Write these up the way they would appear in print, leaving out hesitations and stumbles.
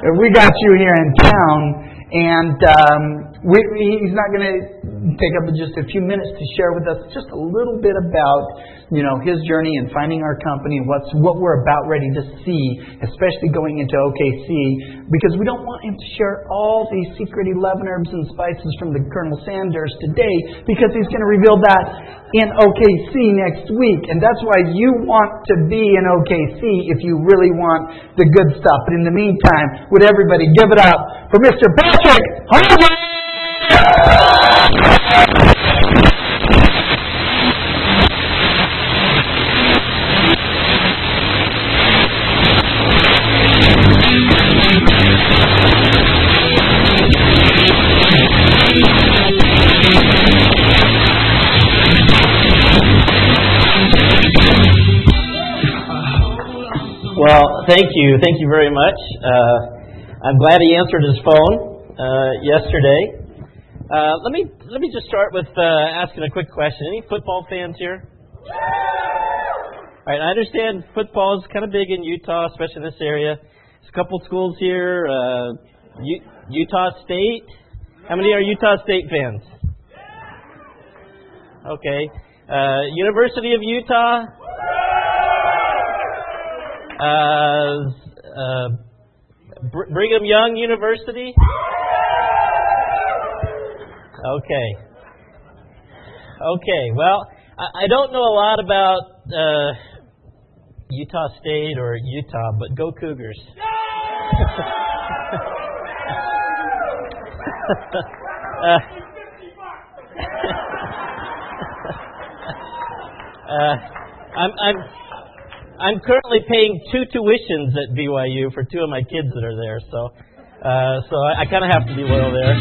we got you here in town, and he's not going to take up just a few minutes to share with us just a little bit about, his journey in finding our company and what we're about ready to see, especially going into OKC, because we don't want him to share all these secret 11 herbs and spices from the Colonel Sanders today, because he's going to reveal that in OKC next week. And that's why you want to be in OKC if you really want the good stuff. But in the meantime, would everybody give it up for Mr. Patrick Harvey? Well, thank you very much. I'm glad he answered his phone yesterday. Let me just start with asking a quick question. Any football fans here? All right, I understand football is kind of big in Utah, especially in this area. There's a couple schools here. Utah State. How many are Utah State fans? Okay. University of Utah. Brigham Young University. Okay. Well, I don't know a lot about Utah State or Utah, but go Cougars. I'm currently paying 2 tuitions at BYU for 2 of my kids that are there, so I kind of have to be loyal there.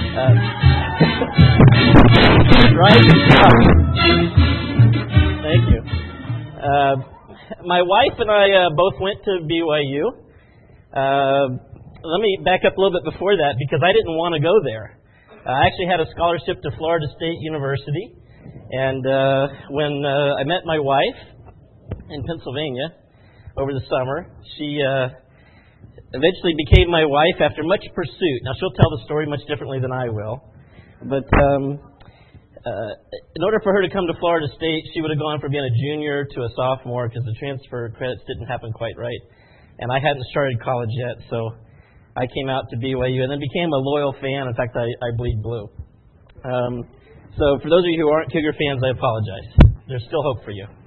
Right? Thank you. My wife and I both went to BYU. Let me back up a little bit before that, because I didn't want to go there. I actually had a scholarship to Florida State University, and when I met my wife in Pennsylvania over the summer, she eventually became my wife after much pursuit. Now, she'll tell the story much differently than I will, but in order for her to come to Florida State, she would have gone from being a junior to a sophomore, because the transfer credits didn't happen quite right, and I hadn't started college yet, so I came out to BYU and then became a loyal fan. In fact, I bleed blue. So for those of you who aren't Cougar fans, I apologize. There's still hope for you.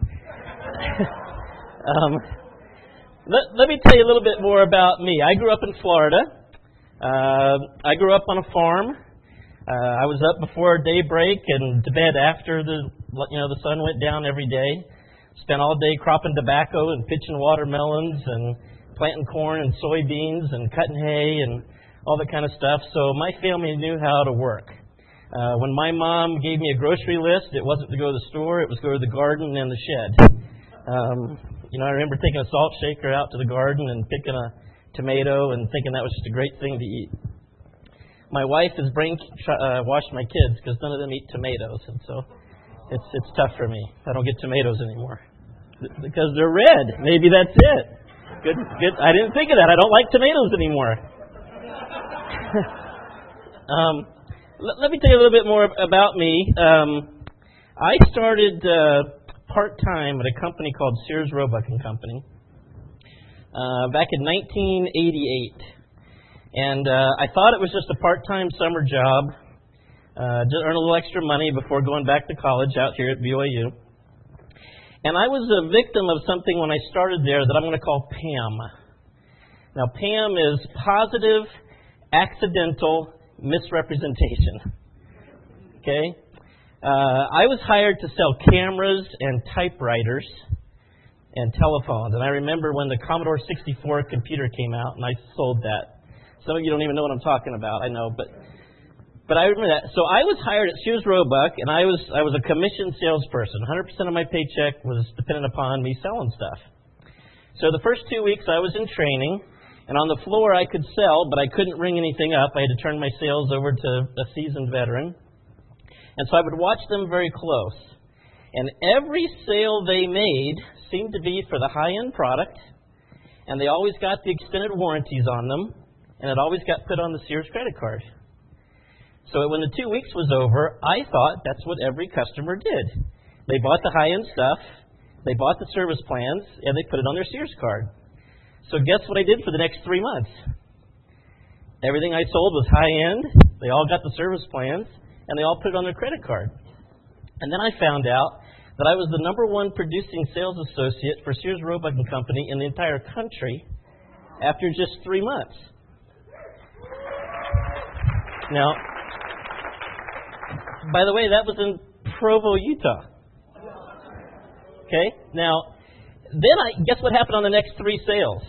Let me tell you a little bit more about me. I grew up in Florida. I grew up on a farm. I was up before daybreak and to bed after the sun went down every day. Spent all day cropping tobacco and pitching watermelons and planting corn and soybeans and cutting hay and all that kind of stuff. So my family knew how to work. When my mom gave me a grocery list, it wasn't to go to the store, it was to go to the garden and the shed. I remember taking a salt shaker out to the garden and picking a tomato and thinking that was just a great thing to eat. My wife has brainwashed my kids because none of them eat tomatoes, and so it's tough for me. I don't get tomatoes anymore because they're red. Maybe that's it. Good. I didn't think of that. I don't like tomatoes anymore. Let me tell you a little bit more about me. I started part-time at a company called Sears Roebuck & Company back in 1988. And I thought it was just a part-time summer job, just earn a little extra money before going back to college out here at BYU. And I was a victim of something when I started there that I'm going to call PAM. Now, PAM is positive accidental misrepresentation. Okay? I was hired to sell cameras and typewriters and telephones. And I remember when the Commodore 64 computer came out and I sold that. Some of you don't even know what I'm talking about, I know, but I remember that. So I was hired at Sears Roebuck, and I was a commissioned salesperson. 100% of my paycheck was dependent upon me selling stuff. So the first 2 weeks I was in training, and on the floor I could sell, but I couldn't ring anything up. I had to turn my sales over to a seasoned veteran. And so I would watch them very close. And every sale they made seemed to be for the high-end product, and they always got the extended warranties on them. and it always got put on the Sears credit card. So when the 2 weeks was over, I thought that's what every customer did. They bought the high-end stuff, they bought the service plans, and they put it on their Sears card. So guess what I did for the next 3 months? Everything I sold was high-end, they all got the service plans, and they all put it on their credit card. And then I found out that I was the #1 producing sales associate for Sears Roebuck & Company in the entire country after just 3 months. Now, by the way, that was in Provo, Utah. Okay? Now, then guess what happened on the next 3 sales?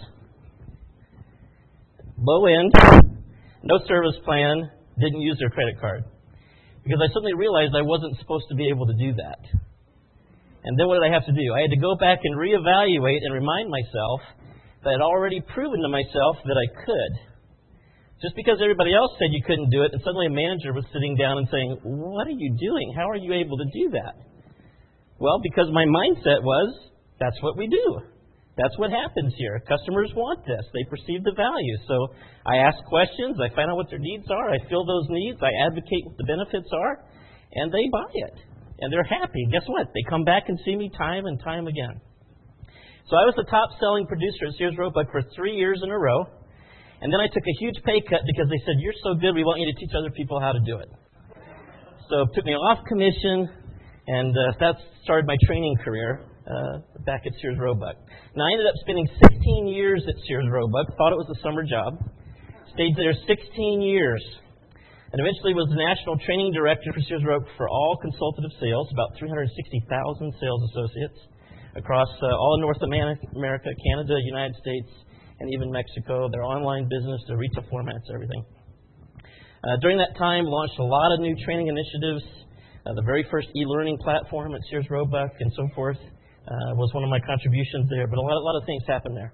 Low end, no service plan, didn't use their credit card. Because I suddenly realized I wasn't supposed to be able to do that. And then what did I have to do? I had to go back and reevaluate and remind myself that I'd already proven to myself that I could. Just because everybody else said you couldn't do it, and suddenly a manager was sitting down and saying, "What are you doing? How are you able to do that?" Well, because my mindset was, that's what we do. That's what happens here. Customers want this. They perceive the value. So I ask questions. I find out what their needs are. I fill those needs. I advocate what the benefits are. And they buy it. And they're happy. Guess what? They come back and see me time and time again. So I was the top-selling producer at Sears Roebuck for 3 years in a row. And then I took a huge pay cut because they said, "You're so good, we want you to teach other people how to do it." So it took me off commission, and that started my training career back at Sears Roebuck. Now, I ended up spending 16 years at Sears Roebuck, thought it was a summer job, stayed there 16 years, and eventually was the national training director for Sears Roebuck for all consultative sales, about 360,000 sales associates across all of North America, Canada, United States, and even Mexico, their online business, their retail formats, everything. During that time, launched a lot of new training initiatives. The very first e-learning platform at Sears Roebuck and so forth was one of my contributions there, but a lot of things happened there.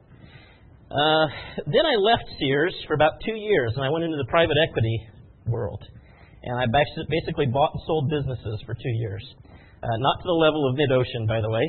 Then I left Sears for about 2 years, and I went into the private equity world. And I basically bought and sold businesses for 2 years. Not to the level of MidOcean, by the way.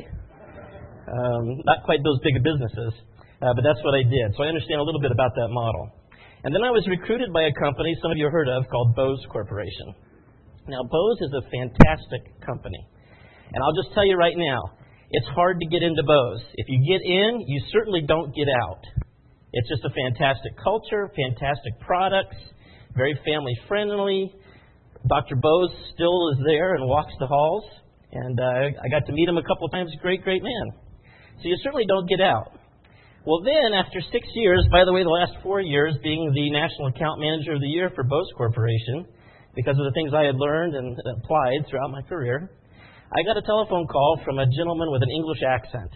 Not quite those big businesses. But that's what I did. So I understand a little bit about that model. And then I was recruited by a company some of you heard of called Bose Corporation. Now, Bose is a fantastic company. And I'll just tell you right now, it's hard to get into Bose. If you get in, you certainly don't get out. It's just a fantastic culture, fantastic products, very family-friendly. Dr. Bose still is there and walks the halls. And I got to meet him a couple of times. Great, great man. So you certainly don't get out. Well, then, after 6 years, by the way, the last 4 years being the National Account Manager of the Year for Bose Corporation, because of the things I had learned and applied throughout my career, I got a telephone call from a gentleman with an English accent.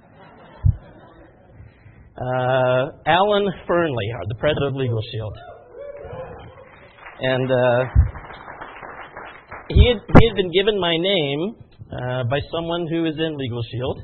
Alan Fernley, the president of Legal Shield. And he had been given my name by someone who is in Legal Shield.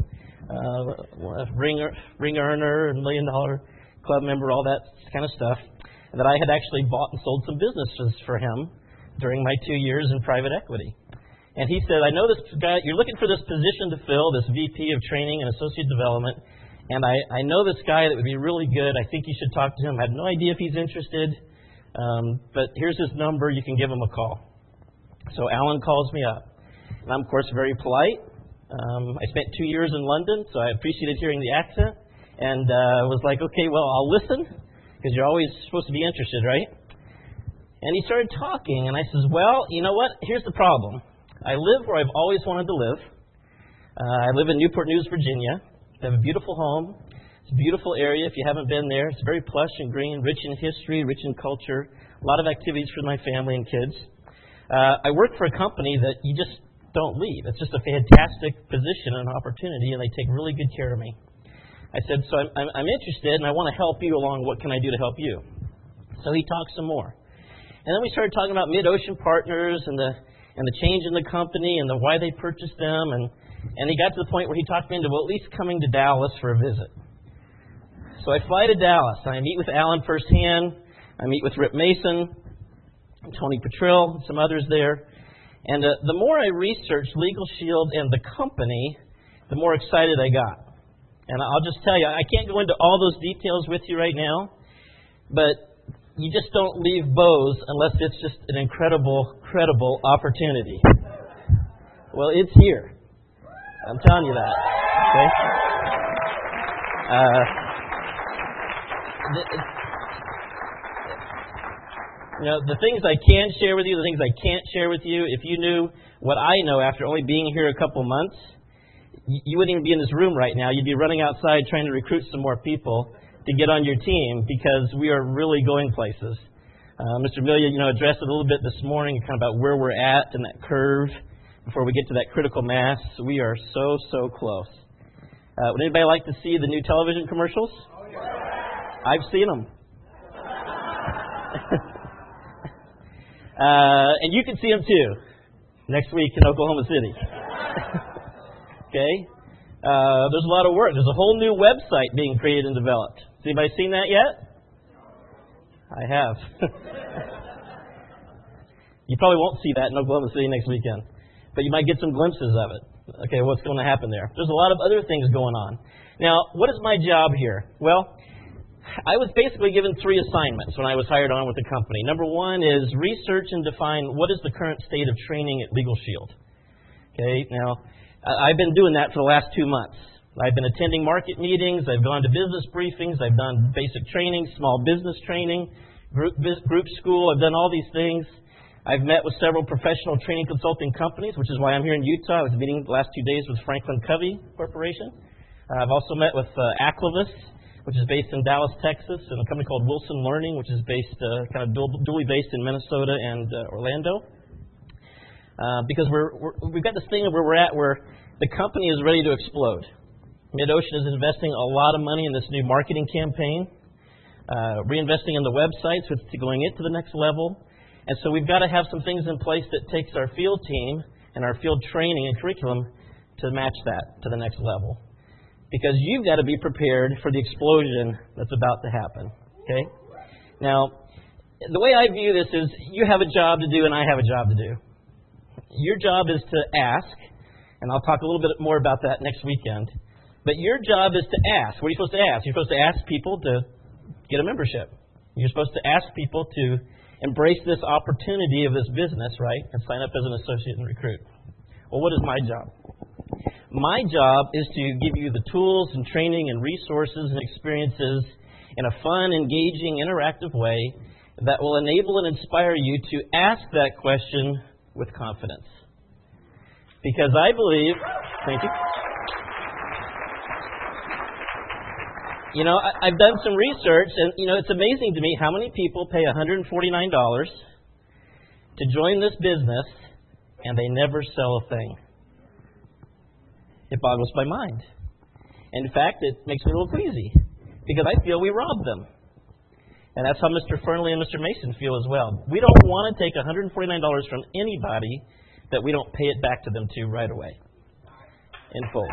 Ring earner, $1 million club member, all that kind of stuff, and that I had actually bought and sold some businesses for him during my 2 years in private equity. And he said, "I know this guy, you're looking for this position to fill, this VP of Training and Associate Development, and I know this guy that would be really good. I think you should talk to him. I have no idea if he's interested, but here's his number. You can give him a call." So Alan calls me up, and I'm, of course, very polite. I spent 2 years in London, so I appreciated hearing the accent, and was like, "Okay, well, I'll listen, because you're always supposed to be interested, right?" And he started talking, and I says, "Well, you know what? Here's the problem. I live where I've always wanted to live. I live in Newport News, Virginia. I have a beautiful home. It's a beautiful area if you haven't been there. It's very plush and green, rich in history, rich in culture, a lot of activities for my family and kids. I work for a company that you just don't leave. It's just a fantastic position and opportunity, and they take really good care of me." I said, "So I'm interested, and I want to help you along. What can I do to help you?" So he talked some more. And then we started talking about MidOcean Partners and the change in the company and why they purchased them. And he got to the point where he talked me into, well, at least coming to Dallas for a visit. So I fly to Dallas. I meet with Alan firsthand. I meet with Rip Mason, Tony Petrill, and some others there. And the more I researched Legal Shield and the company, the more excited I got. And I'll just tell you, I can't go into all those details with you right now, but you just don't leave Bose unless it's just an incredible, credible opportunity. Well, it's here. I'm telling you that. Okay? The things I can share with you, the things I can't share with you, if you knew what I know after only being here a couple months, you wouldn't even be in this room right now. You'd be running outside trying to recruit some more people to get on your team because we are really going places. Mr. Amelia, addressed it a little bit this morning, kind of about where we're at in that curve before we get to that critical mass. We are so, so close. Would anybody like to see the new television commercials? Oh, yeah. I've seen them. And you can see them too next week in Oklahoma City. Okay? There's a lot of work. There's a whole new website being created and developed. Has anybody seen that yet? I have. You probably won't see that in Oklahoma City next weekend, but you might get some glimpses of it. Okay, what's going to happen there? There's a lot of other things going on. Now, what is my job here? Well, I was basically given 3 assignments when I was hired on with the company. Number 1 is research and define what is the current state of training at Legal Shield. Okay, now, I've been doing that for the last 2 months. I've been attending market meetings. I've gone to business briefings. I've done basic training, small business training, group school. I've done all these things. I've met with several professional training consulting companies, which is why I'm here in Utah. I was meeting the last 2 days with Franklin Covey Corporation. I've also met with Aclivis, which is based in Dallas, Texas, and a company called Wilson Learning, which is based kind of dually based in Minnesota and Orlando. Because we've got this thing where we're at where the company is ready to explode. MidOcean is investing a lot of money in this new marketing campaign, reinvesting in the website, so it's going it to the next level. And so we've got to have some things in place that takes our field team and our field training and curriculum to match that to the next level. Because you've got to be prepared for the explosion that's about to happen. Okay? Now, the way I view this is you have a job to do and I have a job to do. Your job is to ask, and I'll talk a little bit more about that next weekend. But your job is to ask. What are you supposed to ask? You're supposed to ask people to get a membership. You're supposed to ask people to embrace this opportunity of this business, right, and sign up as an associate and recruit. Well, what is my job? My job is to give you the tools and training and resources and experiences in a fun, engaging, interactive way that will enable and inspire you to ask that question with confidence. Because I believe, thank you. I've done some research, and, it's amazing to me how many people pay $149 to join this business, and they never sell a thing. It boggles my mind. And in fact, it makes me a little queasy, because I feel we robbed them. And that's how Mr. Fernley and Mr. Mason feel as well. We don't want to take $149 from anybody that we don't pay it back to them to right away, in full.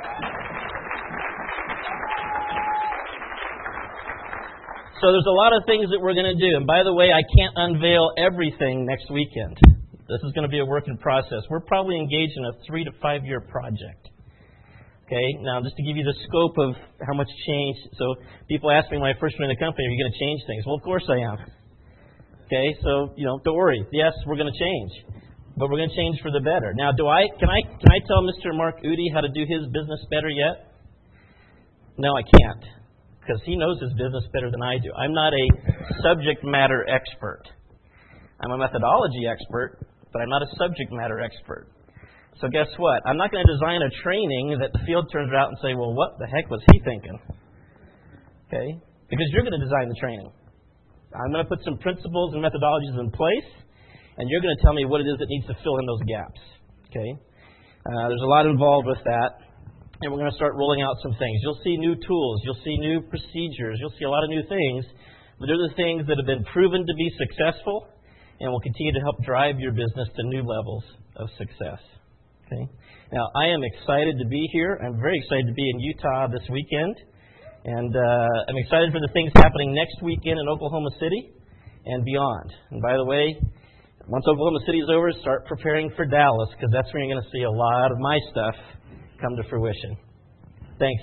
So there's a lot of things that we're going to do. And by the way, I can't unveil everything next weekend. This is going to be a work in process. We're probably engaged in a 3 to 5 year project. Okay, now just to give you the scope of how much change. So people ask me when I first joined the company, are you going to change things? Well, of course I am. Okay, so, don't worry. Yes, we're going to change. But we're going to change for the better. Now, can I tell Mr. Mark Udi how to do his business better yet? No, I can't. Because he knows his business better than I do. I'm not a subject matter expert. I'm a methodology expert, but I'm not a subject matter expert. So guess what? I'm not going to design a training that the field turns around and say, well, what the heck was he thinking? Okay? Because you're going to design the training. I'm going to put some principles and methodologies in place, and you're going to tell me what it is that needs to fill in those gaps. Okay? There's a lot involved with that. And we're going to start rolling out some things. You'll see new tools. You'll see new procedures. You'll see a lot of new things. But they're the things that have been proven to be successful and will continue to help drive your business to new levels of success. Okay. Now, I am excited to be here. I'm very excited to be in Utah this weekend. And I'm excited for the things happening next weekend in Oklahoma City and beyond. And by the way, once Oklahoma City is over, start preparing for Dallas, because that's where you're going to see a lot of my stuff come to fruition. Thanks.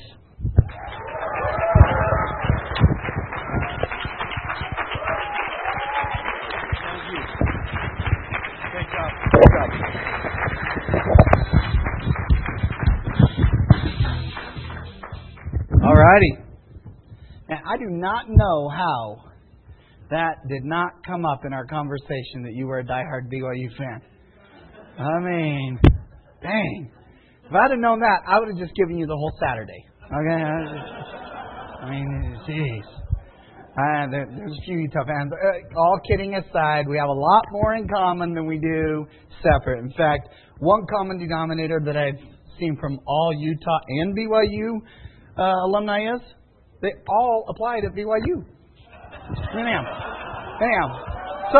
I do not know how that did not come up in our conversation that you were a diehard BYU fan. I mean, dang. If I'd have known that, I would have just given you the whole Saturday. Okay? I mean, jeez. There's a few Utah fans. All kidding aside, we have a lot more in common than we do separate. In fact, one common denominator that I've seen from all Utah and BYU alumni is they all applied at BYU. Anyhow. So,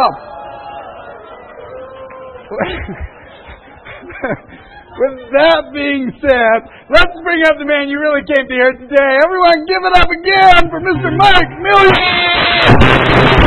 with that being said, let's bring up the man you really came to hear today. Everyone give it up again for Mr. Mike Millian.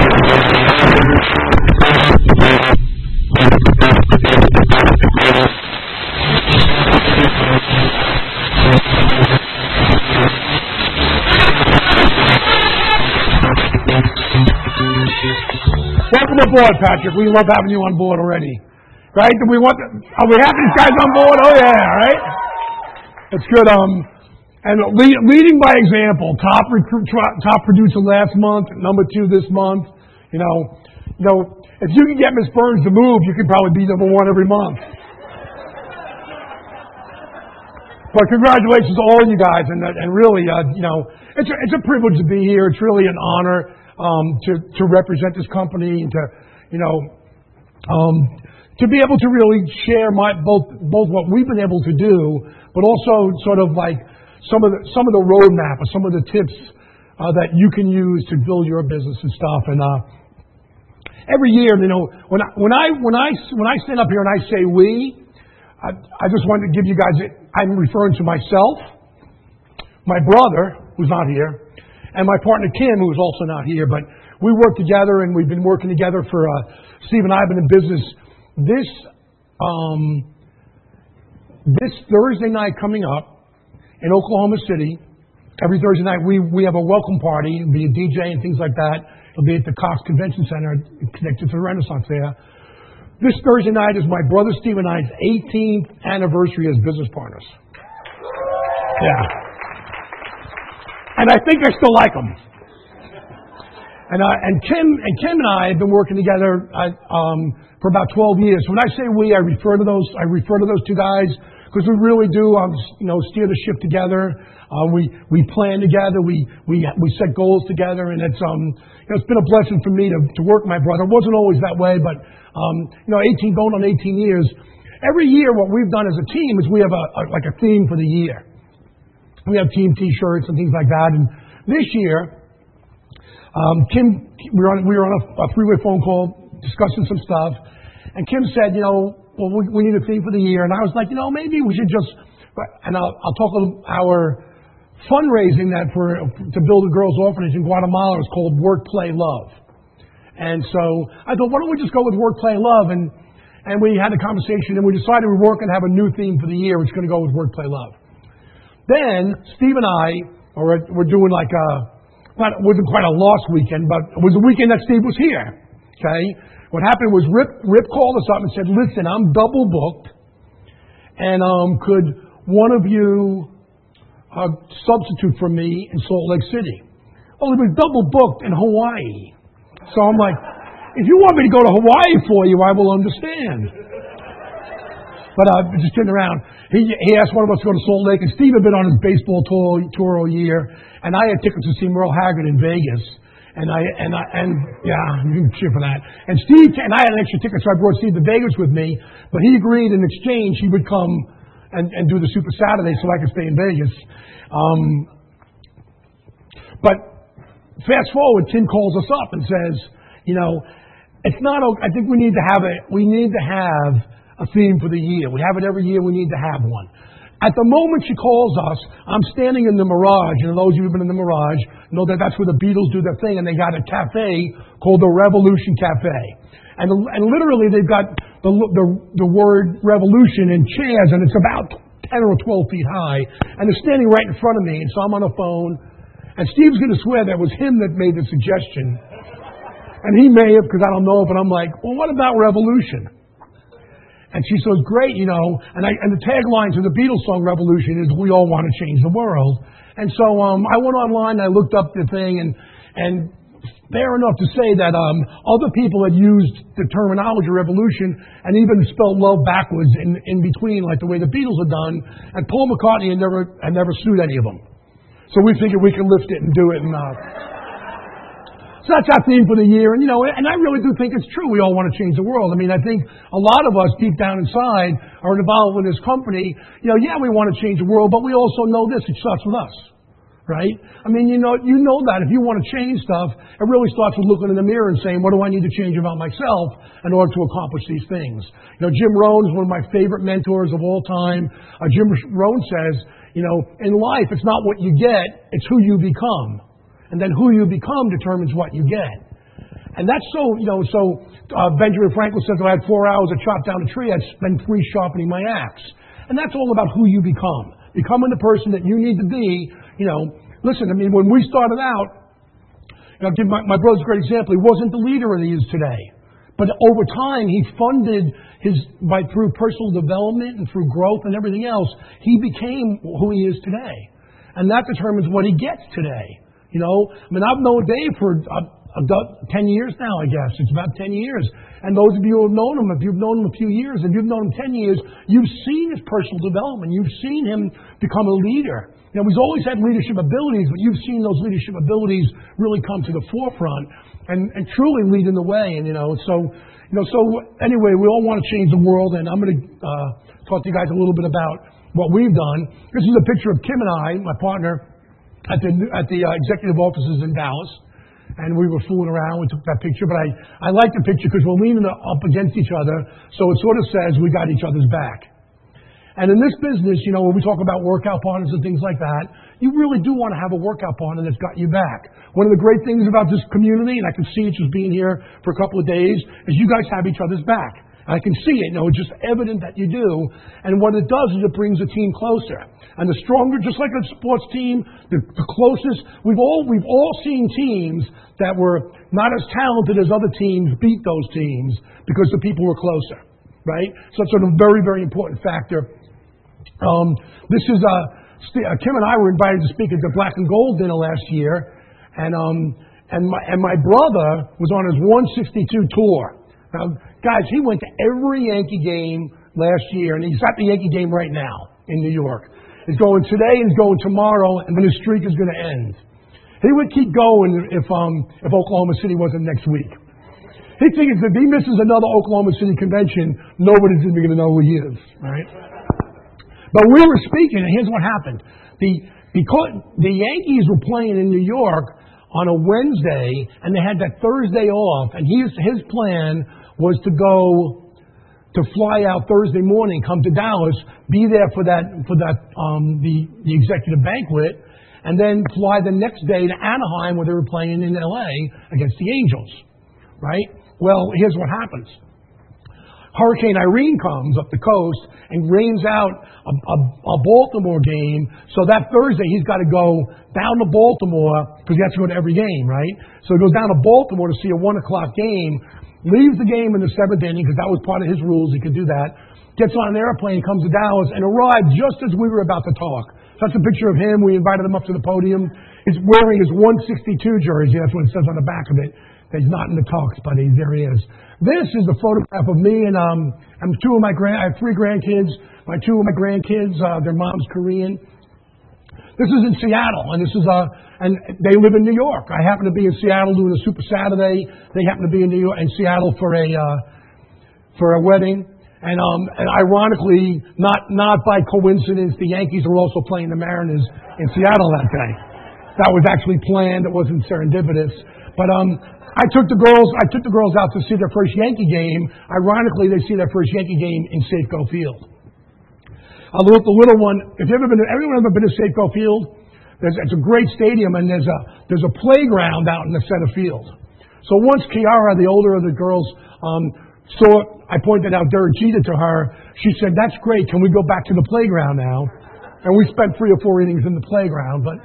Welcome aboard, Patrick. We love having you on board already. Right? Are we having these guys on board? Oh yeah, right? That's good. And leading by example, top producer last month, number 2 this month. You know, if you can get Miss Burns to move, you could probably be number 1 every month. But congratulations to all of you guys, and really, it's a privilege to be here. It's really an honor to represent this company and to be able to really share both what we've been able to do, but also sort of like some of the roadmap or some of the tips that you can use to build your business and stuff. And every year, when I stand up here and I say we, I just wanted to give you guys. I'm referring to myself, my brother who's not here, and my partner Kim, who is also not here. But we work together, and we've been working together for. Steve and I have been in business. This Thursday night coming up in Oklahoma City, every Thursday night we have a welcome party. It'll be a DJ and things like that. It'll be at the Cox Convention Center connected to the Renaissance there. This Thursday night is my brother Steve and I's 18th anniversary as business partners. Yeah. And I think I still like them. And Kim and I have been working together for about 12 years. When I say we, I refer to those 2 guys because we really do steer the ship together. We plan together. We set goals together, and it's been a blessing for me to work with my brother. It wasn't always that way, but 18 years. Every year, what we've done as a team is we have a theme for the year. We have team T-shirts and things like that. And this year, Kim, we were on a three-way phone call discussing some stuff, and Kim said, we need a theme for the year. And I was like, maybe we should just. And I'll talk about our fundraising to build a girls' orphanage in Guatemala is called Work, Play, Love. And so I thought, why don't we just go with Work, Play, Love? And we had a conversation, and we decided we weren't going to have a new theme for the year. We're just going to go with Work, Play, Love. Then Steve and I were doing it wasn't quite a lost weekend, but it was a weekend that Steve was here. Okay? What happened was Rip called us up and said, listen, I'm double booked, and could one of you substitute for me in Salt Lake City? Well, it was double booked in Hawaii. So I'm like, if you want me to go to Hawaii for you, I will understand. But just kidding around. He asked one of us to go to Salt Lake, and Steve had been on his baseball tour all year, and I had tickets to see Merle Haggard in Vegas. And yeah, you can cheer for that. And Steve and I had an extra ticket, so I brought Steve to Vegas with me. But he agreed in exchange he would come and do the Super Saturday so I could stay in Vegas. But fast forward, Tim calls us up and says, it's not. I think we need to have a theme for the year. We have it every year. We need to have one. At the moment she calls us, I'm standing in the Mirage, and those of you who've been in the Mirage know that that's where the Beatles do their thing, and they got a cafe called the Revolution Cafe. And literally they've got the word revolution in chairs, and it's about 10 or 12 feet high, and they're standing right in front of me, and so I'm on the phone, and Steve's going to swear that was him that made the suggestion. And he may have, because I don't know, but I'm like, well, what about revolution? And she says, great, and the tagline to the Beatles song Revolution is, we all want to change the world. And so I went online, I looked up the thing, and fair enough to say that other people had used the terminology revolution and even spelled love backwards in between, like the way the Beatles had done. And Paul McCartney had never sued any of them. So we figured we can lift it and do it. And so that's our theme for the year. And I really do think it's true. We all want to change the world. I mean, I think a lot of us deep down inside are involved in this company. Yeah, we want to change the world, but we also know this. It starts with us. Right? I mean, you know that if you want to change stuff, it really starts with looking in the mirror and saying, what do I need to change about myself in order to accomplish these things? Jim Rohn is one of my favorite mentors of all time. Jim Rohn says, in life, it's not what you get, it's who you become. And then who you become determines what you get. And that's Benjamin Franklin says, if I had 4 hours to chop down a tree, I'd spend 3 sharpening my axe. And that's all about who you become. Becoming the person that you need to be. Listen, I mean, when we started out, I'll give my brother's a great example. He wasn't the leader that he is today. But over time, he funded through personal development and through growth and everything else, he became who he is today. And that determines what he gets today. I mean, I've known Dave for 10 years now, I guess. It's about 10 years. And those of you who have known him, if you've known him a few years, if you've known him 10 years, you've seen his personal development. You've seen him become a leader. He's always had leadership abilities, but you've seen those leadership abilities really come to the forefront and truly leading the way. So anyway, we all want to change the world, and I'm going to talk to you guys a little bit about what we've done. This is a picture of Kim and I, my partner, at the executive offices in Dallas. And we were fooling around. We took that picture, but I like the picture because we're leaning up against each other, so it sort of says we got each other's back. And in this business, when we talk about workout partners and things like that, you really do want to have a workout partner that's got you back. One of the great things about this community, and I can see it just being here for a couple of days, is you guys have each other's back. I can see it. It's just evident that you do. And what it does is it brings a team closer. And the stronger, just like a sports team, the closest, we've all seen teams that were not as talented as other teams beat those teams because the people were closer. Right? So it's a very, very important factor. This is Kim and I were invited to speak at the Black and Gold dinner last year, and my brother was on his 162 tour. Now, guys, he went to every Yankee game last year, and he's at the Yankee game right now in New York. He's going today, and he's going tomorrow, and then his streak is going to end. He would keep going if Oklahoma City wasn't next week. He thinks if he misses another Oklahoma City convention, nobody's even going to know who he is, right? But we were speaking, and here's what happened. Because the Yankees were playing in New York on a Wednesday, and they had that Thursday off, and his plan was to fly out Thursday morning, come to Dallas, be there for the executive banquet, and then fly the next day to Anaheim, where they were playing in LA against the Angels. Right? Well, here's what happens. Hurricane Irene comes up the coast and rains out a Baltimore game. So that Thursday, he's got to go down to Baltimore because he has to go to every game, right? So he goes down to Baltimore to see a 1 o'clock game, leaves the game in the 7th inning because that was part of his rules. He could do that. Gets on an airplane, comes to Dallas, and arrives just as we were about to talk. That's a picture of him. We invited him up to the podium. He's wearing his 162 jersey. That's what it says on the back of it. He's not in the talks, but there he is. This is the photograph of me and I have 3 grandkids. My 2 of my grandkids, their mom's Korean. This is in Seattle, and and they live in New York. I happen to be in Seattle doing a Super Saturday. They happen to be in Seattle for a wedding. And ironically, not by coincidence, the Yankees are also playing the Mariners in Seattle that day. That was actually planned. It wasn't serendipitous. But I took the girls out to see their first Yankee game. Ironically, they see their first Yankee game in Safeco Field. The little one. Everyone ever been to Safeco Field? It's a great stadium, and there's a playground out in the center field. So once Kiara, the older of the girls, I pointed out Derek Jeter to her. She said, "That's great. Can we go back to the playground now?" And we spent 3 or 4 innings in the playground. But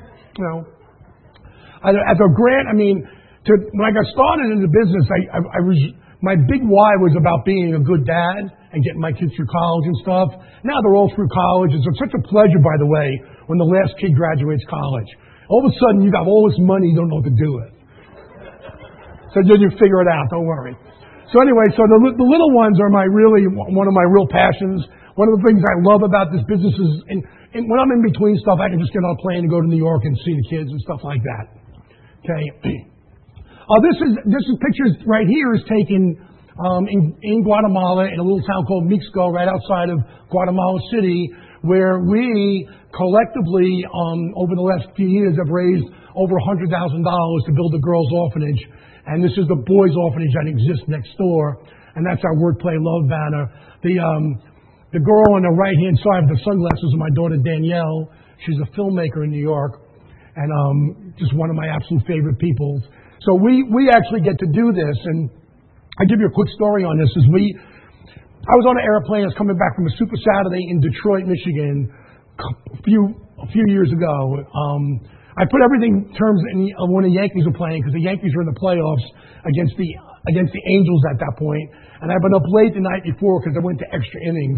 when I got started in the business, my big why was about being a good dad and getting my kids through college and stuff. Now they're all through college. It's such a pleasure, by the way, when the last kid graduates college. All of a sudden, you got all this money you don't know what to do with. So then you figure it out. Don't worry. So anyway, so the little ones are one of my real passions. One of the things I love about this business is, and when I'm in between stuff, I can just get on a plane and go to New York and see the kids and stuff like that. Okay. This is pictures right here is taken in Guatemala in a little town called Mixco, right outside of Guatemala City, where we collectively over the last few years have raised over $100,000 to build a girls' orphanage. And this is the boys' orphanage that exists next door, and that's our Word Play Love banner. The girl on the right-hand side with the sunglasses is my daughter Danielle. She's a filmmaker in New York, and just one of my absolute favorite people. So we actually get to do this, and I'll give you a quick story on this. I was on an airplane. I was coming back from a Super Saturday in Detroit, Michigan, a few years ago. I put everything in terms of when the Yankees were playing, because the Yankees were in the playoffs against the Angels at that point. And I'd been up late the night before because I went to extra innings.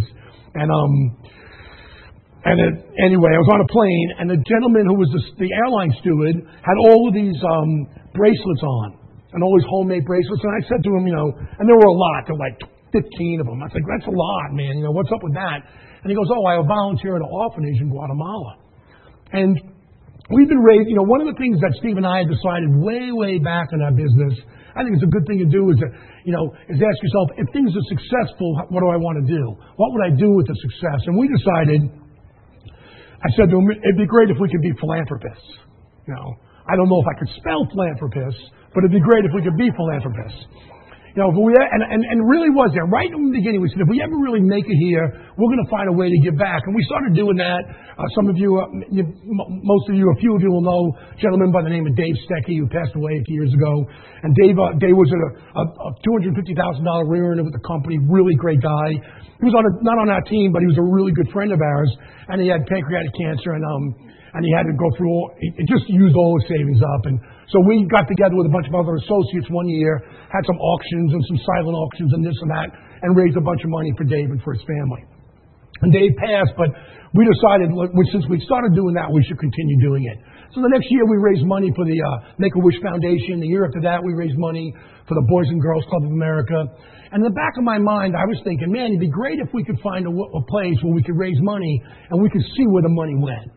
Anyway, I was on a plane, and the gentleman who was the airline steward had all of these bracelets on, and all these homemade bracelets. And I said to him, and there were a lot. There were like 15 of them. I said, that's a lot, man. What's up with that? And he goes, I volunteer at an orphanage in Guatemala. And we've been raised, one of the things that Steve and I had decided way back in our business, I think it's a good thing to do is ask yourself, if things are successful, what do I want to do? What would I do with the success? And we decided, I said to him, it'd be great if we could be philanthropists. I don't know if I could spell philanthropists, but it'd be great if we could be philanthropists. And really was there. Right from the beginning, we said, if we ever really make it here, we're going to find a way to give back. And we started doing that. Some of you, most of you, a few of you will know a gentleman by the name of Dave Stecky, who passed away a few years ago. And Dave was a $250,000 earner with the company, really great guy. He was not on our team, but he was a really good friend of ours. And he had pancreatic cancer, and he had to go through he just used all his savings up. And so we got together with a bunch of other associates one year, had some auctions and some silent auctions and this and that, and raised a bunch of money for Dave and for his family. And Dave passed, but we decided, since we started doing that, we should continue doing it. So the next year we raised money for the Make-A-Wish Foundation. The year after that we raised money for the Boys and Girls Club of America. And in the back of my mind, I was thinking, man, it'd be great if we could find a place where we could raise money and we could see where the money went.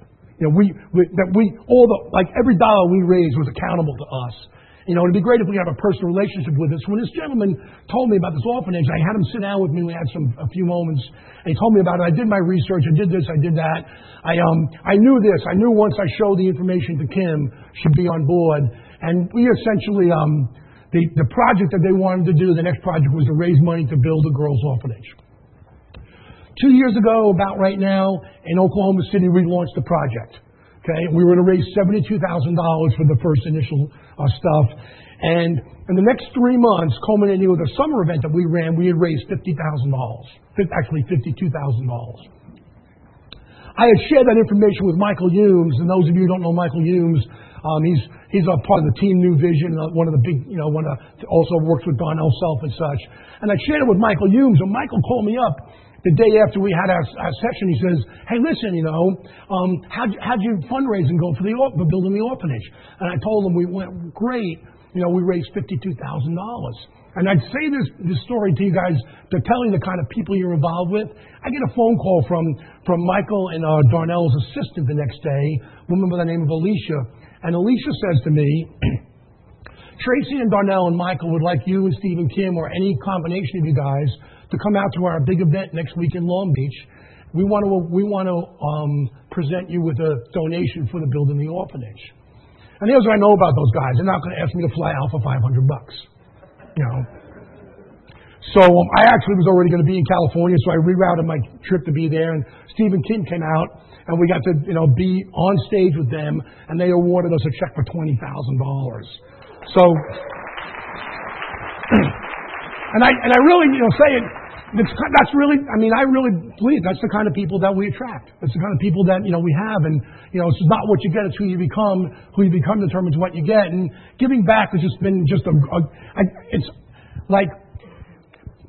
Every dollar we raised was accountable to us. It'd be great if we had a personal relationship with this. When this gentleman told me about this orphanage, I had him sit down with me. We had a few moments, and he told me about it. I did my research. I did this. I did that. I knew this. I knew once I showed the information to Kim, she'd be on board. And we essentially, the project that they wanted to do, the next project was to raise money to build a girls' orphanage. 2 years ago, about right now, in Oklahoma City, we launched the project. Okay, we were going to raise $72,000 for the first initial stuff. And in the next 3 months, culminating with a summer event that we ran, we had raised $50,000. Actually, $52,000. I had shared that information with Michael Humes, and those of you who don't know Michael Humes, he's a part of the Team New Vision, one of the big, also works with Darnell Self and such. And I shared it with Michael Humes, and Michael called me up the day after we had our session. He says, hey, listen, how'd your fundraising go for building the orphanage? And I told him we went great. We raised $52,000. And I'd say this story to you guys to tell you the kind of people you're involved with. I get a phone call from Michael and Darnell's assistant the next day, a woman by the name of Alicia. And Alicia says to me, Tracy and Darnell and Michael would like you and Steve and Kim, or any combination of you guys, to come out to our big event next week in Long Beach. We want to present you with a donation for the building the orphanage. And here's what I know about those guys: they're not going to ask me to fly out for $500. So I actually was already going to be in California, so I rerouted my trip to be there. And Steve and Kim came out, and we got to be on stage with them, and they awarded us a check for $20,000. So. And I really, say it. That's really, I really believe that's the kind of people that we attract. That's the kind of people that we have, and it's not what you get; it's who you become. Who you become determines what you get. And giving back has just been it's like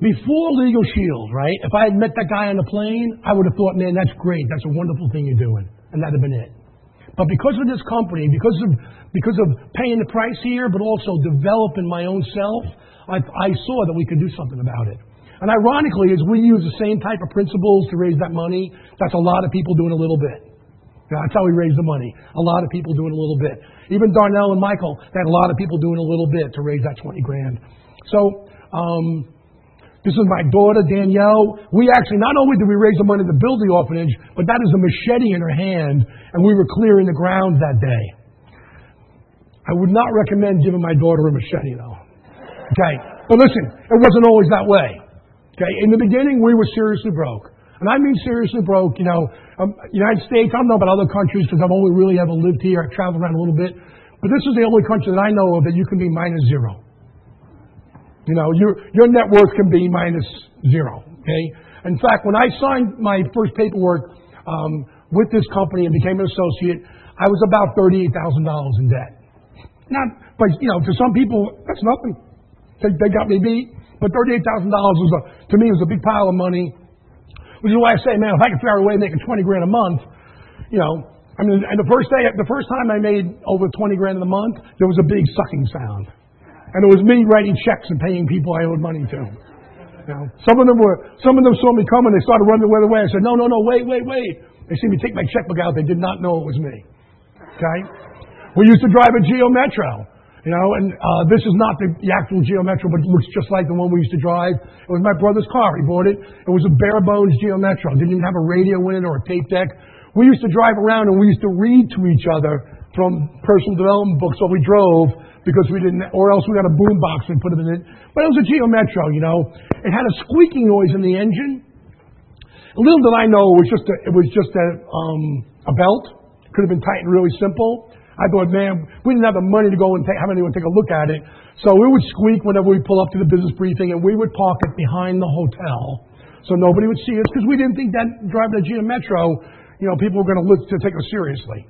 Before Legal Shield, right, if I had met that guy on the plane, I would have thought, man, that's great. That's a wonderful thing you're doing. And that'd have been it. But because of this company, because of paying the price here, but also developing my own self, I saw that we could do something about it. And ironically, as we use the same type of principles to raise that money, that's a lot of people doing a little bit. That's how we raise the money. A lot of people doing a little bit. Even Darnell and Michael, they had a lot of people doing a little bit to raise that 20 grand. So, this is my daughter, Danielle. We actually, not only did we raise the money to build the orphanage, but that is a machete in her hand, and we were clearing the grounds that day. I would not recommend giving my daughter a machete, though. Okay? But listen, it wasn't always that way. Okay? In the beginning, we were seriously broke. And I mean seriously broke, United States, I don't know about other countries because I've only really ever lived here. I've traveled around a little bit. But this is the only country that I know of that you can be minus zero. Your net worth can be minus zero, okay? In fact, when I signed my first paperwork with this company and became an associate, I was about $38,000 in debt. But to some people, that's nothing. They got me beat. But $38,000 to me was a big pile of money, which is why I say, man, if I could figure out a way of making 20 grand a month, and the first time I made over 20 grand in a month, there was a big sucking sound. And it was me writing checks and paying people I owed money to. Some of them saw me coming. They started running the other way. I said, no, wait. They see me take my checkbook out. They did not know it was me. Okay? We used to drive a Geo Metro. And this is not the actual Geo Metro, but it looks just like the one we used to drive. It was my brother's car. He bought it. It was a bare bones Geo Metro. It didn't even have a radio in it or a tape deck. We used to drive around and we used to read to each other from personal development books while we drove. Because we didn't, or else we got a boom box and put them in it. But it was a Geo Metro, It had a squeaking noise in the engine. Little did I know it was just a belt. Could have been tightened really simple. I thought, man, we didn't have the money to go and have anyone take a look at it. So it would squeak whenever we pull up to the business briefing, and we would park it behind the hotel, so nobody would see us because we didn't think that driving a Geo Metro, people were going to look to take us seriously,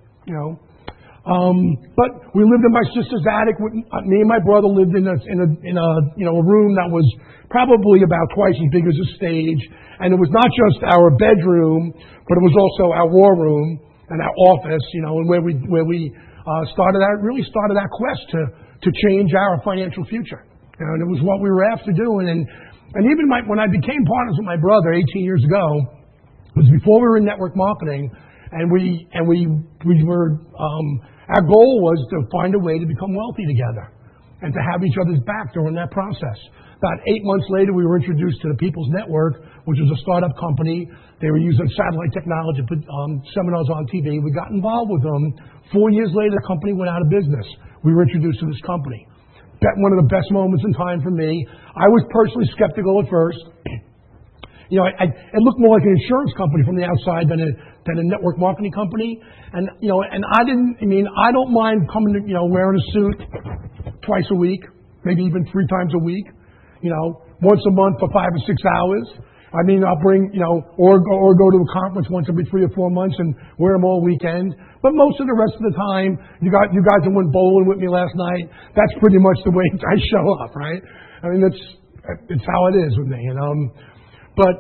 But we lived in my sister's attic. Me and my brother lived in a room that was probably about twice as big as a stage. And it was not just our bedroom, but it was also our war room and our office. And where we started that quest to change our financial future. And it was what we were after doing. And even when I became partners with my brother 18 years ago, it was before we were in network marketing. And we were, our goal was to find a way to become wealthy together and to have each other's back during that process. About 8 months later, we were introduced to the People's Network, which was a startup company. They were using satellite technology to put seminars on TV. We got involved with them. 4 years later, the company went out of business. We were introduced to this company. One of the best moments in time for me. I was personally skeptical at first. It looked more like an insurance company from the outside than a network marketing company. And I don't mind coming to, wearing a suit twice a week, maybe even 3 times a week, once a month for 5 or 6 hours. I'll bring, or go to a conference once every 3 or 4 months and wear them all weekend. But most of the rest of the time, you guys that went bowling with me last night, that's pretty much the way I show up, right? It's how it is with me, But,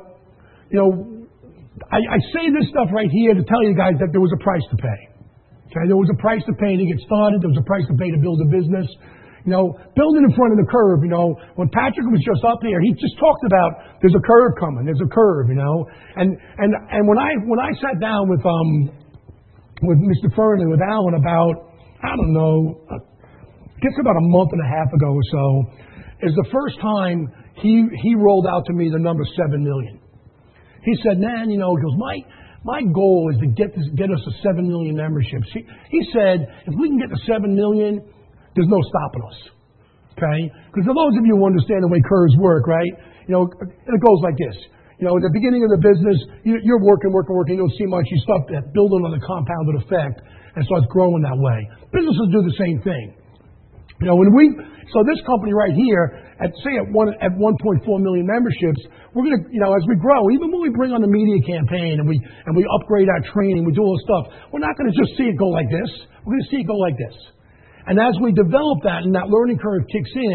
I say this stuff right here to tell you guys that there was a price to pay. Okay, there was a price to pay to get started. There was a price to pay to build a business. Building in front of the curve. When Patrick was just up here, he just talked about there's a curve coming. There's a curve. And when I sat down with Mr. Fernley, with Alan, about I guess about a month and a half ago or so, is the first time he rolled out to me the number 7 million. He said, man, he goes, my goal is to get us to 7 million memberships. He said, if we can get to 7 million, there's no stopping us. Okay? Because for those of you who understand the way curves work, right? It goes like this. At the beginning of the business, you're working, you don't see much. You start building on the compounded effect and starts growing that way. Businesses do the same thing. So this company right here, at 1.4 million memberships, we're going to, as we grow, even when we bring on the media campaign and we upgrade our training, we do all this stuff, we're not going to just see it go like this. We're going to see it go like this. And as we develop that and that learning curve kicks in,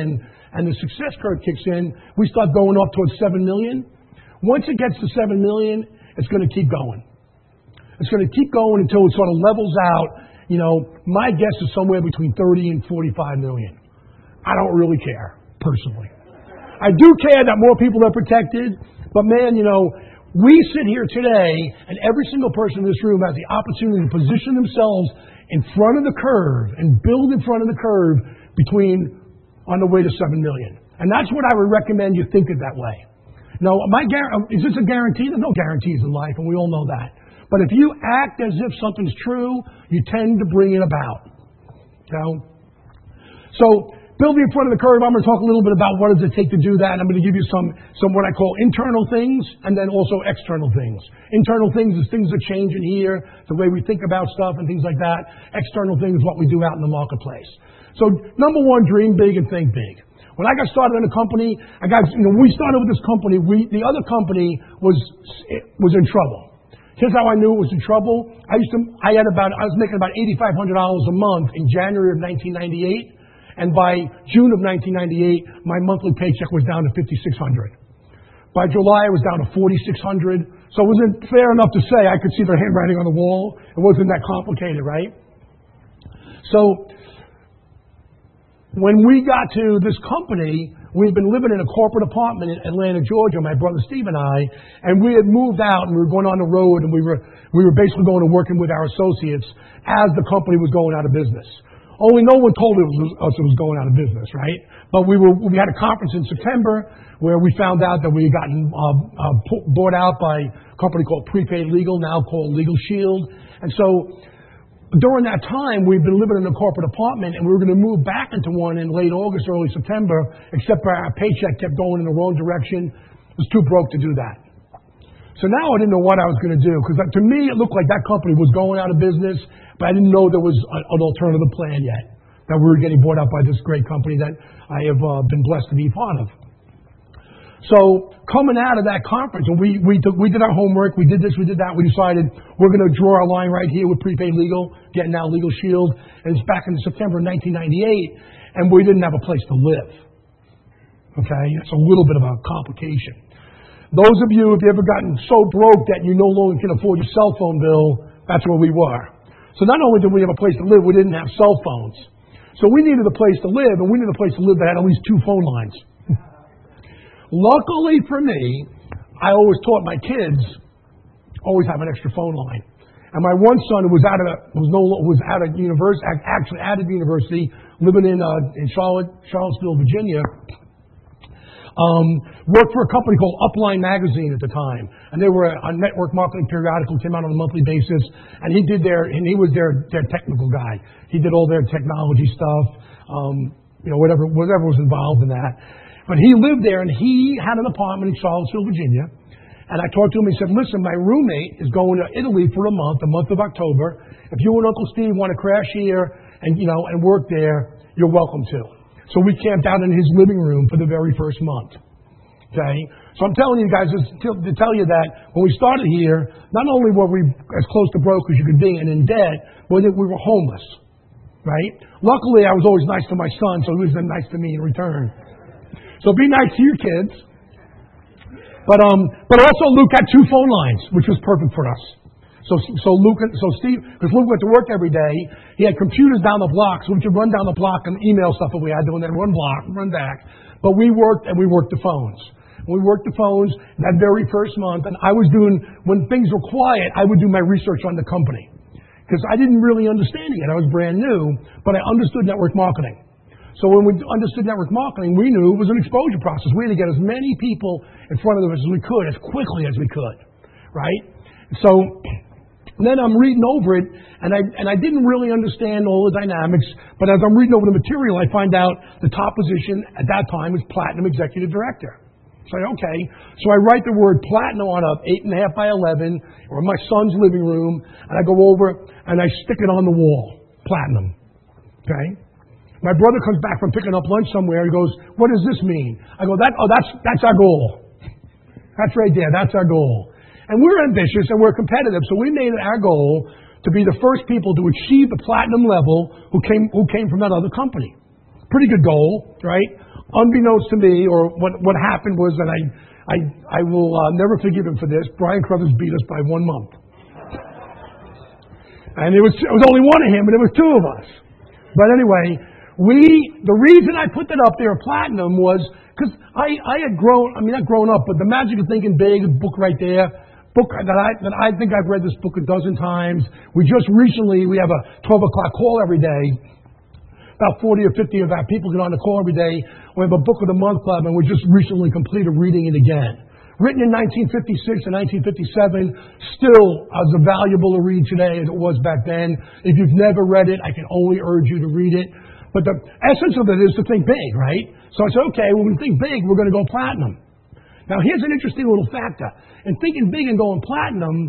and the success curve kicks in, we start going up towards 7 million. Once it gets to 7 million, it's going to keep going. It's going to keep going until it sort of levels out. You know, my guess is somewhere between 30 and 45 million. I don't really care, personally. I do care that more people are protected, but man, you know, we sit here today, and every single person in this room has the opportunity to position themselves in front of the curve and build in front of the curve on the way to 7 million. And that's what I would recommend you think of that way. Now, is this a guarantee? There's no guarantees in life, and we all know that. But if you act as if something's true, you tend to bring it about. You know? So, building in front of the curve, I'm going to talk a little bit about what does it take to do that. I'm going to give you some what I call internal things and then also external things. Internal things is things that change in here, the way we think about stuff and things like that. External things is what we do out in the marketplace. So, number one, dream big and think big. When I got started in a company, we started with this company. The other company was in trouble. Here's how I knew it was in trouble. I was making about $8,500 a month in January of 1998, and by June of 1998, my monthly paycheck was down to $5,600. By July, it was down to $4,600. So it wasn't fair enough to say I could see their handwriting on the wall. It wasn't that complicated, right? So when we got to this company, we'd been living in a corporate apartment in Atlanta, Georgia, my brother Steve and I, and we had moved out and we were going on the road and we were basically going to working with our associates as the company was going out of business. Only no one told us it was going out of business, right? But we had a conference in September where we found out that we had gotten bought out by a company called Prepaid Legal, now called Legal Shield. And so during that time, we'd been living in a corporate apartment, and we were going to move back into one in late August, early September, except for our paycheck kept going in the wrong direction. I was too broke to do that. So now I didn't know what I was going to do, because to me, it looked like that company was going out of business, but I didn't know there was an alternative plan yet, that we were getting bought out by this great company that I have been blessed to be part of. So coming out of that conference, and we did our homework, we did this, we did that, we decided we're going to draw our line right here with Prepaid Legal, getting now Legal Shield, and it's back in September of 1998, and we didn't have a place to live. Okay, it's a little bit of a complication. Those of you, if you ever gotten so broke that you no longer can afford your cell phone bill, that's where we were. So not only did we have a place to live, we didn't have cell phones. So we needed a place to live, and we needed a place to live that had at least 2 phone lines. Luckily for me, I always taught my kids always have an extra phone line. And my one son, who was out of university, actually out of university, living in Charlottesville, Virginia, worked for a company called Upline Magazine at the time, and they were a network marketing periodical, came out on a monthly basis, and he was their technical guy. He did all their technology stuff, whatever was involved in that. But he lived there, and he had an apartment in Charlottesville, Virginia. And I talked to him. He said, listen, my roommate is going to Italy for the month of October. If you and Uncle Steve want to crash here and work there, you're welcome to. So we camped out in his living room for the very first month. Okay? So I'm telling you guys to tell you that when we started here, not only were we as close to broke as you could be and in debt, but we were homeless. Right? Luckily, I was always nice to my son, so he was nice to me in return. So be nice to your kids. But also Luke had 2 phone lines, which was perfect for us. So Steve, because Luke went to work every day, he had computers down the block, so we could run down the block and email stuff that we had to, and then run back. But we worked the phones. We worked the phones that very first month, and I was doing, when things were quiet, I would do my research on the company. Because I didn't really understand it yet. I was brand new, but I understood network marketing. So when we understood network marketing, we knew it was an exposure process. We had to get as many people in front of us as we could, as quickly as we could, right? So then I'm reading over it, and I didn't really understand all the dynamics, but as I'm reading over the material, I find out the top position at that time was Platinum Executive Director. So okay, so I write the word Platinum on a 8.5 by 11, or my son's living room, and I go over and I stick it on the wall, Platinum, okay? My brother comes back from picking up lunch somewhere. He goes, what does this mean? I go, that's our goal. That's right there. That's our goal. And we're ambitious and we're competitive. So we made it our goal to be the first people to achieve the platinum level who came from that other company. Pretty good goal, right? unbeknownst to me, or what happened was that I will never forgive him for this. Brian Crothers beat us by 1 month. And it was only one of him, but it was two of us. But anyway, the reason I put that up there, Platinum, was because I had not grown up, but The Magic of Thinking Big, the book right there, book that I think I've read this book a dozen times. We have a 12 o'clock call every day. About 40 or 50 of our people get on the call every day. We have a Book of the Month Club, and we just recently completed reading it again. Written in 1956 and 1957, still as valuable to read today as it was back then. If you've never read it, I can only urge you to read it. But the essence of it is to think big, right? So I said, okay, when we think big, we're going to go platinum. Now, here's an interesting little factor. In thinking big and going platinum,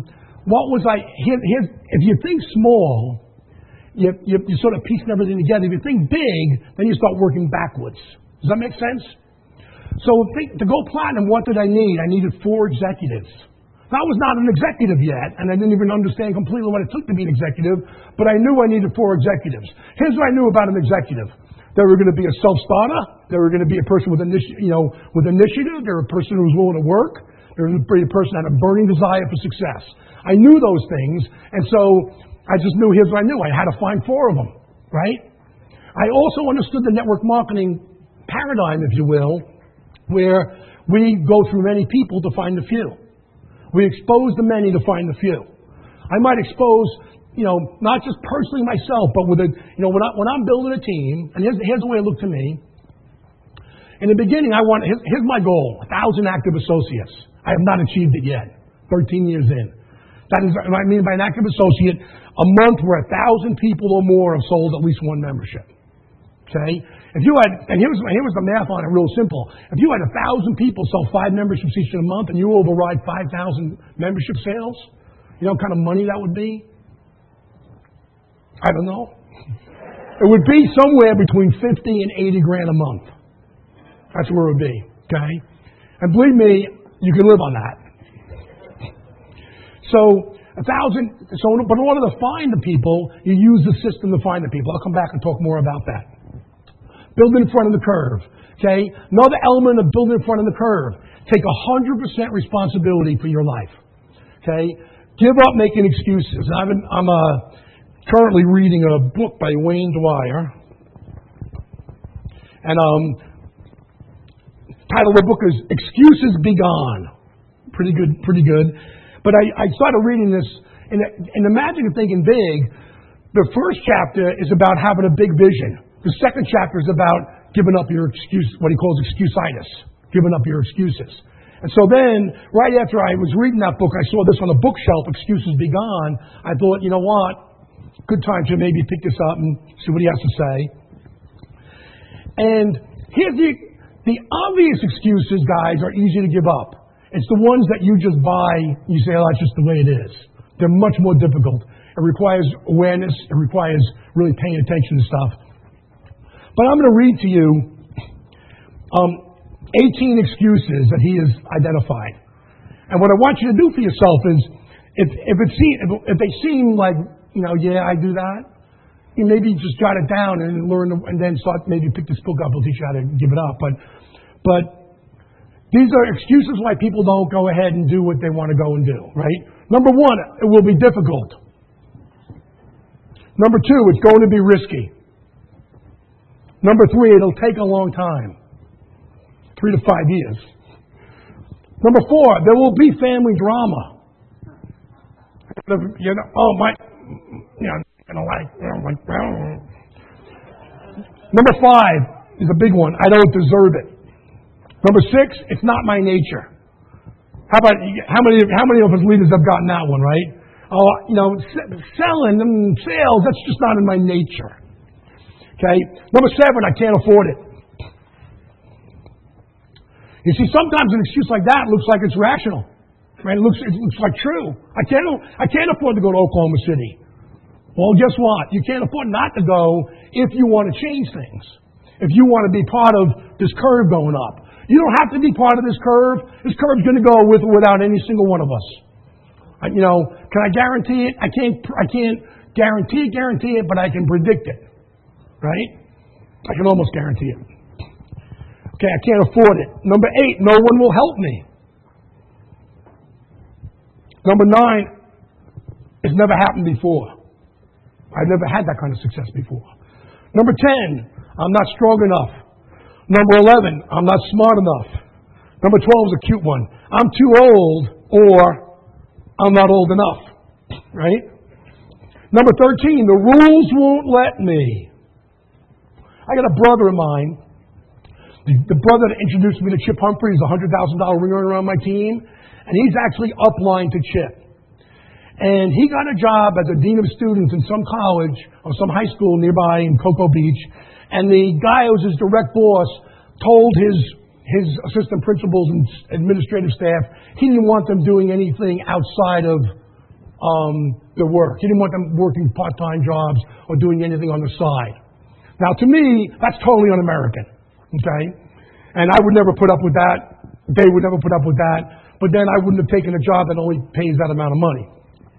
if you think small, you sort of piecing everything together. If you think big, then you start working backwards. Does that make sense? So to go platinum, what did I need? I needed 4 executives. I was not an executive yet, and I didn't even understand completely what it took to be an executive, but I knew I needed 4 executives. Here's what I knew about an executive. They were going to be a self-starter. They were going to be a person with initiative. They were a person who was willing to work. They were a person that had a burning desire for success. I knew those things, and so I just knew, here's what I knew. I had to find 4 of them, right? I also understood the network marketing paradigm, if you will, where we go through many people to find the few. We expose the many to find the few. I might expose, not just personally myself, but when I'm building a team, and here's the way it looked to me. In the beginning, here's my goal, 1,000 active associates. I have not achieved it yet, 13 years in. That is what I mean by an active associate, a month where 1,000 people or more have sold at least 1 membership. Okay? If you had, and here was the math on it, real simple. If you had 1,000 people sell 5 memberships each in a month, and you override 5,000 membership sales, you know what kind of money that would be? I don't know. It would be somewhere between 50 and 80 grand a month. That's where it would be. Okay? And believe me, you can live on that. So 1,000. But in order to find the people, you use the system to find the people. I'll come back and talk more about that. Build in front of the curve. Okay? Another element of building in front of the curve. Take 100% responsibility for your life. Okay? Give up making excuses. I'm currently reading a book by Wayne Dwyer. And title of the book is Excuses Be Gone. Pretty good. But I started reading this. In the Magic of Thinking Big, the first chapter is about having a big vision. The second chapter is about giving up your excuse, what he calls excuse-itis, giving up your excuses. And so then, right after I was reading that book, I saw this on a bookshelf, Excuses Be Gone. I thought, you know what? Good time to maybe pick this up and see what he has to say. And here's the obvious excuses, guys, are easy to give up. It's the ones that you just buy, you say, oh, that's just the way it is. They're much more difficult. It requires awareness. It requires really paying attention to stuff. But I'm going to read to you 18 excuses that he has identified. And what I want you to do for yourself is, if they seem like, yeah, I do that, you maybe just jot it down and learn, and then start, maybe pick this book up. It'll teach you how to give it up. But these are excuses why people don't go ahead and do what they want to go and do, right? Number 1, it will be difficult. Number 2, it's going to be risky. Number 3, it'll take a long time. 3 to 5 years. Number 4, there will be family drama. Number 5 is a big one. I don't deserve it. Number 6, it's not my nature. How many of us leaders have gotten that one, right? Selling and sales, that's just not in my nature. Okay? Number 7, I can't afford it. You see, sometimes an excuse like that looks like it's rational. Right? It looks like true. I can't afford to go to Oklahoma City. Well, guess what? You can't afford not to go if you want to change things. If you want to be part of this curve going up. You don't have to be part of this curve. This curve's going to go with or without any single one of us. Can I guarantee it? I can't guarantee it, but I can predict it. Right? I can almost guarantee it. Okay, I can't afford it. Number 8, no one will help me. Number 9, it's never happened before. I've never had that kind of success before. Number 10, I'm not strong enough. Number 11, I'm not smart enough. Number 12 is a cute one. I'm too old, or I'm not old enough. Right? Number 13, the rules won't let me. I got a brother of mine. The brother that introduced me to Chip Humphrey is a $100,000 ringer around my team. And he's actually upline to Chip. And he got a job as a dean of students in some college or some high school nearby in Cocoa Beach. And the guy who was his direct boss told his assistant principals and administrative staff he didn't want them doing anything outside of the work. He didn't want them working part-time jobs or doing anything on the side. Now, to me, that's totally un-American. Okay? And I would never put up with that. They would never put up with that. But then I wouldn't have taken a job that only pays that amount of money.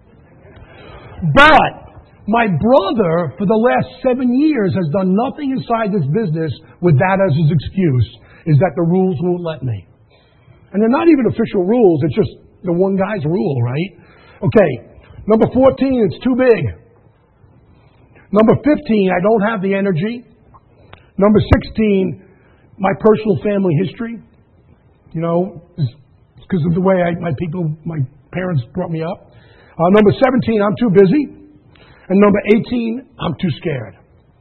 But my brother, for the last 7 years, has done nothing inside this business with that as his excuse, is that the rules won't let me. And they're not even official rules. It's just the one guy's rule, right? Okay. Number 14, it's too big. Number 15, I don't have the energy. Number 16, my personal family history. You know, because of the way my parents brought me up. Number 17, I'm too busy. And number 18, I'm too scared.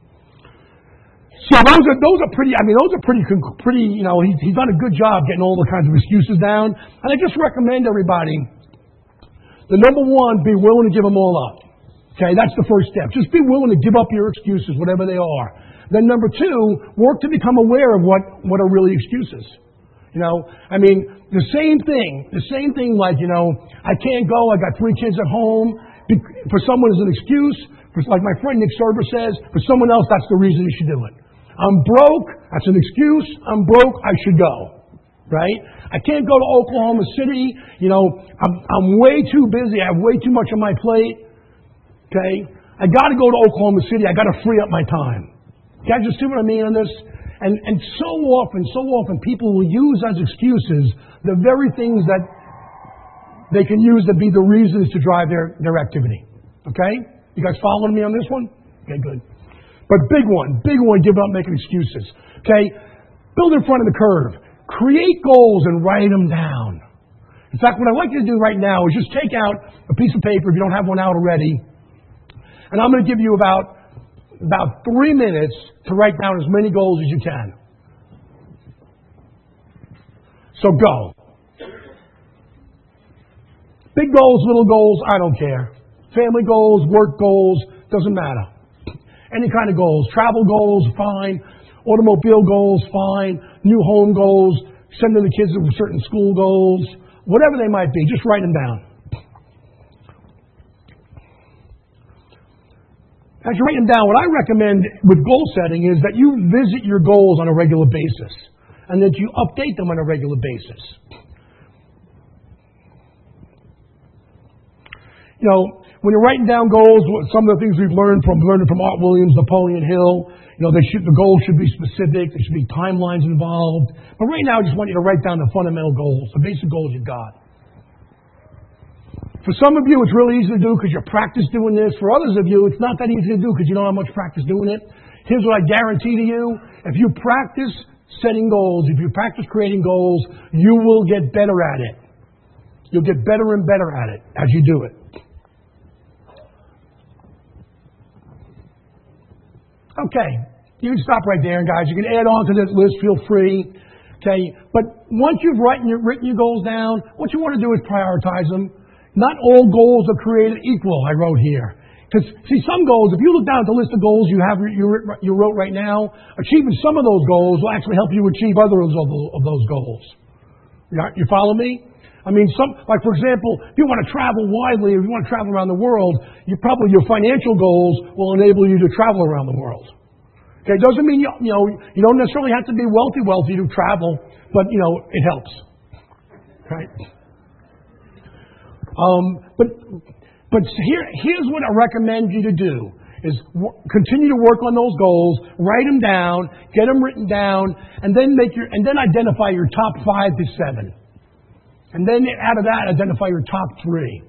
So those are pretty, you know, he's done a good job getting all the kinds of excuses down. And I just recommend everybody, the number one, be willing to give them all up. Okay, that's the first step. Just be willing to give up your excuses, whatever they are. Then number 2, work to become aware of what are really excuses. You know, I mean, the same thing like, you know, I can't go, I got 3 kids at home. For someone is an excuse. Like my friend Nick Serber says, for someone else, that's the reason you should do it. I'm broke, that's an excuse. I'm broke, I should go. Right? I can't go to Oklahoma City. You know, I'm way too busy. I have way too much on my plate. Okay? I got to go to Oklahoma City. I got to free up my time. You guys just see what I mean on this? And so often people will use as excuses the very things that they can use to be the reasons to drive their activity. Okay? You guys following me on this one? Okay, good. But big one, give up making excuses. Okay? Build in front of the curve. Create goals and write them down. In fact, what I'd like you to do right now is just take out a piece of paper if you don't have one out already. And I'm going to give you about 3 minutes to write down as many goals as you can. So go. Big goals, little goals, I don't care. Family goals, work goals, doesn't matter. Any kind of goals. Travel goals, fine. Automobile goals, fine. New home goals, sending the kids to certain school goals, whatever they might be, just write them down. As you write them down, what I recommend with goal setting is that you visit your goals on a regular basis and that you update them on a regular basis. You know, when you're writing down goals, some of the things we've learned from Art Williams, Napoleon Hill, you know, the goals should be specific, there should be timelines involved. But right now, I just want you to write down the fundamental goals, the basic goals you've got. For some of you, it's really easy to do because you practice doing this. For others of you, it's not that easy to do because you don't have much practice doing it. Here's what I guarantee to you. If you practice setting goals, if you practice creating goals, you will get better at it. You'll get better and better at it as you do it. Okay. You can stop right there, guys. You can add on to this list. Feel free. Okay. But once you've written your goals down, what you want to do is prioritize them. Not all goals are created equal, I wrote here. Because, see, some goals, if you look down at the list of goals you wrote right now, achieving some of those goals will actually help you achieve others of those goals. You follow me? I mean, like for example, if you want to travel widely, if you want to travel around the world, your financial goals will enable you to travel around the world. Okay, it doesn't mean you don't necessarily have to be wealthy to travel, but it helps. Right? But here's what I recommend you to do. continue to work on those goals, write them down, get them written down, and then identify your top 5 to 7. And then out of that, identify your top 3.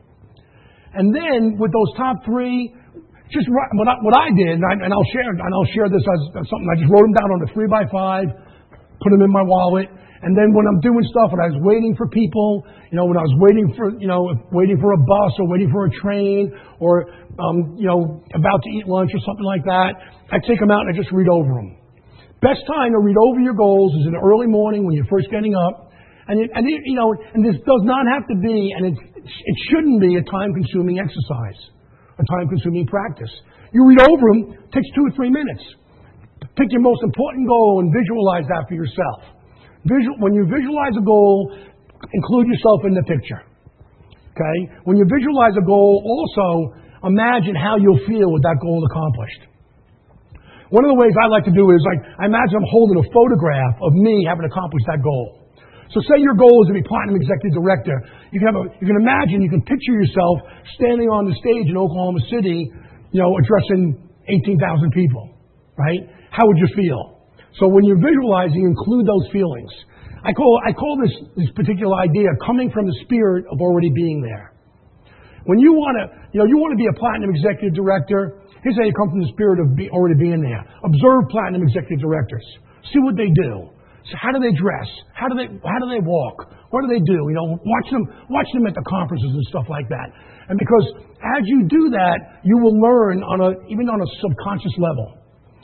And then with those top 3, just what I did, and I'll share this as something. I just wrote them down on a 3x5, put them in my wallet. And then when I'm doing stuff, when I was waiting for people, when I was waiting for a bus or waiting for a train or, about to eat lunch or something like that, I take them out and I just read over them. Best time to read over your goals is in the early morning when you're first getting up. And this does not have to be, and it shouldn't be a time-consuming exercise, a time-consuming practice. You read over them, it takes 2 or 3 minutes. Pick your most important goal and visualize that for yourself. When you visualize a goal, include yourself in the picture. Okay? When you visualize a goal, also imagine how you'll feel with that goal accomplished. One of the ways I like to do is, I imagine I'm holding a photograph of me having accomplished that goal. So say your goal is to be Platinum Executive Director. You can imagine, you can picture yourself standing on the stage in Oklahoma City, addressing 18,000 people, right? How would you feel? So when you're visualizing, include those feelings. I call this particular idea coming from the spirit of already being there. When you want to be a Platinum Executive Director, here's how you come from the spirit of already being there. Observe Platinum Executive Directors. See what they do. So how do they dress? How do they walk? What do they do? Watch them at the conferences and stuff like that. And because as you do that, you will learn even on a subconscious level.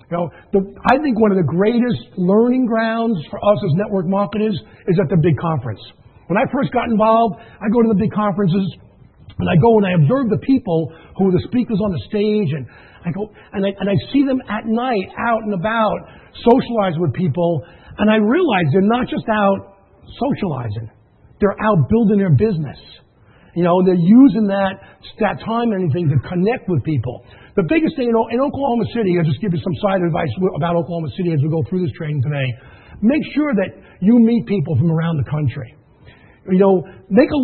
I think one of the greatest learning grounds for us as network marketers is at the big conference. When I first got involved, I go to the big conferences, and I go and I observe the people who are the speakers on the stage, and I go and I see them at night out and about, socialize with people, and I realize they're not just out socializing; they're out building their business. They're using that time and anything to connect with people. The biggest thing in Oklahoma City, I'll just give you some side advice about Oklahoma City as we go through this training today. Make sure that you meet people from around the country. Here's one of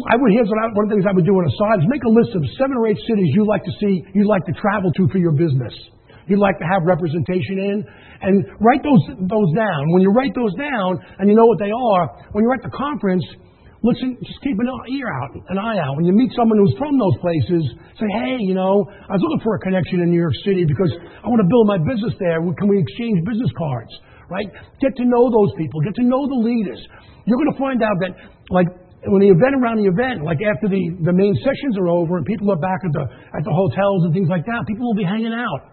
the things I would do on a side is make a list of 7 or 8 cities you'd like to see, you'd like to travel to for your business. You'd like to have representation in, and write those down. When you write those down and you know what they are, when you're at the conference, listen, just keep an eye out. When you meet someone who's from those places, say, hey, I was looking for a connection in New York City because I want to build my business there. Can we exchange business cards? Right? Get to know those people. Get to know the leaders. You're going to find out that, when the event around the event, after the main sessions are over and people are back at the hotels and things like that, people will be hanging out.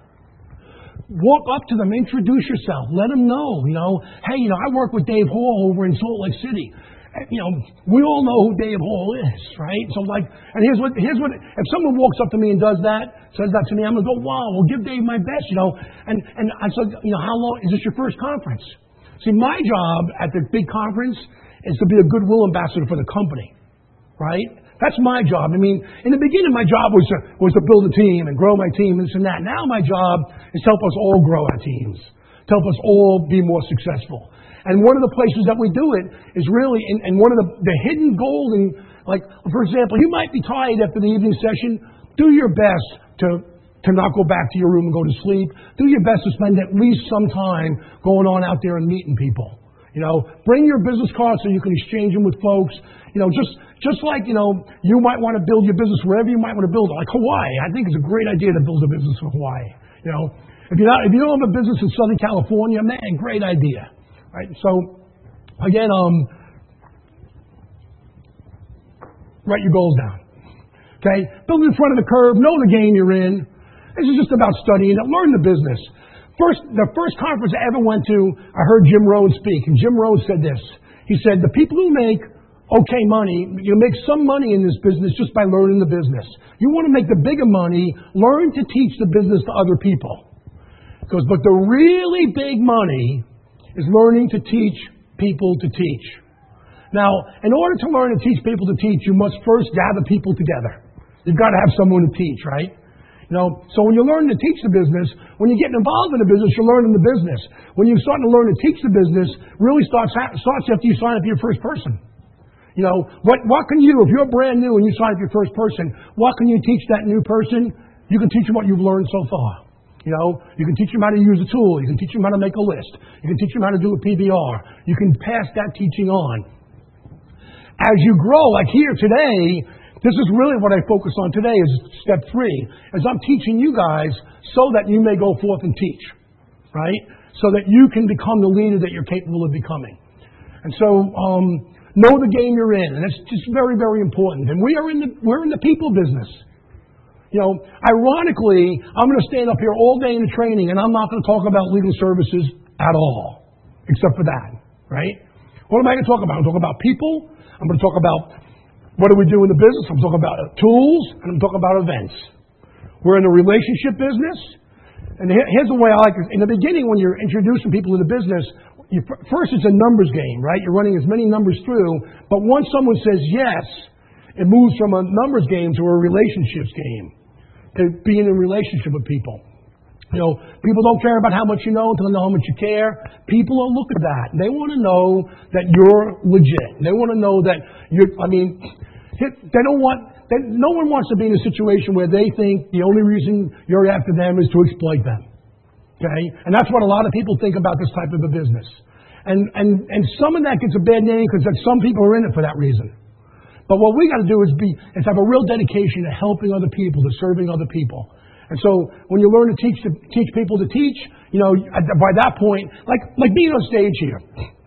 Walk up to them, introduce yourself, let them know, hey, I work with Dave Hall over in Salt Lake City. We all know who Dave Hall is, right? So and here's what, if someone walks up to me and says that to me, I'm going to go, wow, well, give Dave my best, And I said, how long, is this your first conference? See, my job at the big conference is to be a goodwill ambassador for the company, right? That's my job. In the beginning, my job was to build a team and grow my team and this and that. Now my job is to help us all grow our teams, to help us all be more successful. And one of the places that we do it is really, and one of the hidden golden, for example, you might be tired after the evening session. Do your best to not go back to your room and go to sleep. Do your best to spend at least some time going on out there and meeting people. Bring your business cards so you can exchange them with folks. Just like, you might want to build your business wherever you might want to build it. Like Hawaii. I think it's a great idea to build a business in Hawaii. If you don't have a business in Southern California, man, great idea. Right? So, again, write your goals down. Okay? Build in front of the curve. Know the game you're in. This is just about studying it. Learn the business. The first conference I ever went to, I heard Jim Rohn speak. And Jim Rohn said this. He said, the people who make okay money, you make some money in this business just by learning the business. You want to make the bigger money, learn to teach the business to other people. He goes, but the really big money is learning to teach people to teach. Now, in order to learn to teach people to teach, you must first gather people together. You've got to have someone to teach, right? So when you're learning to teach the business, when you're getting involved in the business, you're learning the business. When you're starting to learn to teach the business, really starts after you sign up your first person. What can you, if you're brand new and you sign up your first person, what can you teach that new person? You can teach them what you've learned so far. You know, you can teach them how to use a tool. You can teach them how to make a list. You can teach them how to do a PBR. You can pass that teaching on. As you grow, like here today, this is really what I focus on today is step 3, as I'm teaching you guys so that you may go forth and teach, right? So that you can become the leader that you're capable of becoming. And so, know the game you're in, and it's just very, very important. And we're in the people business. You know, ironically, I'm going to stand up here all day in the training, and I'm not going to talk about legal services at all, except for that, right? What am I going to talk about? I'm going to talk about people. I'm going to talk about what do we do in the business. I'm talking about tools, and I'm talking about events. We're in the relationship business, and here's the way I like it. In the beginning, when you're introducing people to the business, first it's a numbers game, right? You're running as many numbers through, but once someone says yes, it moves from a numbers game to a relationships game, to being in a relationship with people. You know, people don't care about how much you know until they know how much you care. People don't look at that. They want to know that you're legit. They want to know that you're, they don't want, no one wants to be in a situation where they think the only reason you're after them is to exploit them. Okay? And that's what a lot of people think about this type of a business. And some of that gets a bad name because some people are in it for that reason. But what we got to do is have a real dedication to helping other people, to serving other people. And so when you learn to teach people to teach, you know, by that point, like being on stage here,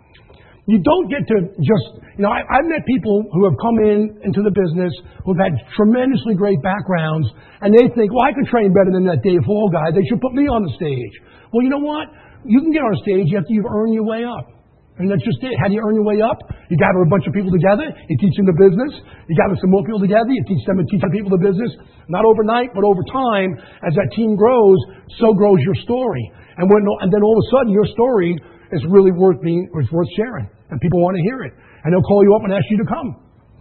you don't get to just, you know, I've met people who have come into the business who've had tremendously great backgrounds, and they think, well, I can train better than that Dave Hall guy. They should put me on the stage. Well, you know what? You can get on stage after you've earned your way up. And that's just it. How do you earn your way up? You gather a bunch of people together. You teach them the business. You gather some more people together. You teach them and teach other people the business. Not overnight, but over time, as that team grows, so grows your story. And then all of a sudden, your story is really worth sharing, and people want to hear it. And they'll call you up and ask you to come.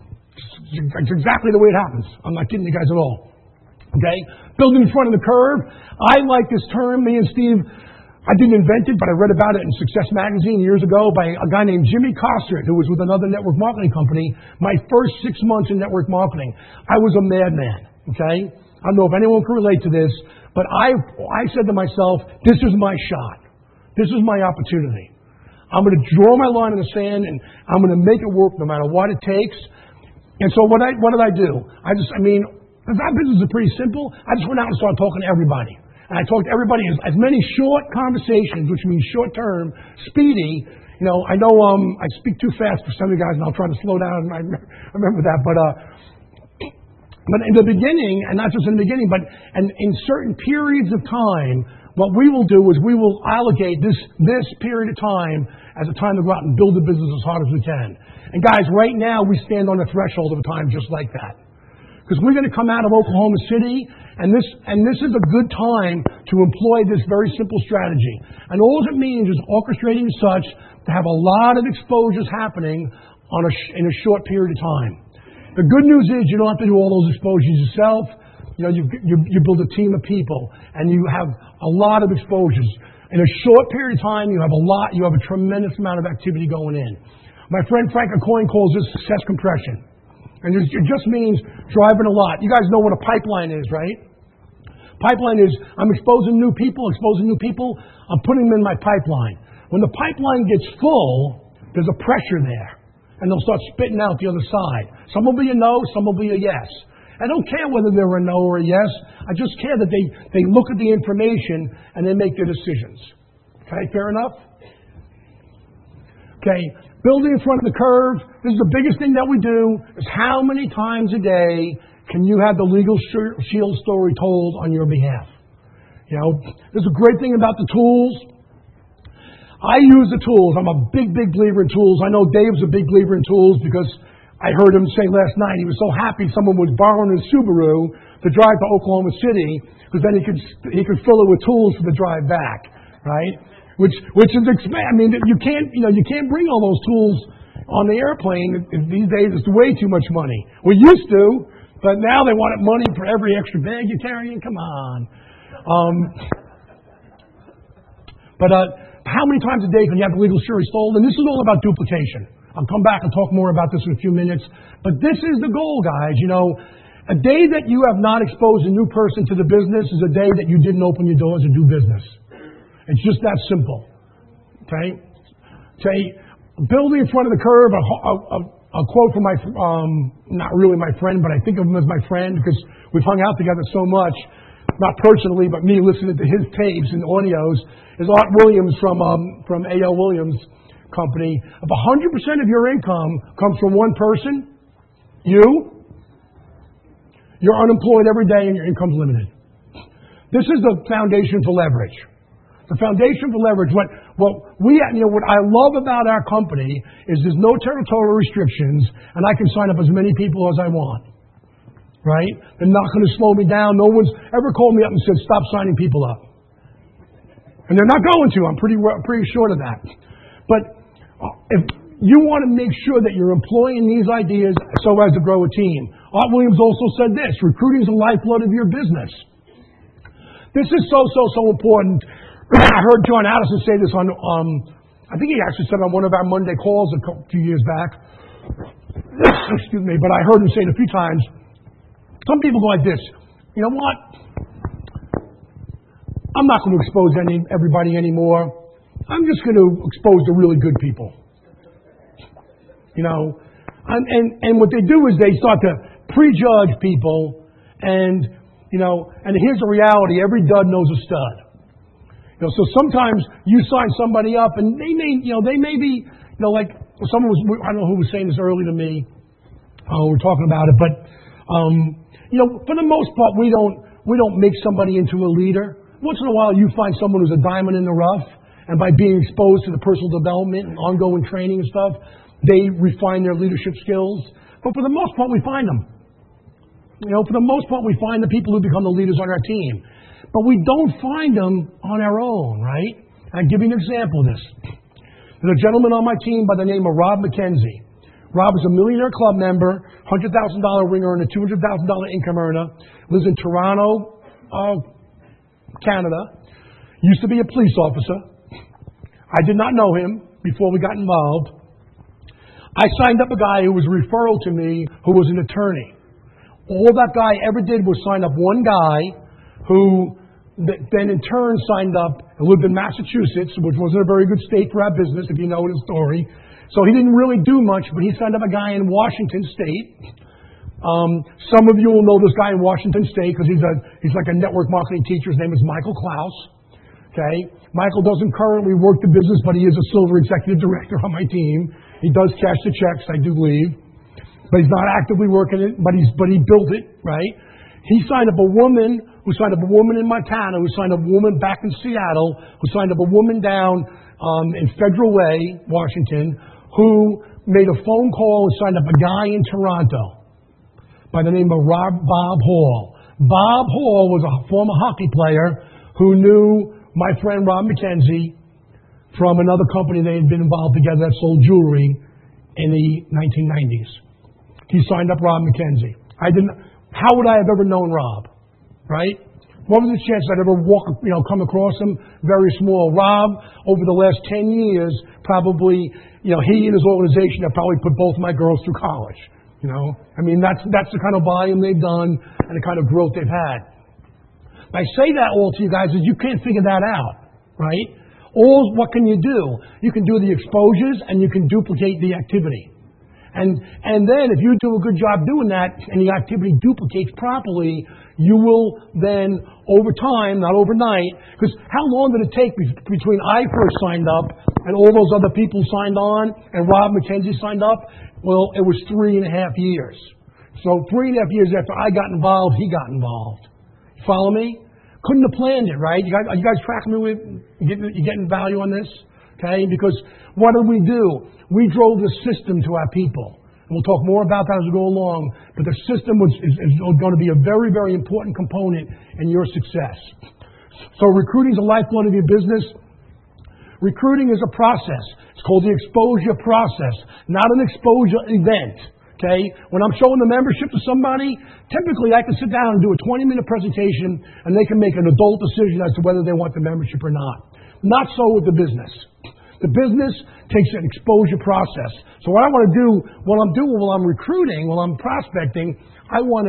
It's exactly the way it happens. I'm not kidding you guys at all. Okay, building in front of the curve. I like this term. Me and Steve. I didn't invent it, but I read about it in Success Magazine years ago by a guy named Jimmy Costard, who was with another network marketing company. My first 6 months in network marketing, I was a madman, okay? I don't know if anyone can relate to this, but I said to myself, this is my shot. This is my opportunity. I'm going to draw my line in the sand, and I'm going to make it work no matter what it takes. And so what did I do? That business is pretty simple. I just went out and started talking to everybody. And I talked to everybody, as many short conversations, which means short term, speedy. You know, I know I speak too fast for some of you guys, and I'll try to slow down. I remember that. But in the beginning, and not just in the beginning, but in certain periods of time, what we will do is we will allocate this period of time as a time to go out and build the business as hard as we can. And guys, right now we stand on the threshold of a time just like that. Because we're going to come out of Oklahoma City, and this is a good time to employ this very simple strategy. And all it means is orchestrating such to have a lot of exposures happening in a short period of time. The good news is you don't have to do all those exposures yourself. You know, you build a team of people, and you have a lot of exposures. In a short period of time, you have a tremendous amount of activity going in. My friend Frank Acoin calls this success compression. And it just means driving a lot. You guys know what a pipeline is, right? Pipeline is, I'm exposing new people, I'm putting them in my pipeline. When the pipeline gets full, there's a pressure there. And they'll start spitting out the other side. Some will be a no, some will be a yes. I don't care whether they're a no or a yes. I just care that they look at the information and they make their decisions. Okay, fair enough? Okay, building in front of the curve. This is the biggest thing that we do, is how many times a day can you have the legal shield story told on your behalf? You know, there's a great thing about the tools. I use the tools. I'm a big, big believer in tools. I know Dave's a big believer in tools because I heard him say last night he was so happy someone was borrowing his Subaru to drive to Oklahoma City because then he could fill it with tools for the drive back, right? Which is, I mean, you can't bring all those tools on the airplane. These days it's way too much money. We used to, but now they want money for every extra bag you're carrying. Come on. But how many times a day can you have the legal surety stolen? And this is all about duplication. I'll come back and talk more about this in a few minutes. But this is the goal, guys. You know, A day that you have not exposed a new person to the business is a day that you didn't open your doors and do business. It's just that simple. Okay? Say, building in front of the curb, a quote from my, not really my friend, but I think of him as my friend because we've hung out together so much, not personally, but me listening to his tapes and audios, is Art Williams from A.L. Williams Company. If 100% of your income comes from one person, you're unemployed every day and your income's limited. This is the foundation for leverage. The foundation for leverage. What I love about our company is there's no territorial restrictions, and I can sign up as many people as I want. Right? They're not going to slow me down. No one's ever called me up and said, "Stop signing people up." And they're not going to. I'm pretty sure of that. But if you want to make sure that you're employing these ideas so as to grow a team. Art Williams also said this: recruiting is the lifeblood of your business. This is so important. I heard John Addison say this on, I think he actually said on one of our Monday calls a few years back. Excuse me, but I heard him say it a few times. Some people go like this: you know what? I'm not going to expose everybody anymore. I'm just going to expose the really good people. You know, and what they do is they start to prejudge people, and here's the reality: every dud knows a stud. So sometimes you sign somebody up, and they may be, like someone was, I don't know who was saying this early to me. We're talking about it, but for the most part, we don't make somebody into a leader. Once in a while, you find someone who's a diamond in the rough, and by being exposed to the personal development and ongoing training and stuff, they refine their leadership skills. But for the most part, we find them. For the most part, we find the people who become the leaders on our team. But we don't find them on our own, right? I'll give you an example of this. There's a gentleman on my team by the name of Rob McKenzie. Rob is a Millionaire Club member, $100,000 ring earner, $200,000 income earner, lives in Toronto, Canada, used to be a police officer. I did not know him before we got involved. I signed up a guy who was a referral to me who was an attorney. All that guy ever did was sign up one guy who then in turn signed up and lived in Massachusetts, which wasn't a very good state for our business, if you know his story. So he didn't really do much, but he signed up a guy in Washington State. Some of you will know this guy in Washington State because he's like a network marketing teacher. His name is Michael Klaus. Okay, Michael doesn't currently work the business, but he is a silver executive director on my team. He does cash the checks, I do believe, but he's not actively working it. But he built it, right? He signed up a woman who signed up a woman in Montana, who signed up a woman back in Seattle, who signed up a woman down in Federal Way, Washington, who made a phone call and signed up a guy in Toronto by the name of Bob Hall. Bob Hall was a former hockey player who knew my friend Rob McKenzie from another company they had been involved together that sold jewelry in the 1990s. He signed up Rob McKenzie. How would I have ever known Rob? Right? What was the chance I'd ever come across him? Very small. Rob, over the last 10 years, probably, he and his organization have probably put both my girls through college. That's the kind of volume they've done and the kind of growth they've had. I say that all to you guys is you can't figure that out, right? What can you do? You can do the exposures and you can duplicate the activity. And then if you do a good job doing that and the activity duplicates properly, you will then, over time, not overnight, because how long did it take between I first signed up and all those other people signed on and Rob McKenzie signed up? Well, it was 3.5 years. So 3.5 years after I got involved, he got involved. You follow me? Couldn't have planned it, right? You guys tracking me with? You getting value on this? Okay? Because what did we do? We drove the system to our people. And we'll talk more about that as we go along. But the system is going to be a very, very important component in your success. So recruiting is the lifeblood of your business. Recruiting is a process. It's called the exposure process, not an exposure event. Okay? When I'm showing the membership to somebody, typically I can sit down and do a 20-minute presentation and they can make an adult decision as to whether they want the membership or not. Not so with the business. The business takes an exposure process. So what I want to do, while I'm recruiting, while I'm prospecting, I want to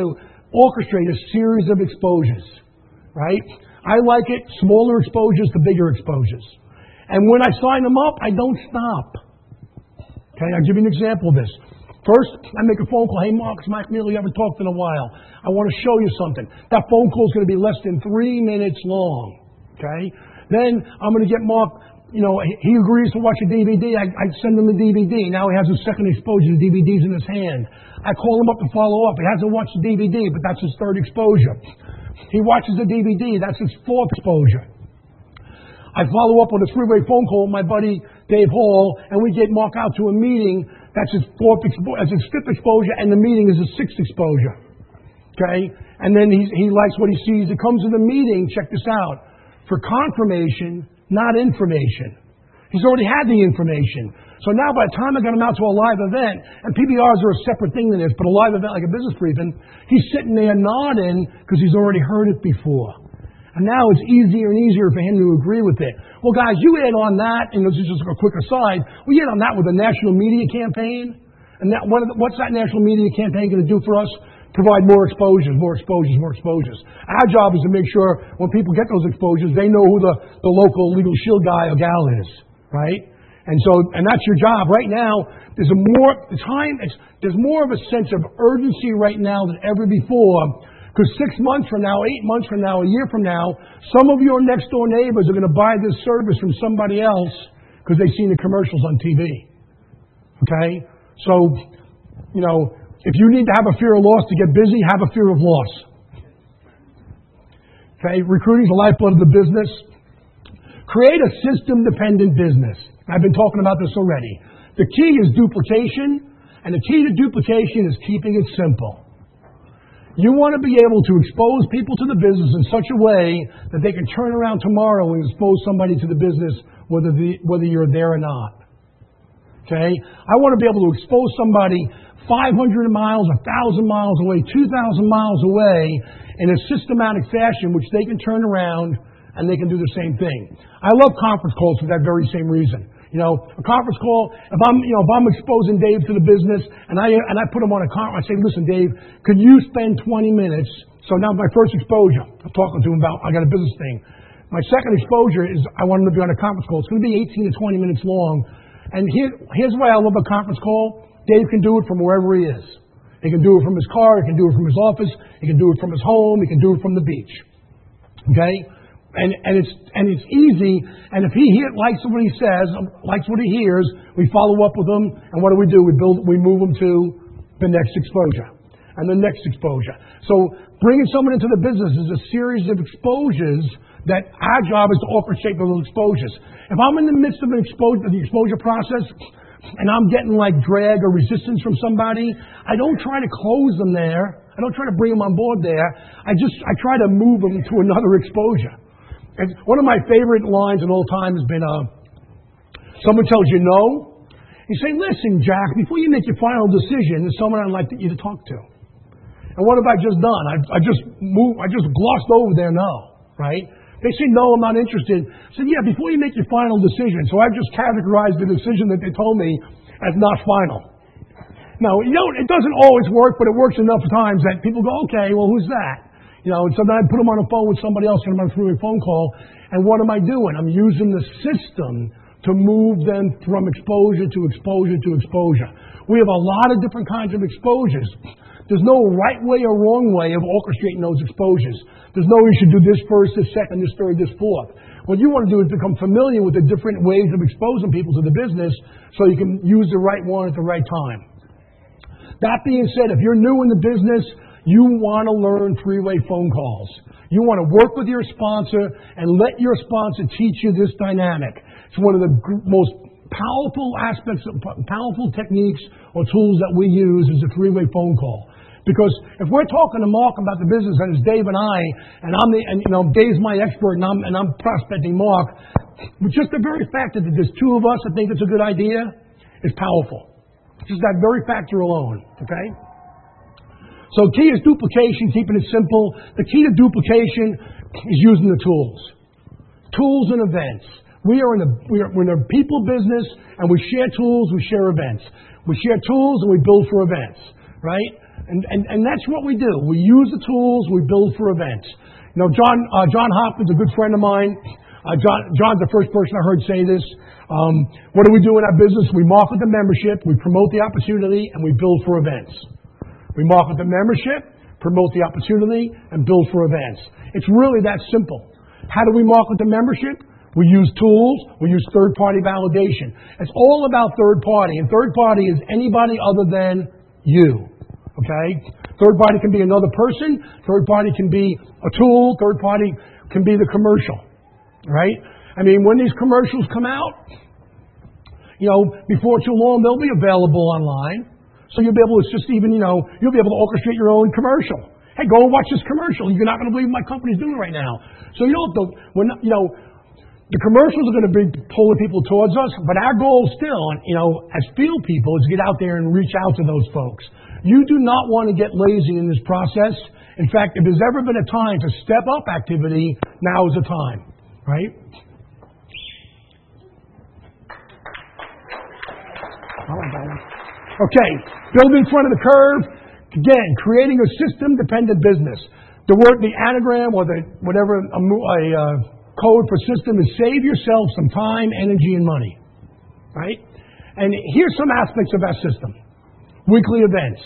orchestrate a series of exposures, right? I like it, smaller exposures to bigger exposures. And when I sign them up, I don't stop. Okay, I'll give you an example of this. First, I make a phone call. Hey, Mark, it's Mike Neely. We haven't talked in a while. I want to show you something. That phone call is going to be less than 3 minutes long. Okay? Then I'm going to get Mark, he agrees to watch a DVD. I send him the DVD. Now he has his second exposure. The DVD's in his hand. I call him up to follow up. He hasn't watched the DVD, but that's his third exposure. He watches the DVD. That's his fourth exposure. I follow up on a three-way phone call with my buddy Dave Hall, and we get Mark out to a meeting. That's his fifth exposure, and the meeting is his sixth exposure. Okay? And then he likes what he sees. He comes to the meeting, check this out, for confirmation, not information. He's already had the information. So now by the time I got him out to a live event, and PBRs are a separate thing than this, but a live event like a business briefing, he's sitting there nodding because he's already heard it before. And now it's easier and easier for him to agree with it. Well, guys, you add on that, and this is just a quick aside, we add on that with a national media campaign. And what's that national media campaign going to do for us? Provide more exposures, more exposures, more exposures. Our job is to make sure when people get those exposures, they know who the local Legal Shield guy or gal is, right? And that's your job. Right now, there's more of a sense of urgency right now than ever before. Because 6 months from now, 8 months from now, a year from now, some of your next door neighbors are going to buy this service from somebody else because they've seen the commercials on TV. Okay? So, if you need to have a fear of loss to get busy, have a fear of loss. Okay? Recruiting is the lifeblood of the business. Create a system-dependent business. I've been talking about this already. The key is duplication, and the key to duplication is keeping it simple. You want to be able to expose people to the business in such a way that they can turn around tomorrow and expose somebody to the business whether you're there or not. Okay? I want to be able to expose somebody 500 miles, 1,000 miles away, 2,000 miles away in a systematic fashion which they can turn around and they can do the same thing. I love conference calls for that very same reason. A conference call, if I'm exposing Dave to the business and I put him on a conference, I say, listen, Dave, could you spend 20 minutes? So now my first exposure, I'm talking to him about, I got a business thing. My second exposure is I want him to be on a conference call. It's going to be 18 to 20 minutes long. And here's why I love a conference call. Dave can do it from wherever he is. He can do it from his car. He can do it from his office. He can do it from his home. He can do it from the beach. Okay? And it's easy, and if he likes what he says, likes what he hears, we follow up with him, and what do? We move him to the next exposure, and the next exposure. So bringing someone into the business is a series of exposures that our job is to orchestrate those exposures. If I'm in the midst of the exposure process, and I'm getting like drag or resistance from somebody, I don't try to close them there. I don't try to bring them on board there. I try to move them to another exposure. And one of my favorite lines in all time has been, someone tells you no. You say, listen, Jack, before you make your final decision, there's someone I'd like you to talk to. And what have I just done? I just glossed over their no, right? They say, no, I'm not interested. I said, yeah, before you make your final decision. So I've just categorized the decision that they told me as not final. Now, it doesn't always work, but it works enough times that people go, okay, well, who's that? And sometimes I put them on the phone with somebody else and I'm through a phone call. And what am I doing? I'm using the system to move them from exposure to exposure to exposure. We have a lot of different kinds of exposures. There's no right way or wrong way of orchestrating those exposures. There's no you should do this first, this second, this third, this fourth. What you want to do is become familiar with the different ways of exposing people to the business so you can use the right one at the right time. That being said, if you're new in the business, you want to learn three-way phone calls. You want to work with your sponsor and let your sponsor teach you this dynamic. It's one of the most powerful aspects, powerful techniques or tools that we use is a three-way phone call. Because if we're talking to Mark about the business and it's Dave and I, and Dave's my expert and I'm prospecting Mark, but just the very fact that there's two of us that think it's a good idea is powerful. Just that very factor alone, okay? So key is duplication, keeping it simple. The key to duplication is using the tools. Tools and events. We're in a people business and we share tools, we share events. We share tools and we build for events, right? And that's what we do. We use the tools, we build for events. You know, John Hoffman's a good friend of mine. John's the first person I heard say this. What do we do in our business? We market the membership, we promote the opportunity, and we build for events. We market the membership, promote the opportunity, and build for events. It's really that simple. How do we market the membership? We use tools, we use third-party validation. It's all about third party, and third party is anybody other than you. Okay? Third party can be another person, third party can be a tool, third party can be the commercial. Right? I mean, when these commercials come out, you know, before too long, they'll be available online. So you'll be able to just even, you know, you'll be able to orchestrate your own commercial. Hey, go and watch this commercial. You're not going to believe what my company's doing right now. So you don't have to, you know, the commercials are going to be pulling people towards us, but our goal still, you know, as field people, is to get out there and reach out to those folks. You do not want to get lazy in this process. In fact, if there's ever been a time to step up activity, now is the time, right? Okay, building in front of the curve. Again, creating a system-dependent business. The anagram, or whatever code for system is save yourself some time, energy, and money. Right? And here's some aspects of our system. Weekly events.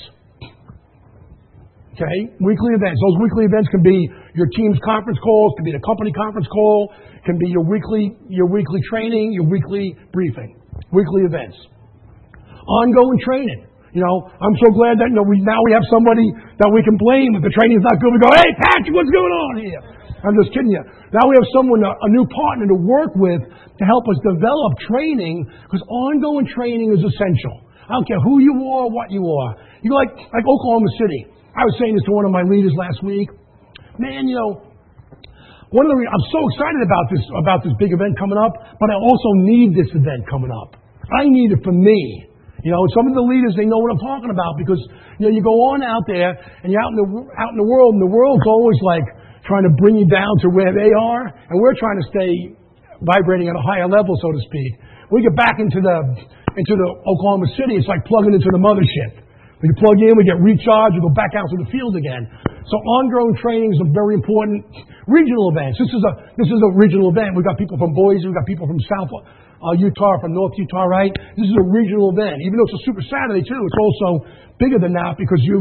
Okay? Weekly events. Those weekly events can be your team's conference calls, can be the company conference call, can be your weekly training, your weekly briefing. Weekly events. Ongoing training. You know, I'm so glad that, you know, now we have somebody that we can blame if the training's not good. We go, hey, Patrick, what's going on here? I'm just kidding you. Now we have someone, a new partner to work with to help us develop training, because ongoing training is essential. I don't care who you are, what you are. You go like Oklahoma City. I was saying this to one of my leaders last week. Man, you know, I'm so excited about this big event coming up, but I also need this event coming up. I need it for me. You know, some of the leaders, they know what I'm talking about, because, you know, you go on out there and you're out in the world, and the world's always like trying to bring you down to where they are, and we're trying to stay vibrating at a higher level, so to speak. We get back into the Oklahoma City, it's like plugging into the mothership. We plug in, we get recharged, we go back out to the field again. So ongoing training is a very important. Regional events. This is a regional event. We've got people from Boise, we've got people from South Utah, from North Utah, right? This is a regional event. Even though it's a Super Saturday too, it's also bigger than that because of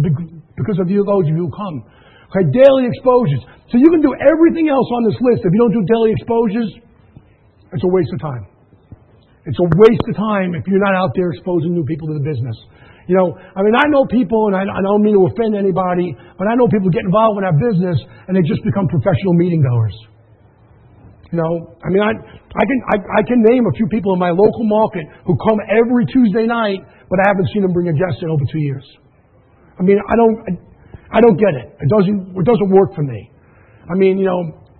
you, those of you who come. Okay, daily exposures. So you can do everything else on this list. If you don't do daily exposures, it's a waste of time. It's a waste of time if you're not out there exposing new people to the business. You know, I mean, I know people, and I don't mean to offend anybody, but I know people get involved in our business and they just become professional meeting goers. You know, I mean, I can name a few people in my local market who come every Tuesday night, but I haven't seen them bring a guest in over 2 years. I mean, I don't get it. It doesn't work for me. I mean, you know,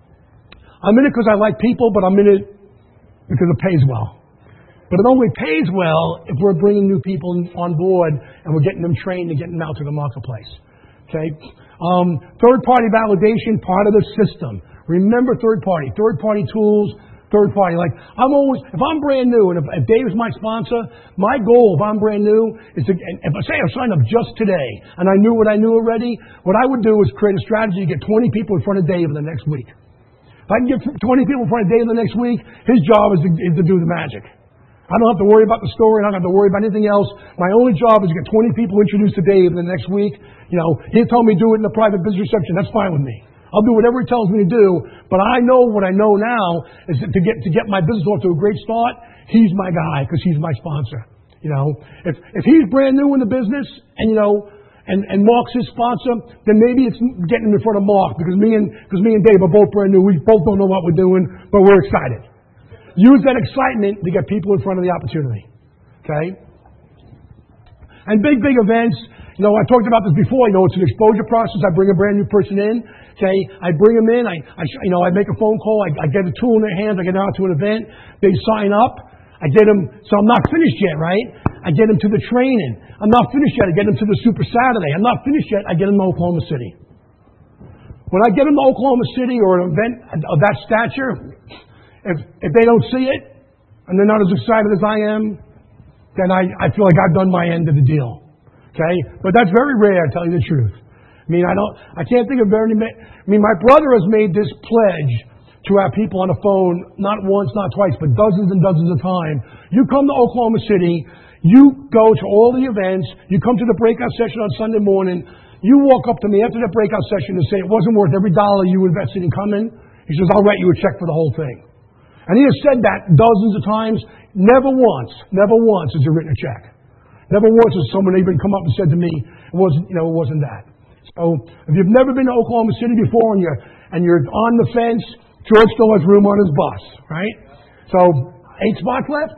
I'm in it because I like people, but I'm in it because it pays well. But it only pays well if we're bringing new people on board and we're getting them trained and getting them out to the marketplace. Okay? Third-party validation, part of the system. Remember third-party tools, third-party. Like, if I'm brand new, and if Dave's my sponsor, my goal, if I'm brand new, is to, if I say I signed up just today, and I knew what I knew already, what I would do is create a strategy to get 20 people in front of Dave in the next week. If I can get 20 people in front of Dave in the next week, his job is to do the magic. I don't have to worry about the story. I don't have to worry about anything else. My only job is to get 20 people introduced to Dave in the next week. You know, he'll tell me do it in the private business reception. That's fine with me. I'll do whatever he tells me to do. But I know what I know now is that to get my business off to a great start, he's my guy because he's my sponsor. You know, if he's brand new in the business and, you know, and Mark's his sponsor, then maybe it's getting him in front of Mark because me and Dave are both brand new. We both don't know what we're doing, but we're excited. Use that excitement to get people in front of the opportunity. Okay? And big events, you know, I talked about this before, you know, it's an exposure process. I bring a brand new person in. Okay? I bring them in. I make a phone call. I get a tool in their hands. I get them out to an event. They sign up. I get them, so I'm not finished yet, right? I get them to the training. I'm not finished yet. I get them to the Super Saturday. I'm not finished yet. I get them to Oklahoma City. When I get them to Oklahoma City or an event of that stature, if they don't see it, and they're not as excited as I am, then I feel like I've done my end of the deal. Okay? But that's very rare, to tell you the truth. I can't think of very many. My brother has made this pledge to our people on the phone, not once, not twice, but dozens and dozens of times. You come to Oklahoma City, you go to all the events, you come to the breakout session on Sunday morning, you walk up to me after the breakout session and say it wasn't worth every dollar you invested in coming. He says, I'll write you a check for the whole thing. And he has said that dozens of times. Never once has he written a check. Never once has someone even come up and said to me, it wasn't that. So if you've never been to Oklahoma City before and you're on the fence, George still has room on his bus, right? So 8 spots left?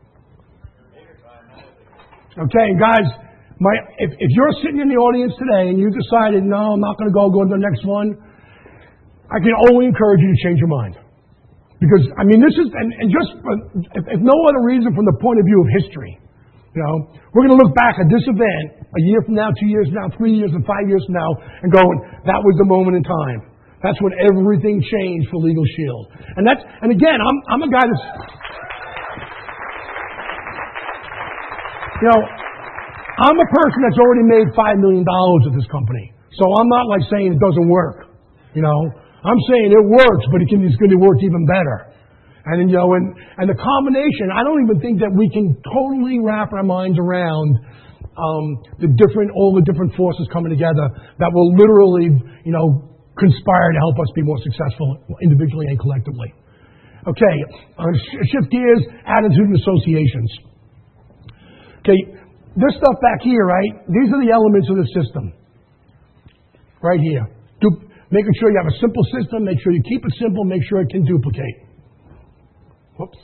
Okay, guys, if you're sitting in the audience today and you decided, no, I'm not going to go to the next one, I can only encourage you to change your mind. Because, this is, and just, if no other reason from the point of view of history, we're going to look back at this event a year from now, 2 years from now, 3 years and 5 years from now, and going, that was the moment in time. That's when everything changed for Legal Shield. And again, I'm a guy that's, I'm a person that's already made $5 million at this company. So I'm not like saying it doesn't work. I'm saying it works, but it's going to work even better. And the combination, I don't even think that we can totally wrap our minds around all the different forces coming together that will literally, conspire to help us be more successful individually and collectively. Okay, shift gears, attitude and associations. Okay, this stuff back here, right? These are the elements of the system. Right here. Making sure you have a simple system, make sure you keep it simple, make sure it can duplicate. Whoops.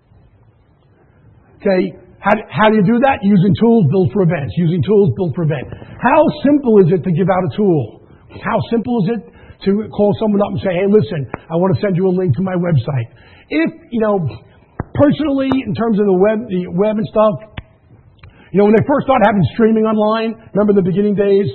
Okay, how do you do that? Using tools built for events. Using tools built for events. How simple is it to give out a tool? How simple is it to call someone up and say, hey, listen, I want to send you a link to my website? If, personally, in terms of the web and stuff, when they first started having streaming online, remember the beginning days?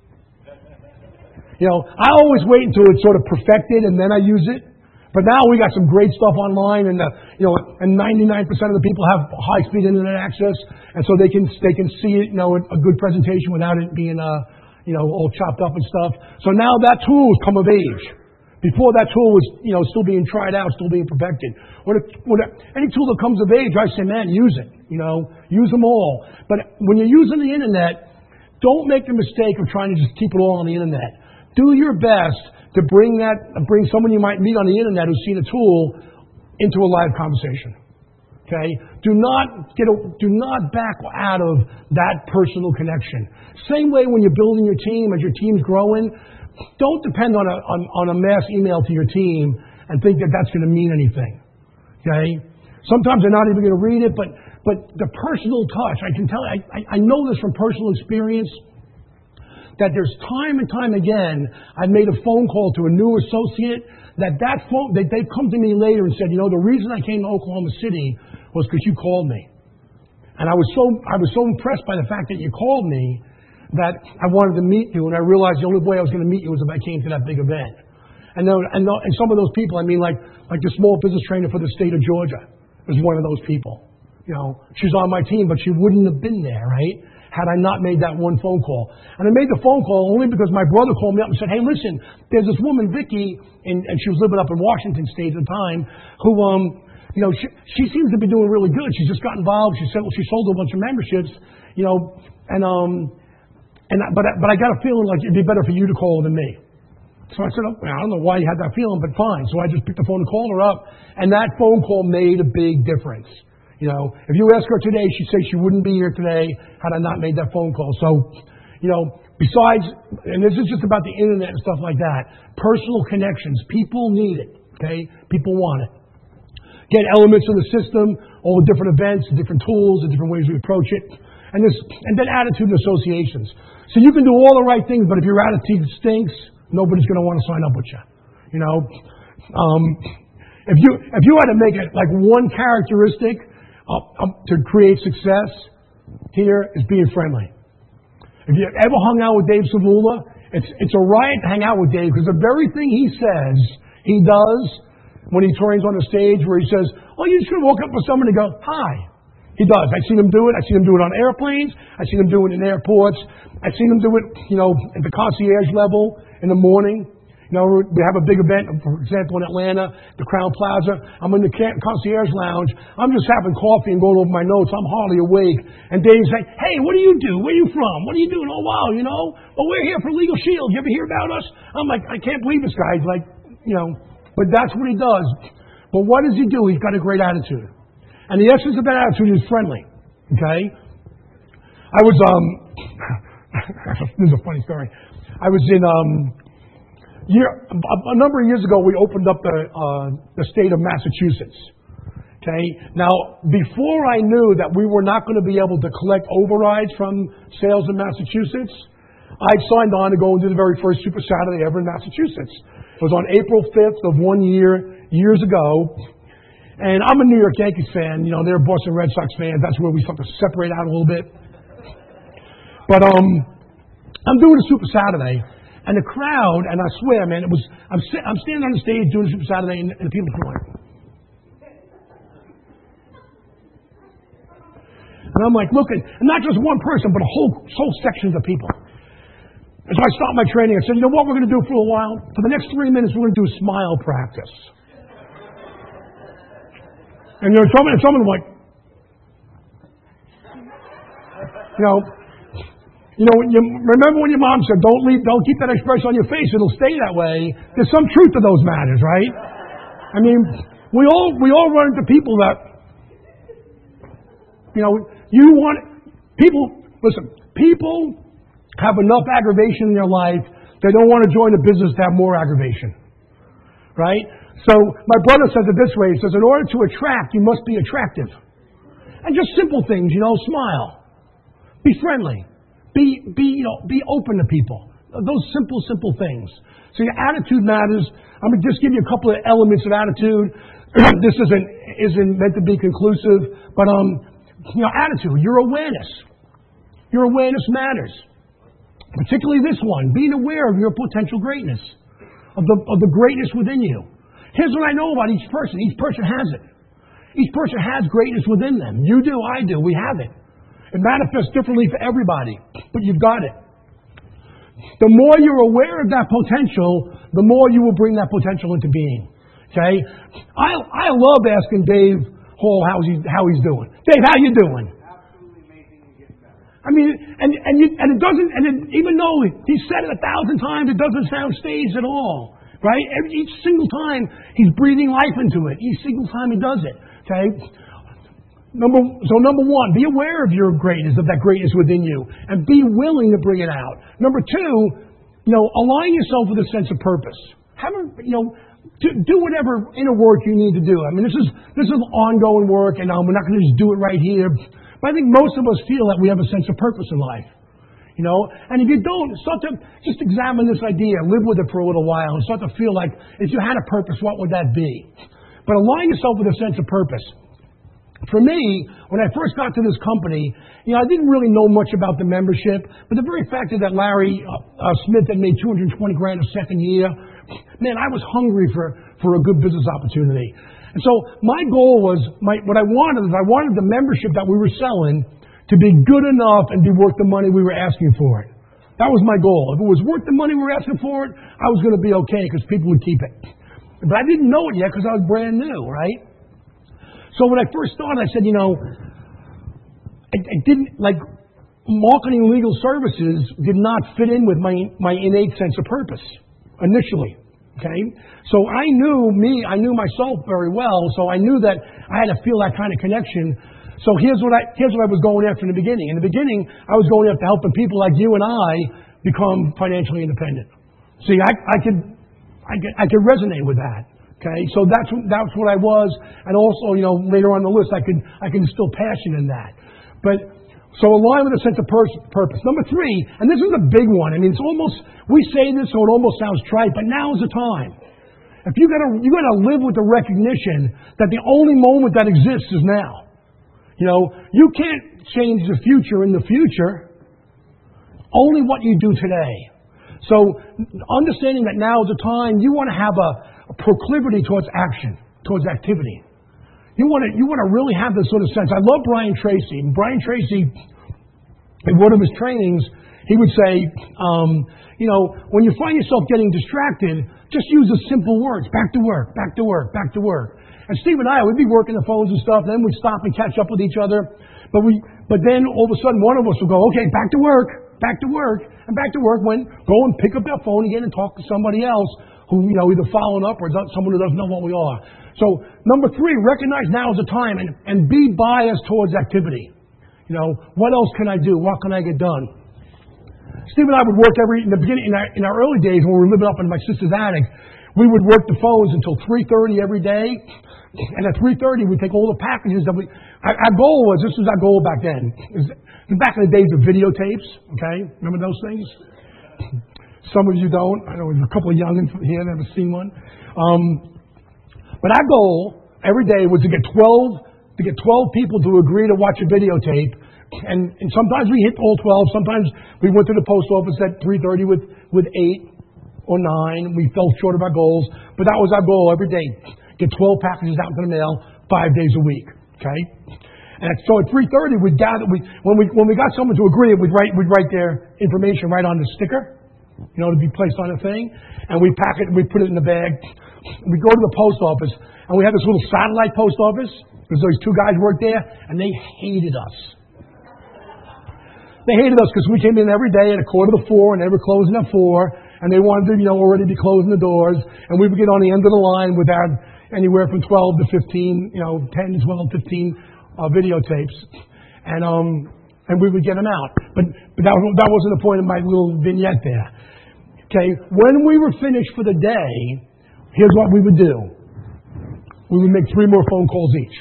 I always wait until it's sort of perfected and then I use it. But now we got some great stuff online, and and 99% of the people have high-speed internet access, and so they can see it, a good presentation without it being all chopped up and stuff. So now that tool has come of age. Before that tool was still being tried out, still being perfected. Any tool that comes of age, I say, man, use it. Use them all. But when you're using the internet, don't make the mistake of trying to just keep it all on the internet. Do your best to bring someone you might meet on the internet who's seen a tool into a live conversation. Okay? Do not back out of that personal connection. Same way when you're building your team, as your team's growing, don't depend on a mass email to your team and think that that's going to mean anything. Okay? Sometimes they're not even going to read it, but the personal touch, I can tell, I know this from personal experience, that there's time and time again, I've made a phone call to a new associate that they've come to me later and said, the reason I came to Oklahoma City was because you called me. And I was so impressed by the fact that you called me that I wanted to meet you, and I realized the only way I was going to meet you was if I came to that big event. And some of those people, like the small business trainer for the state of Georgia was one of those people. She's on my team, but she wouldn't have been there, right? Had I not made that one phone call. And I made the phone call only because my brother called me up and said, hey, listen, there's this woman, Vicky, and she was living up in Washington State at the time, who, she seems to be doing really good. She's just got involved. She sold a bunch of memberships, but I got a feeling like it'd be better for you to call her than me. So I said, I don't know why you had that feeling, but fine. So I just picked the phone and called her up, and that phone call made a big difference. If you ask her today, she'd say she wouldn't be here today had I not made that phone call. So, besides, and this is just about the internet and stuff like that, personal connections. People need it, okay? People want it. Get elements of the system, all the different events, the different tools, the different ways we approach it, and then attitude and associations. So you can do all the right things, but if your attitude stinks, nobody's going to want to sign up with you. If you had to make it like one characteristic to create success here is being friendly. If you ever hung out with Dave Savula, it's a riot to hang out with Dave because the very thing he says, he does when he turns on the stage where he says, oh, you're just going to walk up to someone and go, hi. He does. I've seen him do it. I've seen him do it on airplanes. I've seen him do it in airports. I've seen him do it, at the concierge level in the morning. We have a big event, for example, in Atlanta, the Crown Plaza. I'm in the concierge lounge. I'm just having coffee and going over my notes. I'm hardly awake. And Dave's like, hey, what do you do? Where are you from? What are you doing? Oh, wow, Well, we're here for Legal Shield. You ever hear about us? I'm like, I can't believe this guy. He's like, but that's what he does. But what does he do? He's got a great attitude. And the essence of that attitude is friendly. Okay? I was, this is a funny story. I was in, a number of years ago, we opened up the state of Massachusetts. Okay? Now, before I knew that we were not going to be able to collect overrides from sales in Massachusetts, I signed on to go and do the very first Super Saturday ever in Massachusetts. It was on April 5th of one year, years ago. And I'm a New York Yankees fan. They're Boston Red Sox fans. That's where we start to separate out a little bit. But I'm doing a Super Saturday. And the crowd, and I swear, man, I'm standing on the stage doing Super Saturday, and the people are going. And I'm like looking, and not just one person, but whole sections of people. And so I stopped my training and said, you know what we're going to do for a while? For the next 3 minutes, we're going to do smile practice. And someone like, remember when your mom said, don't keep that expression on your face, it'll stay that way. There's some truth to those matters, right? I mean, we all run into people that, people have enough aggravation in their life, they don't want to join a business to have more aggravation. Right? So my brother says it this way, he says, in order to attract, you must be attractive. And just simple things, smile. Be friendly. Be open to people. Those simple things. So your attitude matters. I'm going to just give you a couple of elements of attitude. This isn't meant to be conclusive, but attitude, your awareness. Your awareness matters. Particularly this one, being aware of your potential greatness, of the greatness within you. Here's what I know about each person. Each person has it. Each person has greatness within them. You do, I do, we have it. It manifests differently for everybody, but you've got it. The more you're aware of that potential, the more you will bring that potential into being. Okay? I love asking Dave Hall how he's doing. Dave, how you doing? Absolutely amazing and getting better. I mean, even though he said it 1,000 times, it doesn't sound staged at all. Right? Each single time he's breathing life into it. Each single time he does it. Okay? Number one, be aware of your greatness, of that greatness within you, and be willing to bring it out. Number two, align yourself with a sense of purpose. Do whatever inner work you need to do. I mean, this is ongoing work, and we're not going to just do it right here. But I think most of us feel that we have a sense of purpose in life. And if you don't, start to just examine this idea, live with it for a little while, and start to feel like if you had a purpose, what would that be? But align yourself with a sense of purpose. For me, when I first got to this company, I didn't really know much about the membership, but the very fact that Larry Smith had made $220,000 a second year, man, I was hungry for a good business opportunity. And so my goal was, what I wanted the membership that we were selling to be good enough and be worth the money we were asking for it. That was my goal. If it was worth the money we were asking for it, I was going to be okay because people would keep it. But I didn't know it yet because I was brand new, right? So when I first started, I said, I didn't, marketing legal services did not fit in with my innate sense of purpose initially. Okay? So I knew myself very well, so I knew that I had to feel that kind of connection. So here's what I was going after in the beginning. In the beginning, I was going after helping people like you and I become financially independent. See, I could resonate with that. Okay, so that's what I was, and also later on the list I can instill passion in that. But so align with a sense of purpose. Number three, and this is a big one. I mean, we say this so it almost sounds trite, but now is the time. If you gotta live with the recognition that the only moment that exists is now. You can't change the future in the future. Only what you do today. So understanding that now is the time, you want to have a proclivity towards action, towards activity. You want to really have this sort of sense. I love Brian Tracy. And Brian Tracy, in one of his trainings, he would say, when you find yourself getting distracted, just use the simple words: back to work, back to work, back to work. And Steve and I, we'd be working the phones and stuff, then we'd stop and catch up with each other. But then all of a sudden one of us would go, okay, back to work, back to work, and back to work when go and pick up that phone again and talk to somebody else who, either following up or someone who doesn't know what we are. So number 3, recognize now is the time and be biased towards activity. What else can I do? What can I get done? Steve and I would work in the beginning, in our early days when we were living up in my sister's attic, we would work the phones until 3:30 every day. And at 3:30, we'd take all the packages that our goal was, this was our goal back then. Back in the days of videotapes, okay? Remember those things? Some of you don't. I know there's a couple of youngins here that haven't seen one. But our goal every day was to get 12 people to agree to watch a videotape. And sometimes we hit all 12. Sometimes we went to the post office at 3:30 with 8 or 9. We fell short of our goals. But that was our goal every day. Get 12 packages out into the mail 5 days a week. Okay? And so at 3:30 we'd gather, when we got someone to agree, we'd write their information right on the sticker, to be placed on a thing. And we pack it and we put it in the bag. We go to the post office and we had this little satellite post office because those 2 guys worked there and they hated us. They hated us because we came in every day at 3:45 and they were closing at 4, and they wanted to, already be closing the doors, and we would get on the end of the line with our anywhere from 12 to 15, 10, 12, 15 videotapes, and we would get them out. But that wasn't the point of my little vignette there. Okay, when we were finished for the day, here's what we would do. We would make 3 more phone calls each.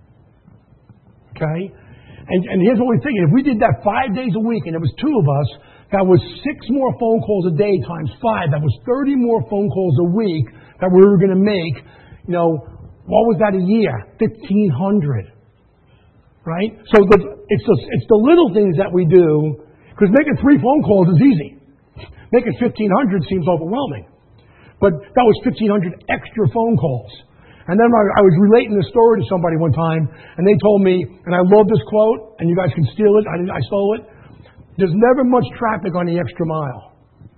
Okay? And here's what we're thinking. If we did that 5 days a week and there was 2 of us, that was 6 more phone calls a day times 5. That was 30 more phone calls a week that we were going to make. What was that a year? 1,500. Right? So it's the little things that we do, because making 3 phone calls is easy. Making 1,500 seems overwhelming. But that was 1,500 extra phone calls. And then I was relating this story to somebody one time, and they told me, and I love this quote, and you guys can steal it, I stole it, there's never much traffic on the extra mile.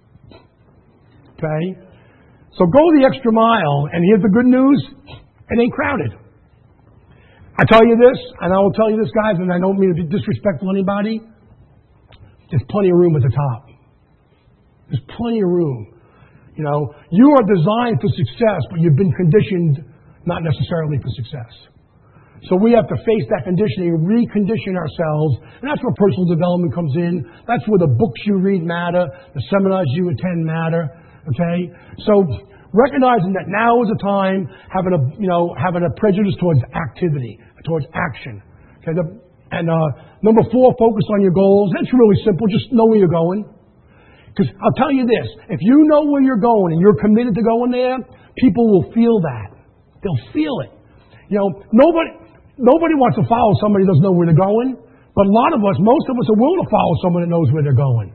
Okay? So go the extra mile, and here's the good news, it ain't crowded. I tell you this, and I will tell you this, guys, and I don't mean to be disrespectful to anybody, there's plenty of room at the top. There's plenty of room. You are designed for success, but you've been conditioned not necessarily for success. So we have to face that conditioning, recondition ourselves, and that's where personal development comes in. That's where the books you read matter, the seminars you attend matter. Okay, so recognizing that now is a time having a prejudice towards activity, towards action. Okay, number 4, focus on your goals. That's really simple. Just know where you're going. Because I'll tell you this: if you know where you're going and you're committed to going there, people will feel that. They'll feel it. Nobody wants to follow somebody who doesn't know where they're going. But most of us are willing to follow someone that knows where they're going.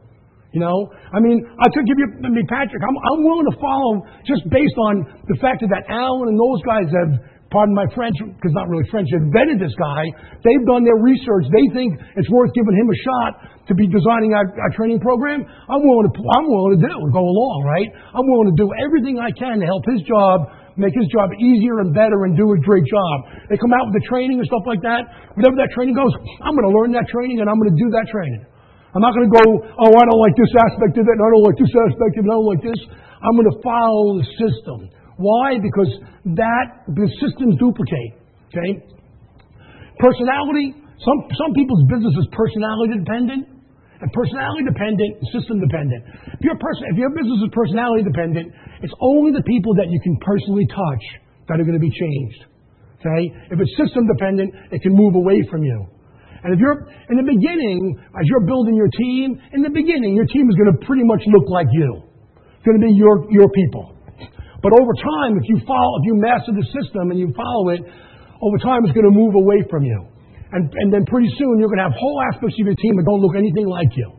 I could give you, Patrick, I'm willing to follow just based on the fact that Alan and those guys have, pardon my French, because not really French, have vetted this guy. They've done their research. They think it's worth giving him a shot to be designing our training program. I'm willing to go along, right? I'm willing to do everything I can to help his job, make his job easier and better, and do a great job. They come out with the training and stuff like that. Whatever that training goes, I'm going to learn that training and I'm going to do that training. I'm not going to go, I don't like this aspect of it, and I don't like this aspect of it, and I don't like this. I'm going to follow the system. Why? Because the systems duplicate. Okay? Personality, some people's business is personality dependent, and personality dependent and system dependent. If your business is personality dependent, it's only the people that you can personally touch that are going to be changed. Okay? If it's system dependent, it can move away from you. And if you're in the beginning, as you're building your team, in the beginning, your team is going to pretty much look like you. It's going to be your people. But over time, if you master the system and you follow it, over time it's going to move away from you. And then pretty soon you're going to have whole aspects of your team that don't look anything like you.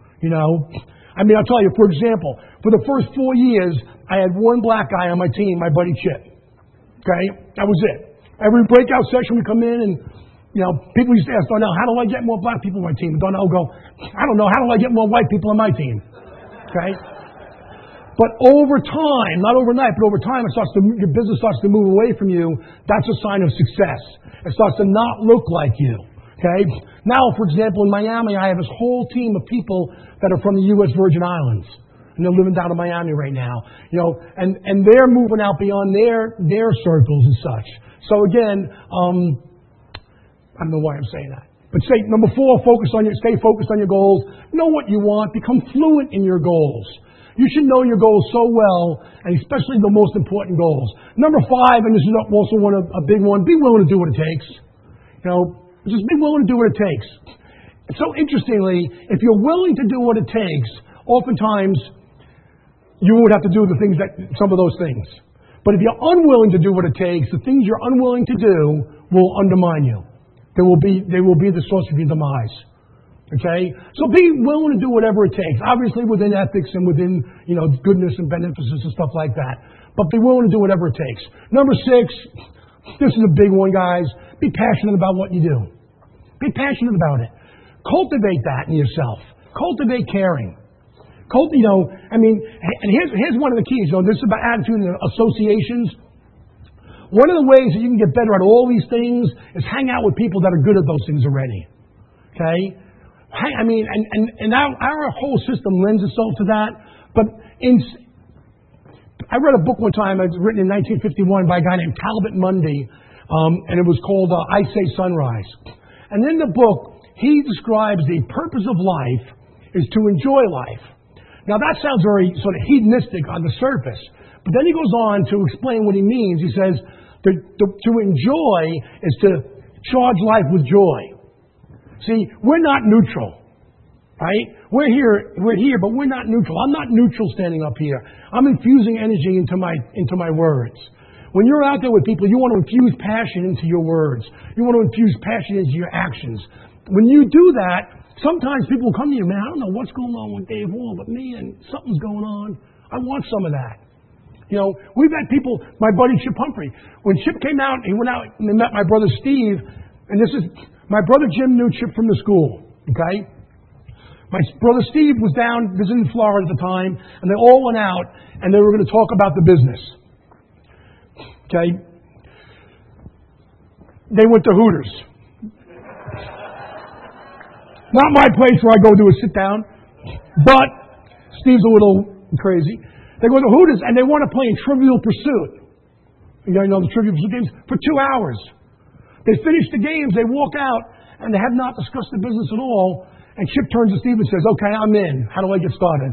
I'll tell you, for example, for the first 4 years, I had one black guy on my team, my buddy Chip. Okay? That was it. Every breakout session we come in and, people used to ask Darnell, how do I get more black people on my team? And Darnell will go, I don't know, how do I get more white people on my team? Okay? But over time, not overnight, but over time, your business starts to move away from you. That's a sign of success. It starts to not look like you. Okay? Now, for example, in Miami, I have this whole team of people that are from the U.S. Virgin Islands. And they're living down in Miami right now. And they're moving out beyond their circles and such. So again, I don't know why I'm saying that. But number 4, stay focused on your goals. Know what you want. Become fluent in your goals. You should know your goals so well, and especially the most important goals. Number 5, and this is also a big one, be willing to do what it takes. Just be willing to do what it takes. So interestingly, if you're willing to do what it takes, oftentimes you won't have to do some of those things. But if you're unwilling to do what it takes, the things you're unwilling to do will undermine you. They will be the source of your demise. Okay? So be willing to do whatever it takes. Obviously within ethics and within, goodness and beneficence and stuff like that. But be willing to do whatever it takes. Number 6, this is a big one, guys. Be passionate about what you do. Be passionate about it. Cultivate that in yourself. Cultivate caring. And here's one of the keys. This is about attitude and associations. One of the ways that you can get better at all these things is hang out with people that are good at those things already. Okay? And our whole system lends itself to that. But I read a book one time. It was written in 1951 by a guy named Talbot Mundy, and it was called I Say Sunrise. And in the book, he describes the purpose of life is to enjoy life. Now that sounds very sort of hedonistic on the surface, but then he goes on to explain what he means. He says to enjoy is to charge life with joy. See, we're not neutral, right? We're here, but we're not neutral. I'm not neutral standing up here. I'm infusing energy into my words. When you're out there with people, you want to infuse passion into your words. You want to infuse passion into your actions. When you do that, sometimes people will come to you, man, I don't know what's going on with Dave Hall, but man, something's going on. I want some of that. We've had people, my buddy Chip Humphrey, when Chip came out, he went out and met my brother Steve, and my brother Jim knew Chip from the school, okay? My brother Steve was down visiting Florida at the time, and they all went out, and they were going to talk about the business. Okay? They went to Hooters. Not my place where I go do a sit down, but Steve's a little crazy. They go to Hooters and they want to play in Trivial Pursuit. You guys know the Trivial Pursuit games? For 2 hours. They finish the games, they walk out, and they have not discussed the business at all. And Chip turns to Steve and says, okay, I'm in. How do I get started?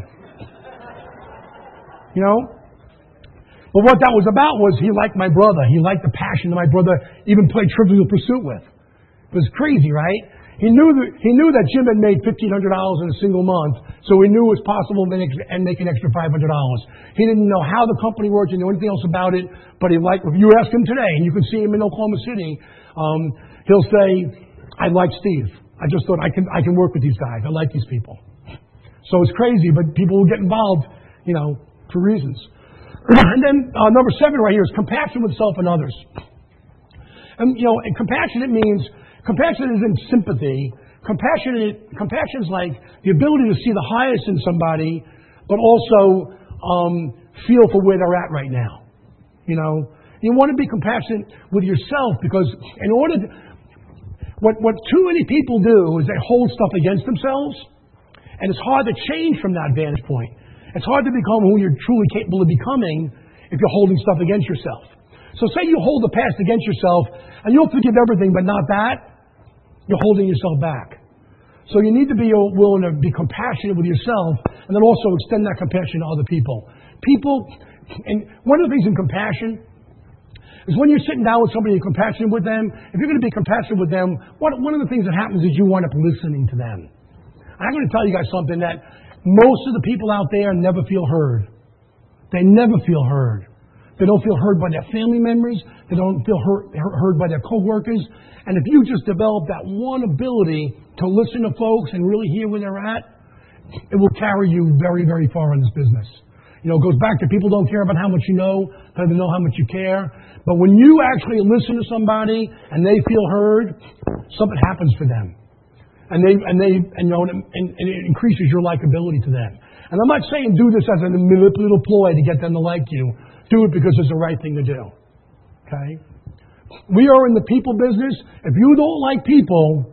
But what that was about was he liked my brother. He liked the passion that my brother even played Trivial Pursuit with. It was crazy, right? He knew that Jim had made $1,500 in a single month, so he knew it was possible to make an extra $500. He didn't know how the company worked, he didn't know anything else about it, but if you ask him today, and you can see him in Oklahoma City, he'll say, I like Steve. I just thought I can work with these guys. I like these people. So it's crazy, but people will get involved, for reasons. And then number 7 right here is compassion with self and others. And compassion isn't sympathy. Compassion is like the ability to see the highest in somebody, but also feel for where they're at right now. You want to be compassionate with yourself because what too many people do is they hold stuff against themselves, and it's hard to change from that vantage point. It's hard to become who you're truly capable of becoming if you're holding stuff against yourself. So say you hold the past against yourself, and you'll forgive everything, but not that. You're holding yourself back. So you need to be willing to be compassionate with yourself and then also extend that compassion to other people. And one of the things in compassion is when you're sitting down with somebody and you're compassionate with them, if you're going to be compassionate with them, one of the things that happens is you wind up listening to them. I'm going to tell you guys something that most of the people out there never feel heard. They never feel heard. They don't feel heard by their family members. They don't feel heard by their coworkers. And if you just develop that one ability to listen to folks and really hear where they're at, it will carry you very, very far in this business. It goes back to people don't care about how much you know, they don't know how much you care. But when you actually listen to somebody and they feel heard, something happens for them. And it increases your likability to them. And I'm not saying do this as a little ploy to get them to like you. Do it because it's the right thing to do. Okay? We are in the people business. If you don't like people,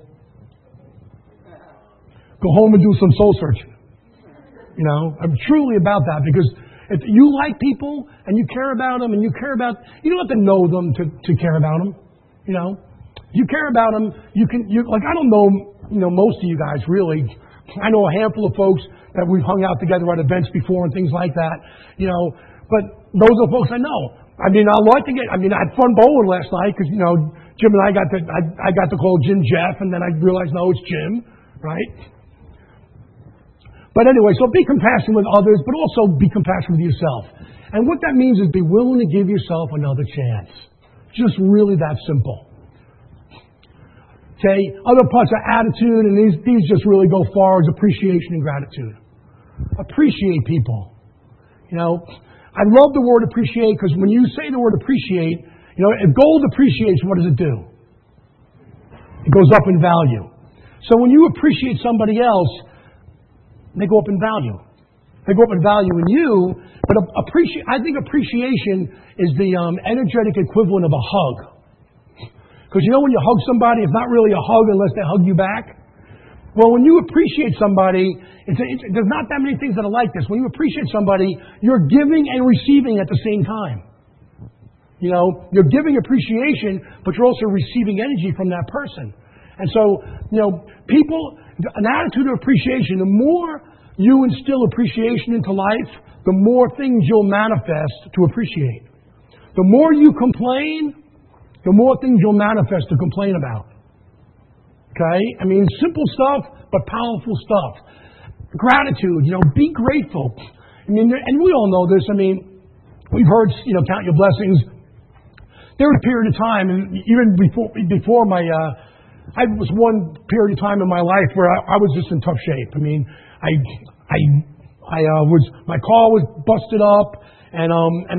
go home and do some soul searching. You know, I'm truly about that, because if you like people and you care about them and you care about, you don't have to know them to care about them. You know, if you care about them, like, I don't know, most of you guys really. I know a handful of folks that we've hung out together at events before and things like that, but those are the folks I know. I had fun bowling last night because, Jim and I got to call Jim Jeff, and then I realized, no, it's Jim, right? But anyway, so be compassionate with others, but also be compassionate with yourself. And what that means is be willing to give yourself another chance. Just really that simple. Okay, other parts are attitude, and these just really go far as appreciation and gratitude. Appreciate people. I love the word appreciate, because when you say the word appreciate, if gold appreciates, what does it do? It goes up in value. So when you appreciate somebody else, they go up in value. They go up in value in you, but I think appreciation is the energetic equivalent of a hug. Because when you hug somebody, it's not really a hug unless they hug you back. Well, when you appreciate somebody, there's not that many things that are like this. When you appreciate somebody, you're giving and receiving at the same time. You're giving appreciation, but you're also receiving energy from that person. And so, people, an attitude of appreciation, the more you instill appreciation into life, the more things you'll manifest to appreciate. The more you complain, the more things you'll manifest to complain about. Okay? Simple stuff, but powerful stuff. Gratitude, be grateful. And we all know this. We've heard, count your blessings. There was a period of time, and even before I was one period of time in my life where I was just in tough shape. My car was busted up, and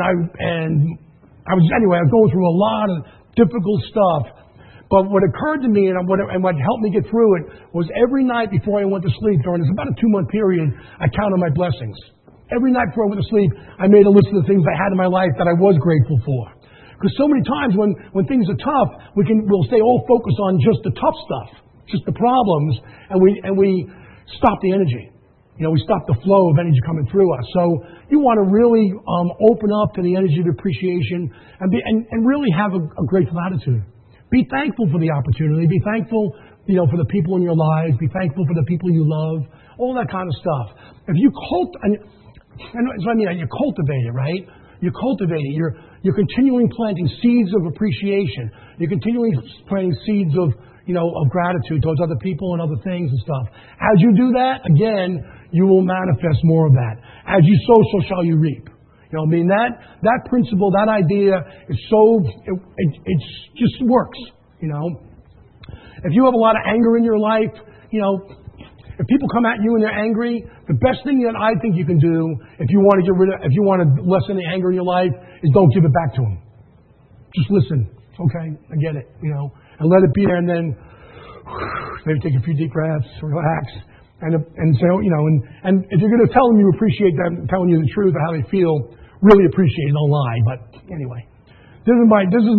I was going through a lot of difficult stuff. But what occurred to me and what helped me get through it was every night before I went to sleep, during this about a 2-month period, I counted my blessings. Every night before I went to sleep, I made a list of the things I had in my life that I was grateful for. Because so many times when things are tough, we'll stay all focused on just the tough stuff, just the problems, and we stop the energy. We stop the flow of energy coming through us. So you want to really open up to the energy of appreciation and really have a grateful attitude. Be thankful for the opportunity. Be thankful, for the people in your lives. Be thankful for the people you love. All that kind of stuff. If you cultivate it, right? You cultivate it. You're continually planting seeds of appreciation. You're continually planting seeds of gratitude towards other people and other things and stuff. As you do that, again, you will manifest more of that. As you sow, so shall you reap. That principle, that idea is it just works, If you have a lot of anger in your life, if people come at you and they're angry, the best thing that I think you can do if you want to lessen the anger in your life is don't give it back to them. Just listen. Okay, I get it, and let it be there, and then maybe take a few deep breaths, relax, and say, and if you're going to tell them you appreciate them telling you the truth of how they feel, really appreciate it, don't lie. But anyway, this is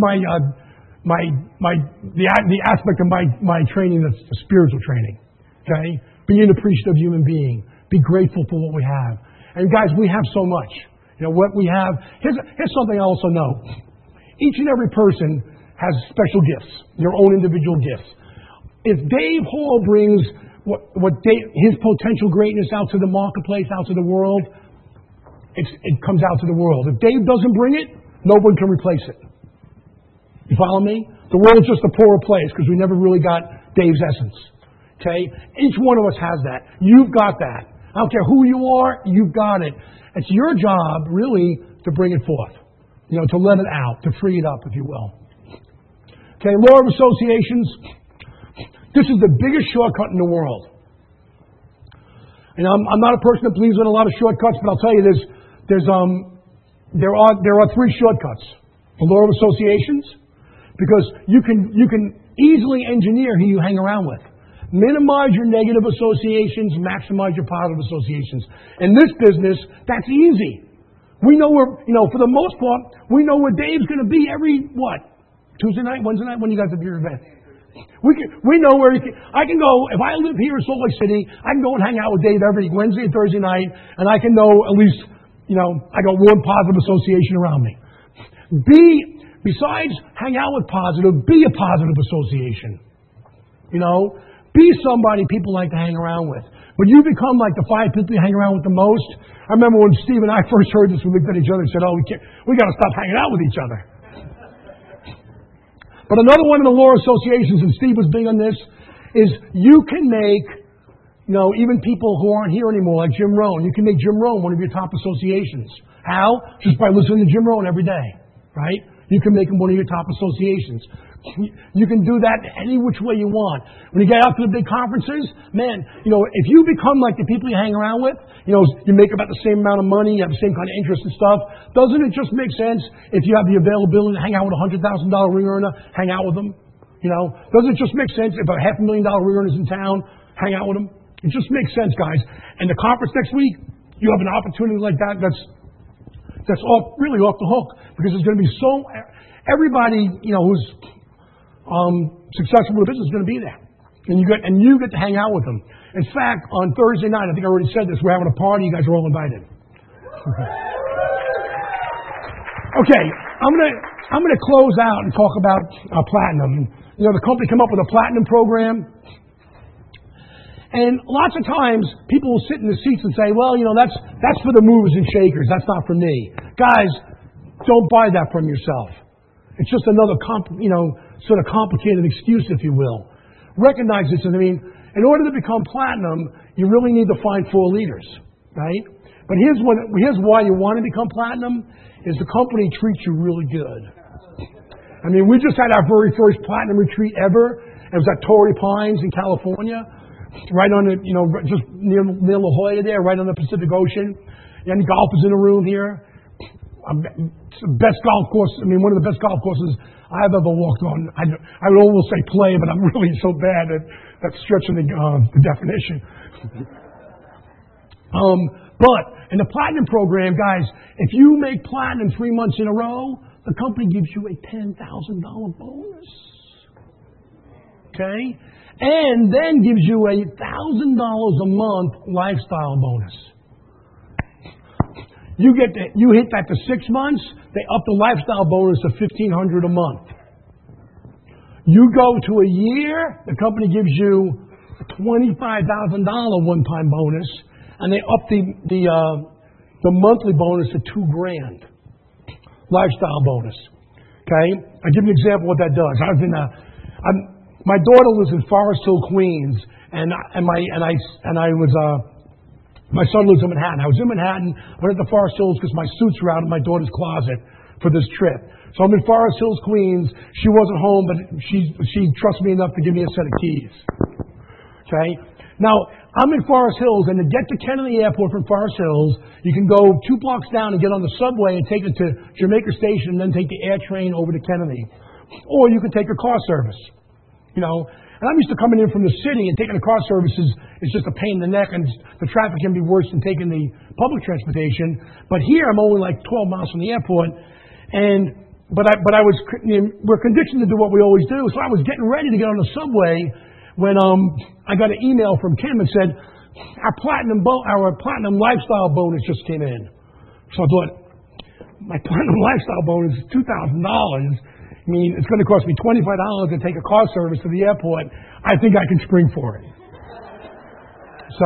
the aspect of my training that's the spiritual training. Okay, be an appreciative human being. Be grateful for what we have. And guys, we have so much. What we have. Here's something I also know. Each and every person has special gifts, their own individual gifts. If Dave Hall brings his potential greatness out to the marketplace, out to the world, it comes out to the world. If Dave doesn't bring it, no one can replace it. You follow me? The world's just a poorer place because we never really got Dave's essence. Okay? Each one of us has that. You've got that. I don't care who you are, you've got it. It's your job, really, to bring it forth. To let it out, to free it up, if you will. Okay, law of associations. This is the biggest shortcut in the world. And I'm not a person that believes in a lot of shortcuts, but I'll tell you this. There are 3 shortcuts. The law of associations? Because you can easily engineer who you hang around with. Minimize your negative associations, maximize your positive associations. In this business, that's easy. We know where, for the most part, we know where Dave's going to be every, Tuesday night, Wednesday night, when you guys have your event? We know where I can go, if I live here in Salt Lake City, I can go and hang out with Dave every Wednesday and Thursday night, and I can know at least, I got one positive association around me. Besides hang out with positive, be a positive association. Be somebody people like to hang around with. But you become like the 5 people you hang around with the most. I remember when Steve and I first heard this, we looked at each other and said, we got to stop hanging out with each other. But another one of the law associations, and Steve was big on this, is you can make, even people who aren't here anymore, like Jim Rohn, you can make Jim Rohn one of your top associations. How? Just by listening to Jim Rohn every day, right? You can make him one of your top associations. You can do that any which way you want. When you get out to the big conferences, man, if you become like the people you hang around with, you make about the same amount of money, you have the same kind of interest and stuff, doesn't it just make sense if you have the availability to hang out with a $100,000 ring earner, hang out with them? Doesn't it just make sense if a $500,000 ring earner is in town, hang out with them? It just makes sense, guys. And the conference next week, you have an opportunity like that that's really off the hook, because there's going to be everybody, who's successful with the business is going to be there. And you get to hang out with them. In fact, on Thursday night, I think I already said this, we're having a party, you guys are all invited. Okay, I'm gonna close out and talk about platinum. The company came up with a platinum program. And lots of times, people will sit in the seats and say, well, that's for the movers and shakers. That's not for me. Guys, don't buy that from yourself. It's just another, sort of complicated excuse, if you will. Recognize this. In order to become platinum, you really need to find 4 leaders, right? But here's why you want to become platinum, is the company treats you really good. We just had our very first platinum retreat ever. It was at Torrey Pines in California. Right on the, just near La Jolla there, right on the Pacific Ocean. And golfers in the room here. It's the best golf course, one of the best golf courses I've ever walked on. I would almost say play, but I'm really so bad at stretching the definition. But in the platinum program, guys, if you make platinum 3 months in a row, the company gives you a $10,000 bonus. Okay? And then gives you a $1,000 a month lifestyle bonus. You hit that to 6 months, they up the lifestyle bonus to $1,500 a month. You go to a year, the company gives you a $25,000 one-time bonus, and they up the monthly bonus to $2,000. Lifestyle bonus. Okay? I'll give you an example of what that does. My daughter lives in Forest Hill, Queens, and my son lives in Manhattan. I was in Manhattan, went to Forest Hills because my suits were out in my daughter's closet for this trip. So I'm in Forest Hills, Queens. She wasn't home, but she trusts me enough to give me a set of keys. Okay? Now, I'm in Forest Hills, and to get to Kennedy Airport from Forest Hills, you can go 2 blocks down and get on the subway and take it to Jamaica Station and then take the air train over to Kennedy. Or you can take a car service. And I'm used to coming in from the city, and taking a car service is just a pain in the neck, and the traffic can be worse than taking the public transportation. But here I'm only like 12 miles from the airport, we're conditioned to do what we always do. So I was getting ready to get on the subway when I got an email from Kim that said our platinum lifestyle bonus just came in. So I thought, my platinum lifestyle bonus is $2,000. It's going to cost me $25 to take a car service to the airport. I think I can spring for it. So,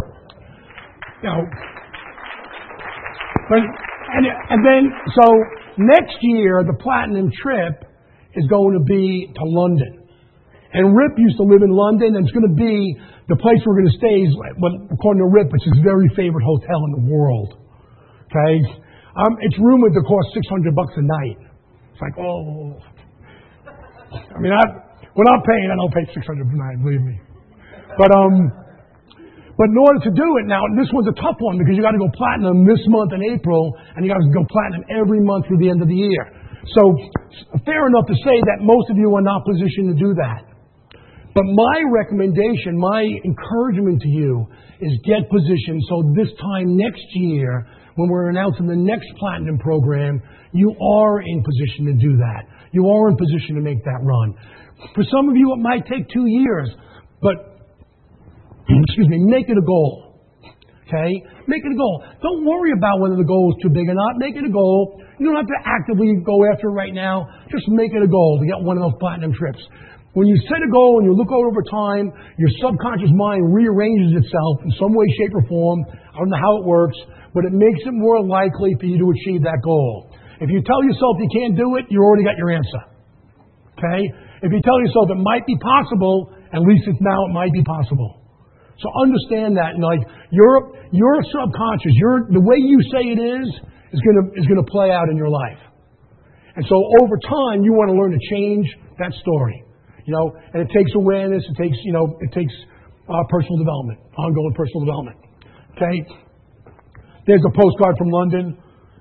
so next year, the platinum trip is going to be to London. And Rip used to live in London, and it's going to be the place we're going to stay is, according to Rip, it's his very favorite hotel in the world. Okay? It's rumored to cost $600 a night. It's like, oh. When I'm paying, I don't pay $600 a night, believe me. But in order to do it now, this one's a tough one because you got to go platinum this month in April, and you got to go platinum every month through the end of the year. So, fair enough to say that most of you are not positioned to do that. But my recommendation, my encouragement to you is get positioned so this time next year, when we're announcing the next Platinum program, you are in position to do that. You are in position to make that run. For some of you, it might take 2 years, but, make it a goal. Okay? Make it a goal. Don't worry about whether the goal is too big or not. Make it a goal. You don't have to actively go after it right now. Just make it a goal to get one of those Platinum trips. When you set a goal and you look over time, your subconscious mind rearranges itself in some way, shape, or form. I don't know how it works, but it makes it more likely for you to achieve that goal. If you tell yourself you can't do it, you already got your answer. Okay? If you tell yourself it might be possible, at least it's now it might be possible. So understand that, and like your subconscious, the way you say it is gonna play out in your life. And so over time, you want to learn to change that story. And it takes awareness. It takes personal development, ongoing personal development. Okay. There's a postcard from London.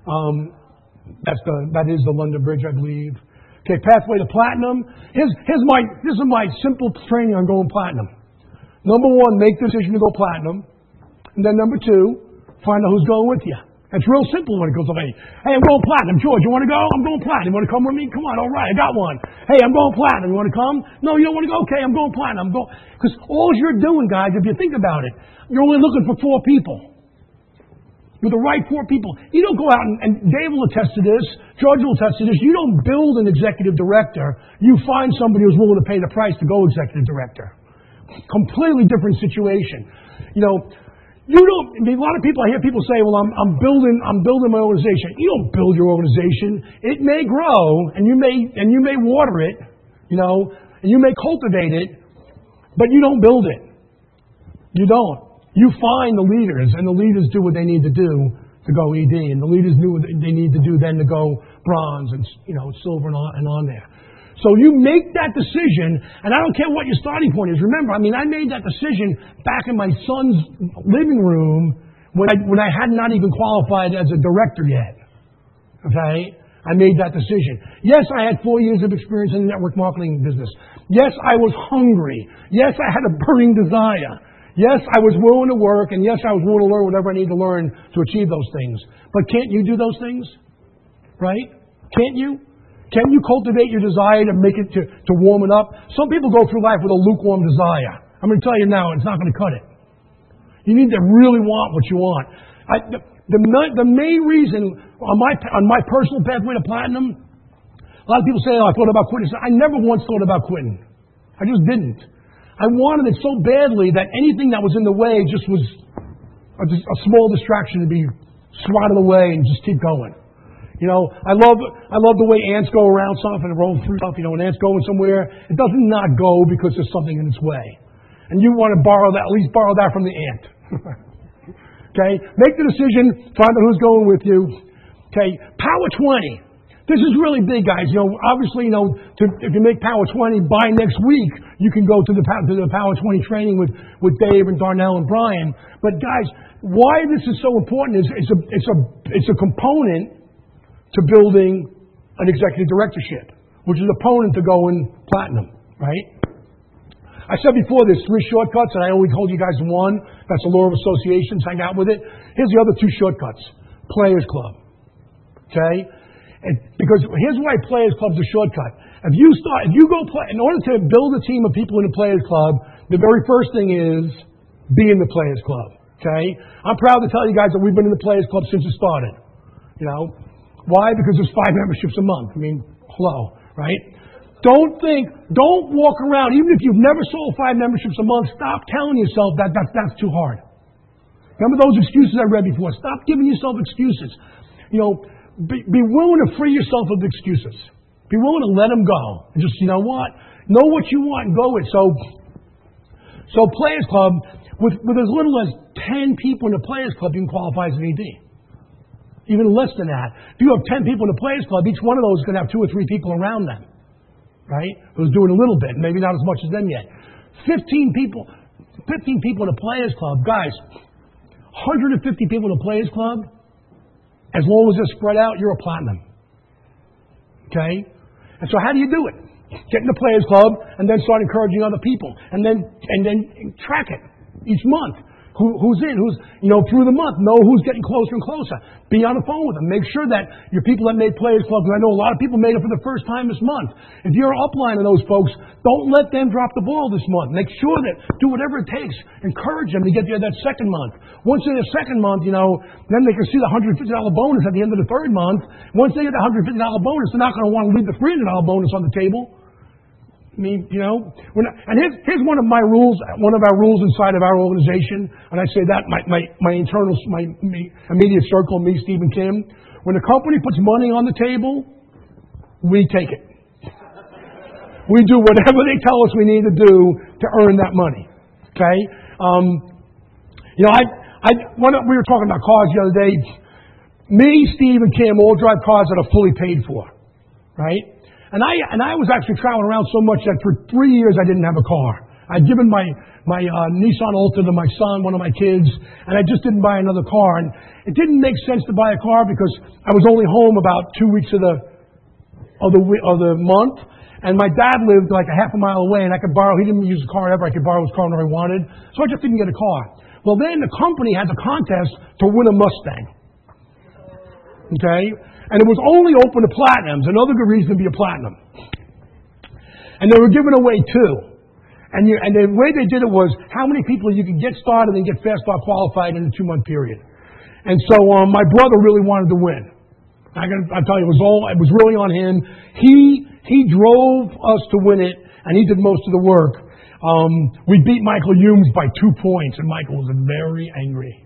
That is the London Bridge, I believe. Okay, pathway to platinum. This is my simple training on going platinum. Number 1, make the decision to go platinum. And then number 2, find out who's going with you. It's real simple when it goes away. Hey, I'm going platinum. George, you want to go? I'm going platinum. You want to come with me? Come on, all right, I got one. Hey, I'm going platinum. You want to come? No, you don't want to go? Okay, I'm going platinum. Because all you're doing, guys, if you think about it, you're only looking for 4 people. With the right 4 people. You don't go out and Dave will attest to this, George will attest to this. You don't build an executive director. You find somebody who's willing to pay the price to go executive director. Completely different situation. A lot of people, I hear people say, well, I'm building my organization. You don't build your organization. It may grow and you may water it, and you may cultivate it, but you don't build it. You don't. You find the leaders, and the leaders do what they need to do to go ED, and the leaders do what they need to do then to go bronze and silver and on there. So you make that decision, and I don't care what your starting point is. Remember, I made that decision back in my son's living room when I had not even qualified as a director yet. Okay? I made that decision. Yes, I had 4 years of experience in the network marketing business. Yes, I was hungry. Yes, I had a burning desire. Yes, I was willing to work, and yes, I was willing to learn whatever I need to learn to achieve those things. But can't you do those things? Right? Can't you? Can you cultivate your desire to make it to warm it up? Some people go through life with a lukewarm desire. I'm going to tell you now, it's not going to cut it. You need to really want what you want. The main reason on my personal pathway to platinum, a lot of people say, I thought about quitting. I never once thought about quitting. I just didn't. I wanted it so badly that anything that was in the way just was a small distraction to be swatted away and just keep going. I love the way ants go around stuff and roll through stuff. When ants going somewhere, it doesn't not go because there's something in its way. And you want to at least borrow that from the ant. Okay? Make the decision, find out who's going with you. Okay? Power 20. This is really big, guys. Obviously, if you make Power 20 by next week, you can go to the Power 20 training with Dave and Darnell and Brian. But guys, why this is so important is it's a component to building an executive directorship, which is a component to going platinum, right? I said before, there's 3 shortcuts, and I only told you guys one. That's the law of associations. Hang out with it. Here's the other 2 shortcuts. Players Club. Okay? Because here's why Players Club is a shortcut. If you go play, in order to build a team of people in the Players Club, the very first thing is be in the Players Club. Okay? I'm proud to tell you guys that we've been in the Players Club since it started. Why? Because there's 5 memberships a month. Hello, right? Don't walk around, even if you've never sold 5 memberships a month, stop telling yourself that's too hard. Remember those excuses I read before? Stop giving yourself excuses. Be willing to free yourself of excuses. Be willing to let them go. And just, know what you want and go with. So Players Club, with as little as 10 people in the Players Club, you can qualify as an ED. Even less than that. If you have 10 people in the Players Club, each one of those is going to have 2 or 3 people around them. Right? Who's doing a little bit, maybe not as much as them yet. 15 people in the Players Club. Guys, 150 people in the Players Club, as long as they're spread out, you're a platinum. Okay? And so how do you do it? Get in the Players Club and then start encouraging other people. And then track it each month. Who's in, through the month. Know who's getting closer and closer. Be on the phone with them. Make sure that your people that made Players Club, because I know a lot of people made it for the first time this month. If you're upline of those folks, don't let them drop the ball this month. Make sure that do whatever it takes. Encourage them to get there that second month. Once they're in the second month, then they can see the $150 bonus at the end of the third month. Once they get the $150 bonus, they're not going to want to leave the $300 bonus on the table. I mean, and here's one of my rules, one of our rules inside of our organization, and I say that, my immediate circle, me, Steve, and Kim, when the company puts money on the table, we take it. We do whatever they tell us we need to do to earn that money. Okay? We were talking about cars the other day. Me, Steve, and Kim all drive cars that are fully paid for. Right? And I was actually traveling around so much that for 3 years I didn't have a car. I'd given my Nissan Alta to my son, one of my kids, and I just didn't buy another car. And it didn't make sense to buy a car because I was only home about 2 weeks of the month, and my dad lived like a half a mile away, and I could borrow. He didn't use the car ever. I could borrow his car whenever I wanted, so I just didn't get a car. Well, then the company had the contest to win a Mustang. Okay. And it was only open to platinums, another good reason to be a platinum. And they were giving away 2. And the way they did it was how many people you could get started and get Fast Start qualified in a 2-month period. And so my brother really wanted to win. I tell you, it was really on him. He drove us to win it, and he did most of the work. We beat Michael Humes by 2 points, and Michael was very angry.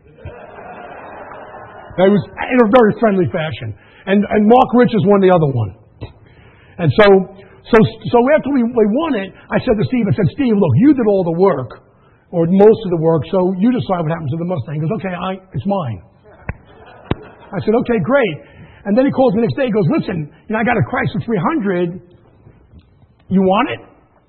It was in a very friendly fashion. And Mark Richards won the other one. And so after we won it, I said to Steve, Steve, look, you did all the work, or most of the work, so you decide what happens to the Mustang. He goes, okay, it's mine. I said, okay, great. And then he calls me the next day, he goes, listen, I got a Chrysler 300. You want it?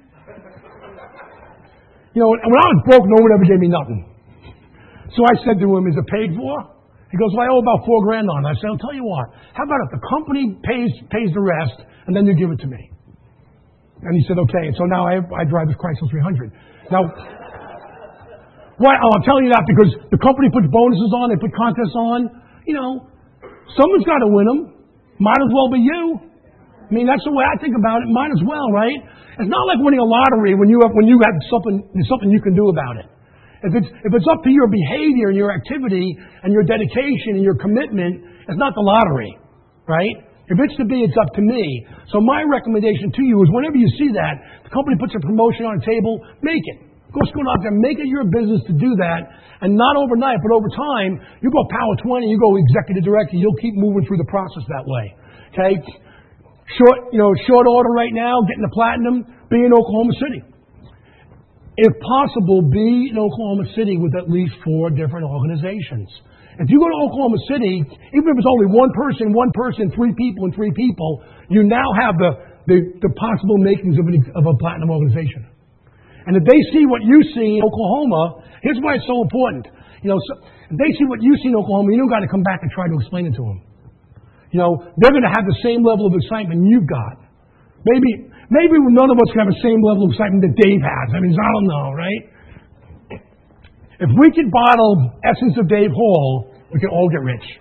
And when I was broke, no one ever gave me nothing. So I said to him, is it paid for? He goes, well, I owe about $4,000 on it. I said, I'll tell you what. How about if the company pays the rest, and then you give it to me? And he said, okay. And so now I drive this Chrysler 300. Now, why? I'm telling you that because the company puts bonuses on, they put contests on. Someone's got to win them. Might as well be you. I mean, that's the way I think about it. Might as well, right? It's not like winning a lottery when you have something you can do about it. If it's up to your behavior and your activity and your dedication and your commitment, it's not the lottery, right? If it's to be, it's up to me. So my recommendation to you is whenever you see that, the company puts a promotion on a table, make it. Go out there, make it your business to do that, and not overnight, but over time, you go Power 20, you go Executive Director, you'll keep moving through the process that way. Okay? Short order right now, getting the platinum, be in Oklahoma City. If possible, be in Oklahoma City with at least 4 different organizations. If you go to Oklahoma City, even if it's only one person, 3 people, and 3 people, you now have the possible makings of a platinum organization. And if they see what you see in Oklahoma, here's why it's so important. If they see what you see in Oklahoma, you don't got to come back and try to explain it to them. They're going to have the same level of excitement you've got. Maybe none of us can have the same level of excitement that Dave has. I mean, I don't know, right? If we could bottle Essence of Dave Hall, we can all get rich.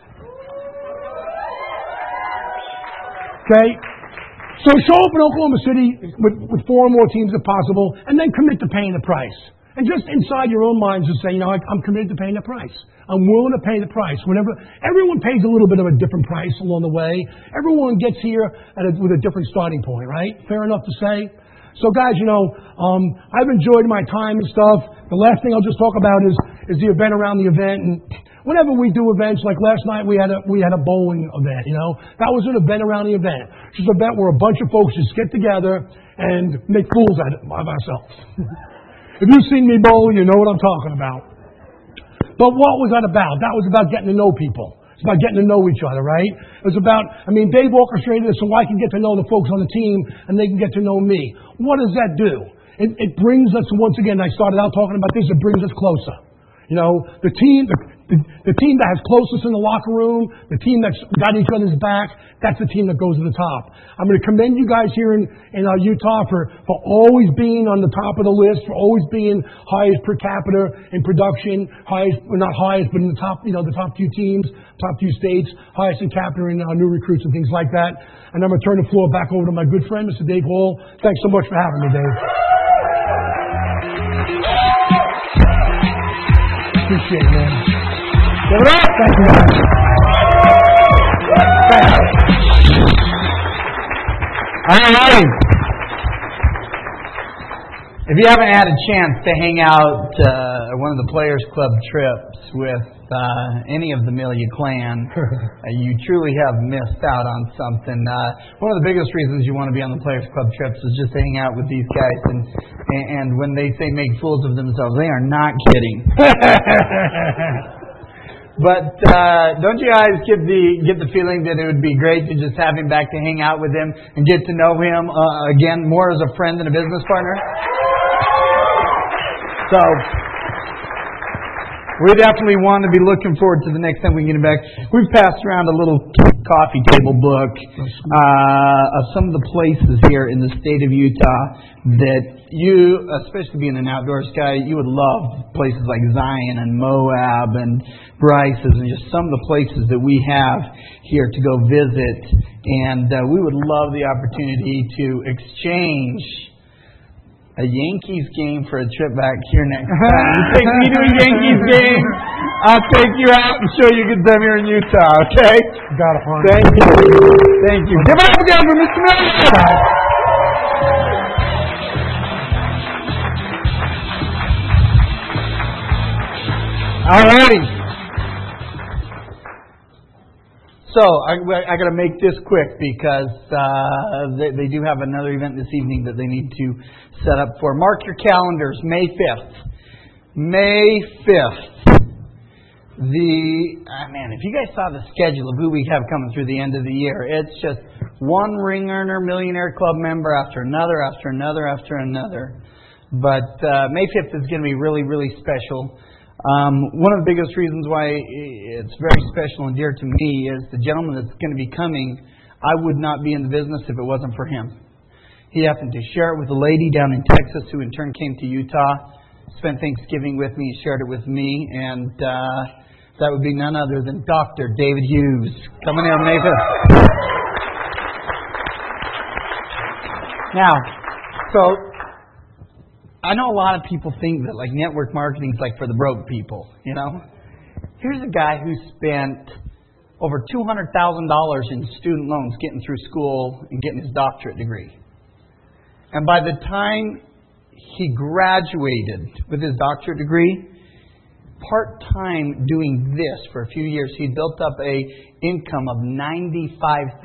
Okay? So show up in Oklahoma City with 4 or more teams if possible, and then commit to paying the price. And just inside your own minds just say, I'm committed to paying the price. I'm willing to pay the price. Everyone pays a little bit of a different price along the way. Everyone gets here with a different starting point, right? Fair enough to say? So guys, I've enjoyed my time and stuff. The last thing I'll just talk about is the event around the event. And whenever we do events, like last night we had a bowling event, That was an event around the event. It's just an event where a bunch of folks just get together and make fools out of ourselves. If you've seen me bowl, you know what I'm talking about. But what was that about? That was about getting to know people. It's about getting to know each other, right? It was about, Dave orchestrated it so I can get to know the folks on the team and they can get to know me. What does that do? It brings us, once again, I started out talking about this, it brings us closer. You know, the team that has closest in the locker room, the team that's got each other's back, that's the team that goes to the top. I'm going to commend you guys here in Utah for always being on the top of the list, for always being highest per capita in production, highest, well, not highest, but in the top, you know, the top few teams, top few states, highest in capita in new recruits and things like that. And I'm going to turn the floor back over to my good friend, Mr. Dave Hall. Thanks so much for having me, Dave. Appreciate it, man. Give it up. Thank you, guys. All right. If you haven't had a chance to hang out one of the Players Club trips with any of the Milia clan, you truly have missed out on something. One of the biggest reasons you want to be on the Players Club trips is just to hang out with these guys. And when they say make fools of themselves, they are not kidding. But don't you guys get the feeling that it would be great to just have him back to hang out with him and get to know him again more as a friend than a business partner? So we definitely want to be looking forward to the next time we get him back. We've passed around a little coffee table book of some of the places here in the state of Utah that you, especially being an outdoors guy, you would love. Places like Zion and Moab and Bryce's and just some of the places that we have here to go visit. And we would love the opportunity to exchange a Yankees game for a trip back here next time. You take me to a Yankees game, I'll take you out and show you a good time here in Utah, okay? Got it, Juan. Thank you. Thank you. Give it up again for Mr. Miller. All righty. So, I got to make this quick because they do have another event this evening that they need to set up for. Mark your calendars, May 5th. May 5th. If you guys saw the schedule of who we have coming through the end of the year, it's just one ring earner, millionaire club member after another, after another, after another. But May 5th is going to be really, really special. One of the biggest reasons why it's very special and dear to me is the gentleman that's going to be coming. I would not be in the business if it wasn't for him. He happened to share it with a lady down in Texas who in turn came to Utah, spent Thanksgiving with me, shared it with me, and that would be none other than Dr. David Hughes. Coming in, May 5th. Now, so I know a lot of people think that like network marketing is like for the broke people, you know. Here's a guy who spent over $200,000 in student loans getting through school and getting his doctorate degree. And by the time he graduated with his doctorate degree, part-time doing this for a few years, he built up a income of $95,000.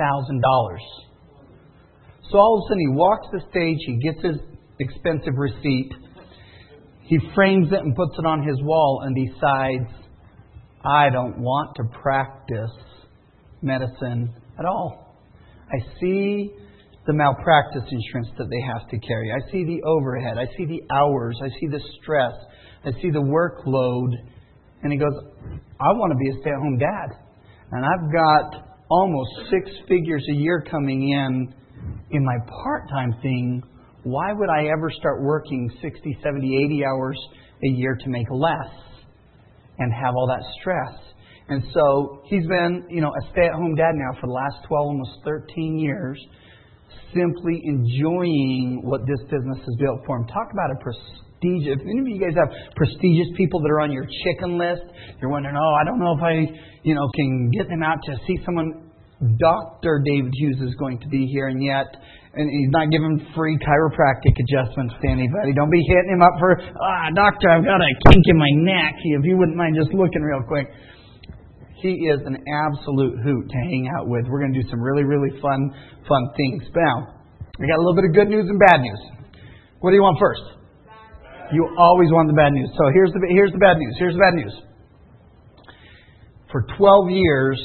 So all of a sudden he walks the stage, he gets his expensive receipt, he frames it and puts it on his wall and decides, I don't want to practice medicine at all. I see the malpractice insurance that they have to carry. I see the overhead. I see the hours. I see the stress. I see the workload. And he goes, I want to be a stay-at-home dad. And I've got almost 6 figures a year coming in my part-time thing. Why would I ever start working 60, 70, 80 hours a year to make less and have all that stress? And so he's been, a stay-at-home dad now for the last 12, almost 13 years, simply enjoying what this business has built for him. Talk about a prestigious, if any of you guys have prestigious people that are on your chicken list, you're wondering, I don't know if I, can get them out to see someone. Dr. David Hughes is going to be here, and he's not giving free chiropractic adjustments to anybody. Don't be hitting him up for, doctor, I've got a kink in my neck. If you wouldn't mind just looking real quick. He is an absolute hoot to hang out with. We're going to do some really, really fun things. Now, we got a little bit of good news and bad news. What do you want first? You always want the bad news. So here's the bad news. Here's the bad news. For 12 years,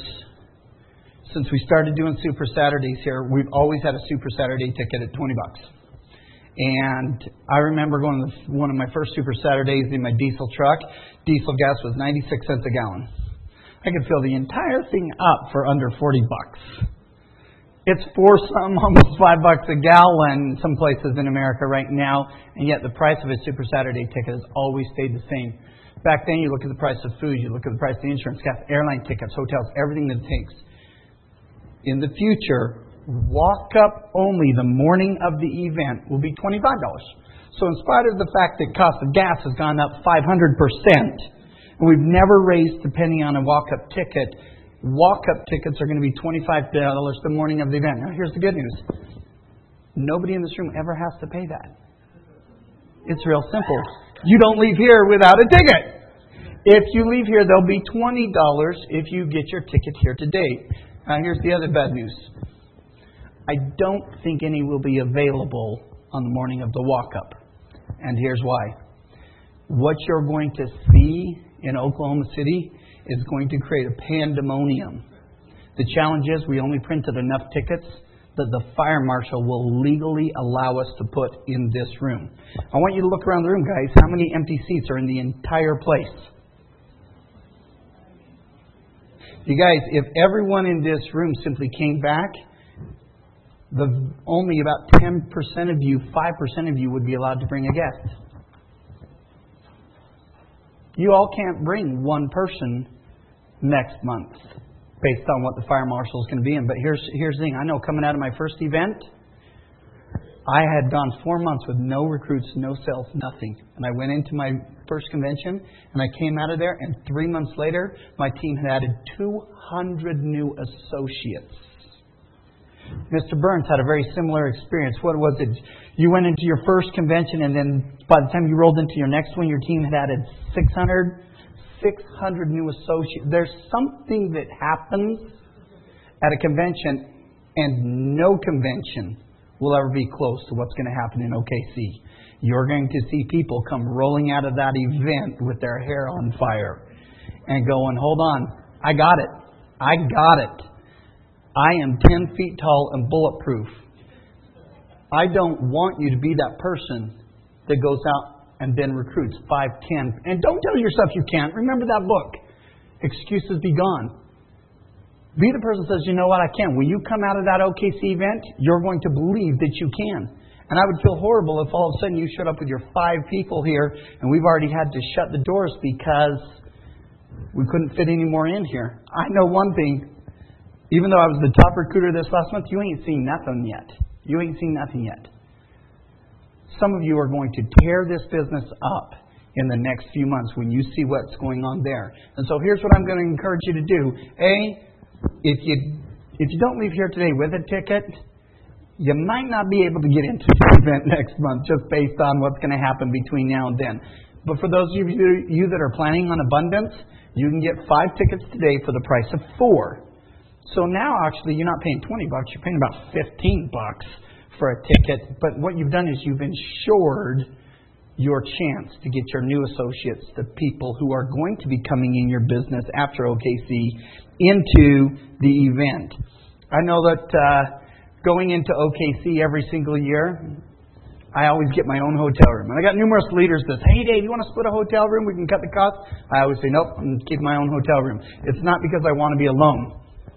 since we started doing Super Saturdays here, we've always had a Super Saturday ticket at $20. And I remember going to one of my first Super Saturdays in my diesel truck. Diesel gas was 96 cents a gallon. I could fill the entire thing up for under $40. It's almost $5 a gallon some places in America right now, and yet the price of a Super Saturday ticket has always stayed the same. Back then, you look at the price of food, you look at the price of the insurance, gas, airline tickets, hotels, everything that it takes. In the future, walk up only the morning of the event will be $25. So in spite of the fact that cost of gas has gone up 500%, and we've never raised the penny on a walk-up ticket, walk-up tickets are going to be $25 the morning of the event. Now here's the good news. Nobody in this room ever has to pay that. It's real simple. You don't leave here without a ticket. If you leave here, there'll be $20 if you get your ticket here today. Now here's the other bad news. I don't think any will be available on the morning of the walk-up. And here's why. What you're going to see in Oklahoma City is going to create a pandemonium. The challenge is we only printed enough tickets that the fire marshal will legally allow us to put in this room. I want you to look around the room, guys. How many empty seats are in the entire place? You guys, if everyone in this room simply came back, only about 10% of you, 5% of you would be allowed to bring a guest. You all can't bring one person next month based on what the fire marshal is going to be in. But here's the thing. I know coming out of my first event, I had gone 4 months with no recruits, no sales, nothing. And I went into my first convention, and I came out of there, and 3 months later, my team had added 200 new associates. Mr. Burns had a very similar experience. What was it? You went into your first convention, and then by the time you rolled into your next one, your team had added 600 new associates. There's something that happens at a convention, and no convention will ever be close to what's going to happen in OKC. You're going to see people come rolling out of that event with their hair on fire and going, hold on, I got it. I got it. I am 10 feet tall and bulletproof. I don't want you to be that person that goes out and then recruits 5, 10. And don't tell yourself you can't. Remember that book, Excuses Be Gone. Be the person that says, you know what, I can. When you come out of that OKC event, you're going to believe that you can. And I would feel horrible if all of a sudden you showed up with your 5 people here and we've already had to shut the doors because we couldn't fit any more in here. I know one thing. Even though I was the top recruiter this last month, you ain't seen nothing yet. You ain't seen nothing yet. Some of you are going to tear this business up in the next few months when you see what's going on there. And so here's what I'm going to encourage you to do. If you don't leave here today with a ticket, you might not be able to get into the event next month just based on what's going to happen between now and then. But for those of you that are planning on abundance, you can get 5 tickets today for the price of 4. So now, actually, you're not paying $20. You're paying about $15 for a ticket. But what you've done is you've ensured your chance to get your new associates, the people who are going to be coming in your business after OKC, into the event. I know that going into OKC every single year, I always get my own hotel room. And I got numerous leaders that say, hey, Dave, you want to split a hotel room? We can cut the cost. I always say, nope, I'm keeping my own hotel room. It's not because I want to be alone.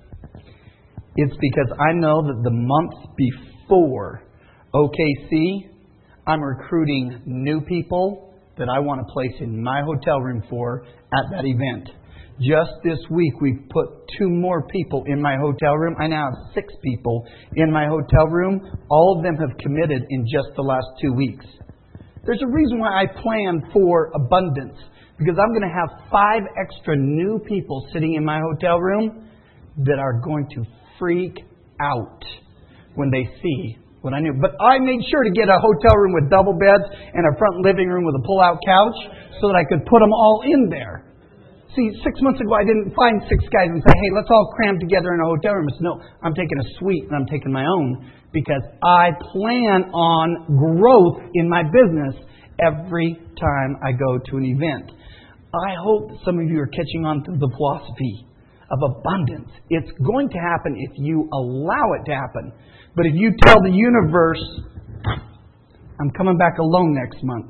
It's because I know that the month before OKC, I'm recruiting new people that I want to place in my hotel room for at that event. Just this week, we've put 2 more people in my hotel room. I now have 6 people in my hotel room. All of them have committed in just the last 2 weeks. There's a reason why I plan for abundance, because I'm going to have 5 extra new people sitting in my hotel room that are going to freak out when they see what I knew. But I made sure to get a hotel room with double beds and a front living room with a pull-out couch so that I could put them all in there. See, 6 months ago I didn't find 6 guys and say, hey, let's all cram together in a hotel room. I said, no, I'm taking a suite and I'm taking my own because I plan on growth in my business every time I go to an event. I hope that some of you are catching on to the philosophy of abundance. It's going to happen if you allow it to happen. But if you tell the universe, I'm coming back alone next month,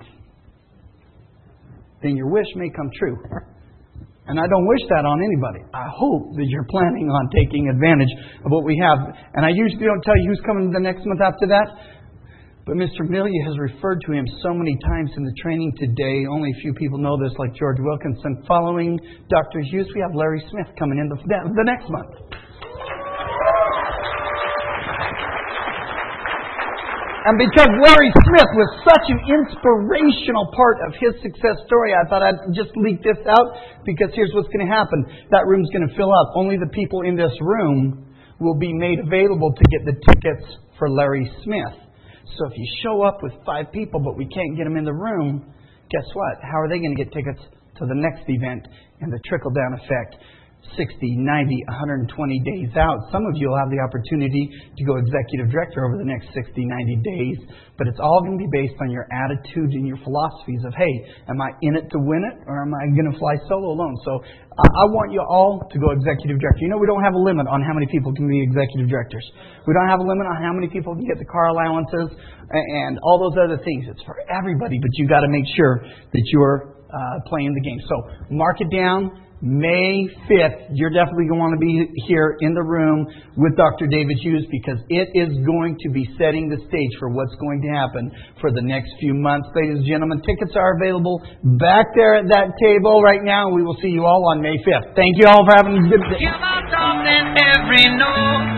then your wish may come true. And I don't wish that on anybody. I hope that you're planning on taking advantage of what we have. And I usually don't tell you who's coming the next month after that. But Mr. Milia has referred to him so many times in the training today. Only a few people know this, like George Wilkinson. Following Dr. Hughes, we have Larry Smith coming in the next month. And because Larry Smith was such an inspirational part of his success story, I thought I'd just leak this out, because here's what's going to happen. That room's going to fill up. Only the people in this room will be made available to get the tickets for Larry Smith. So if you show up with 5 people, but we can't get them in the room, guess what? How are they going to get tickets to the next event? And the trickle-down effect. 60, 90, 120 days out. Some of you will have the opportunity to go executive director over the next 60, 90 days. But it's all going to be based on your attitude and your philosophies of, hey, am I in it to win it, or am I going to fly solo alone? So I want you all to go executive director. You know, we don't have a limit on how many people can be executive directors. We don't have a limit on how many people can get the car allowances and all those other things. It's for everybody, but you got to make sure that you're playing the game. So mark it down. May 5th, you're definitely going to want to be here in the room with Dr. David Hughes, because it is going to be setting the stage for what's going to happen for the next few months. Ladies and gentlemen, tickets are available back there at that table right now. We will see you all on May 5th. Thank you all for having a good day.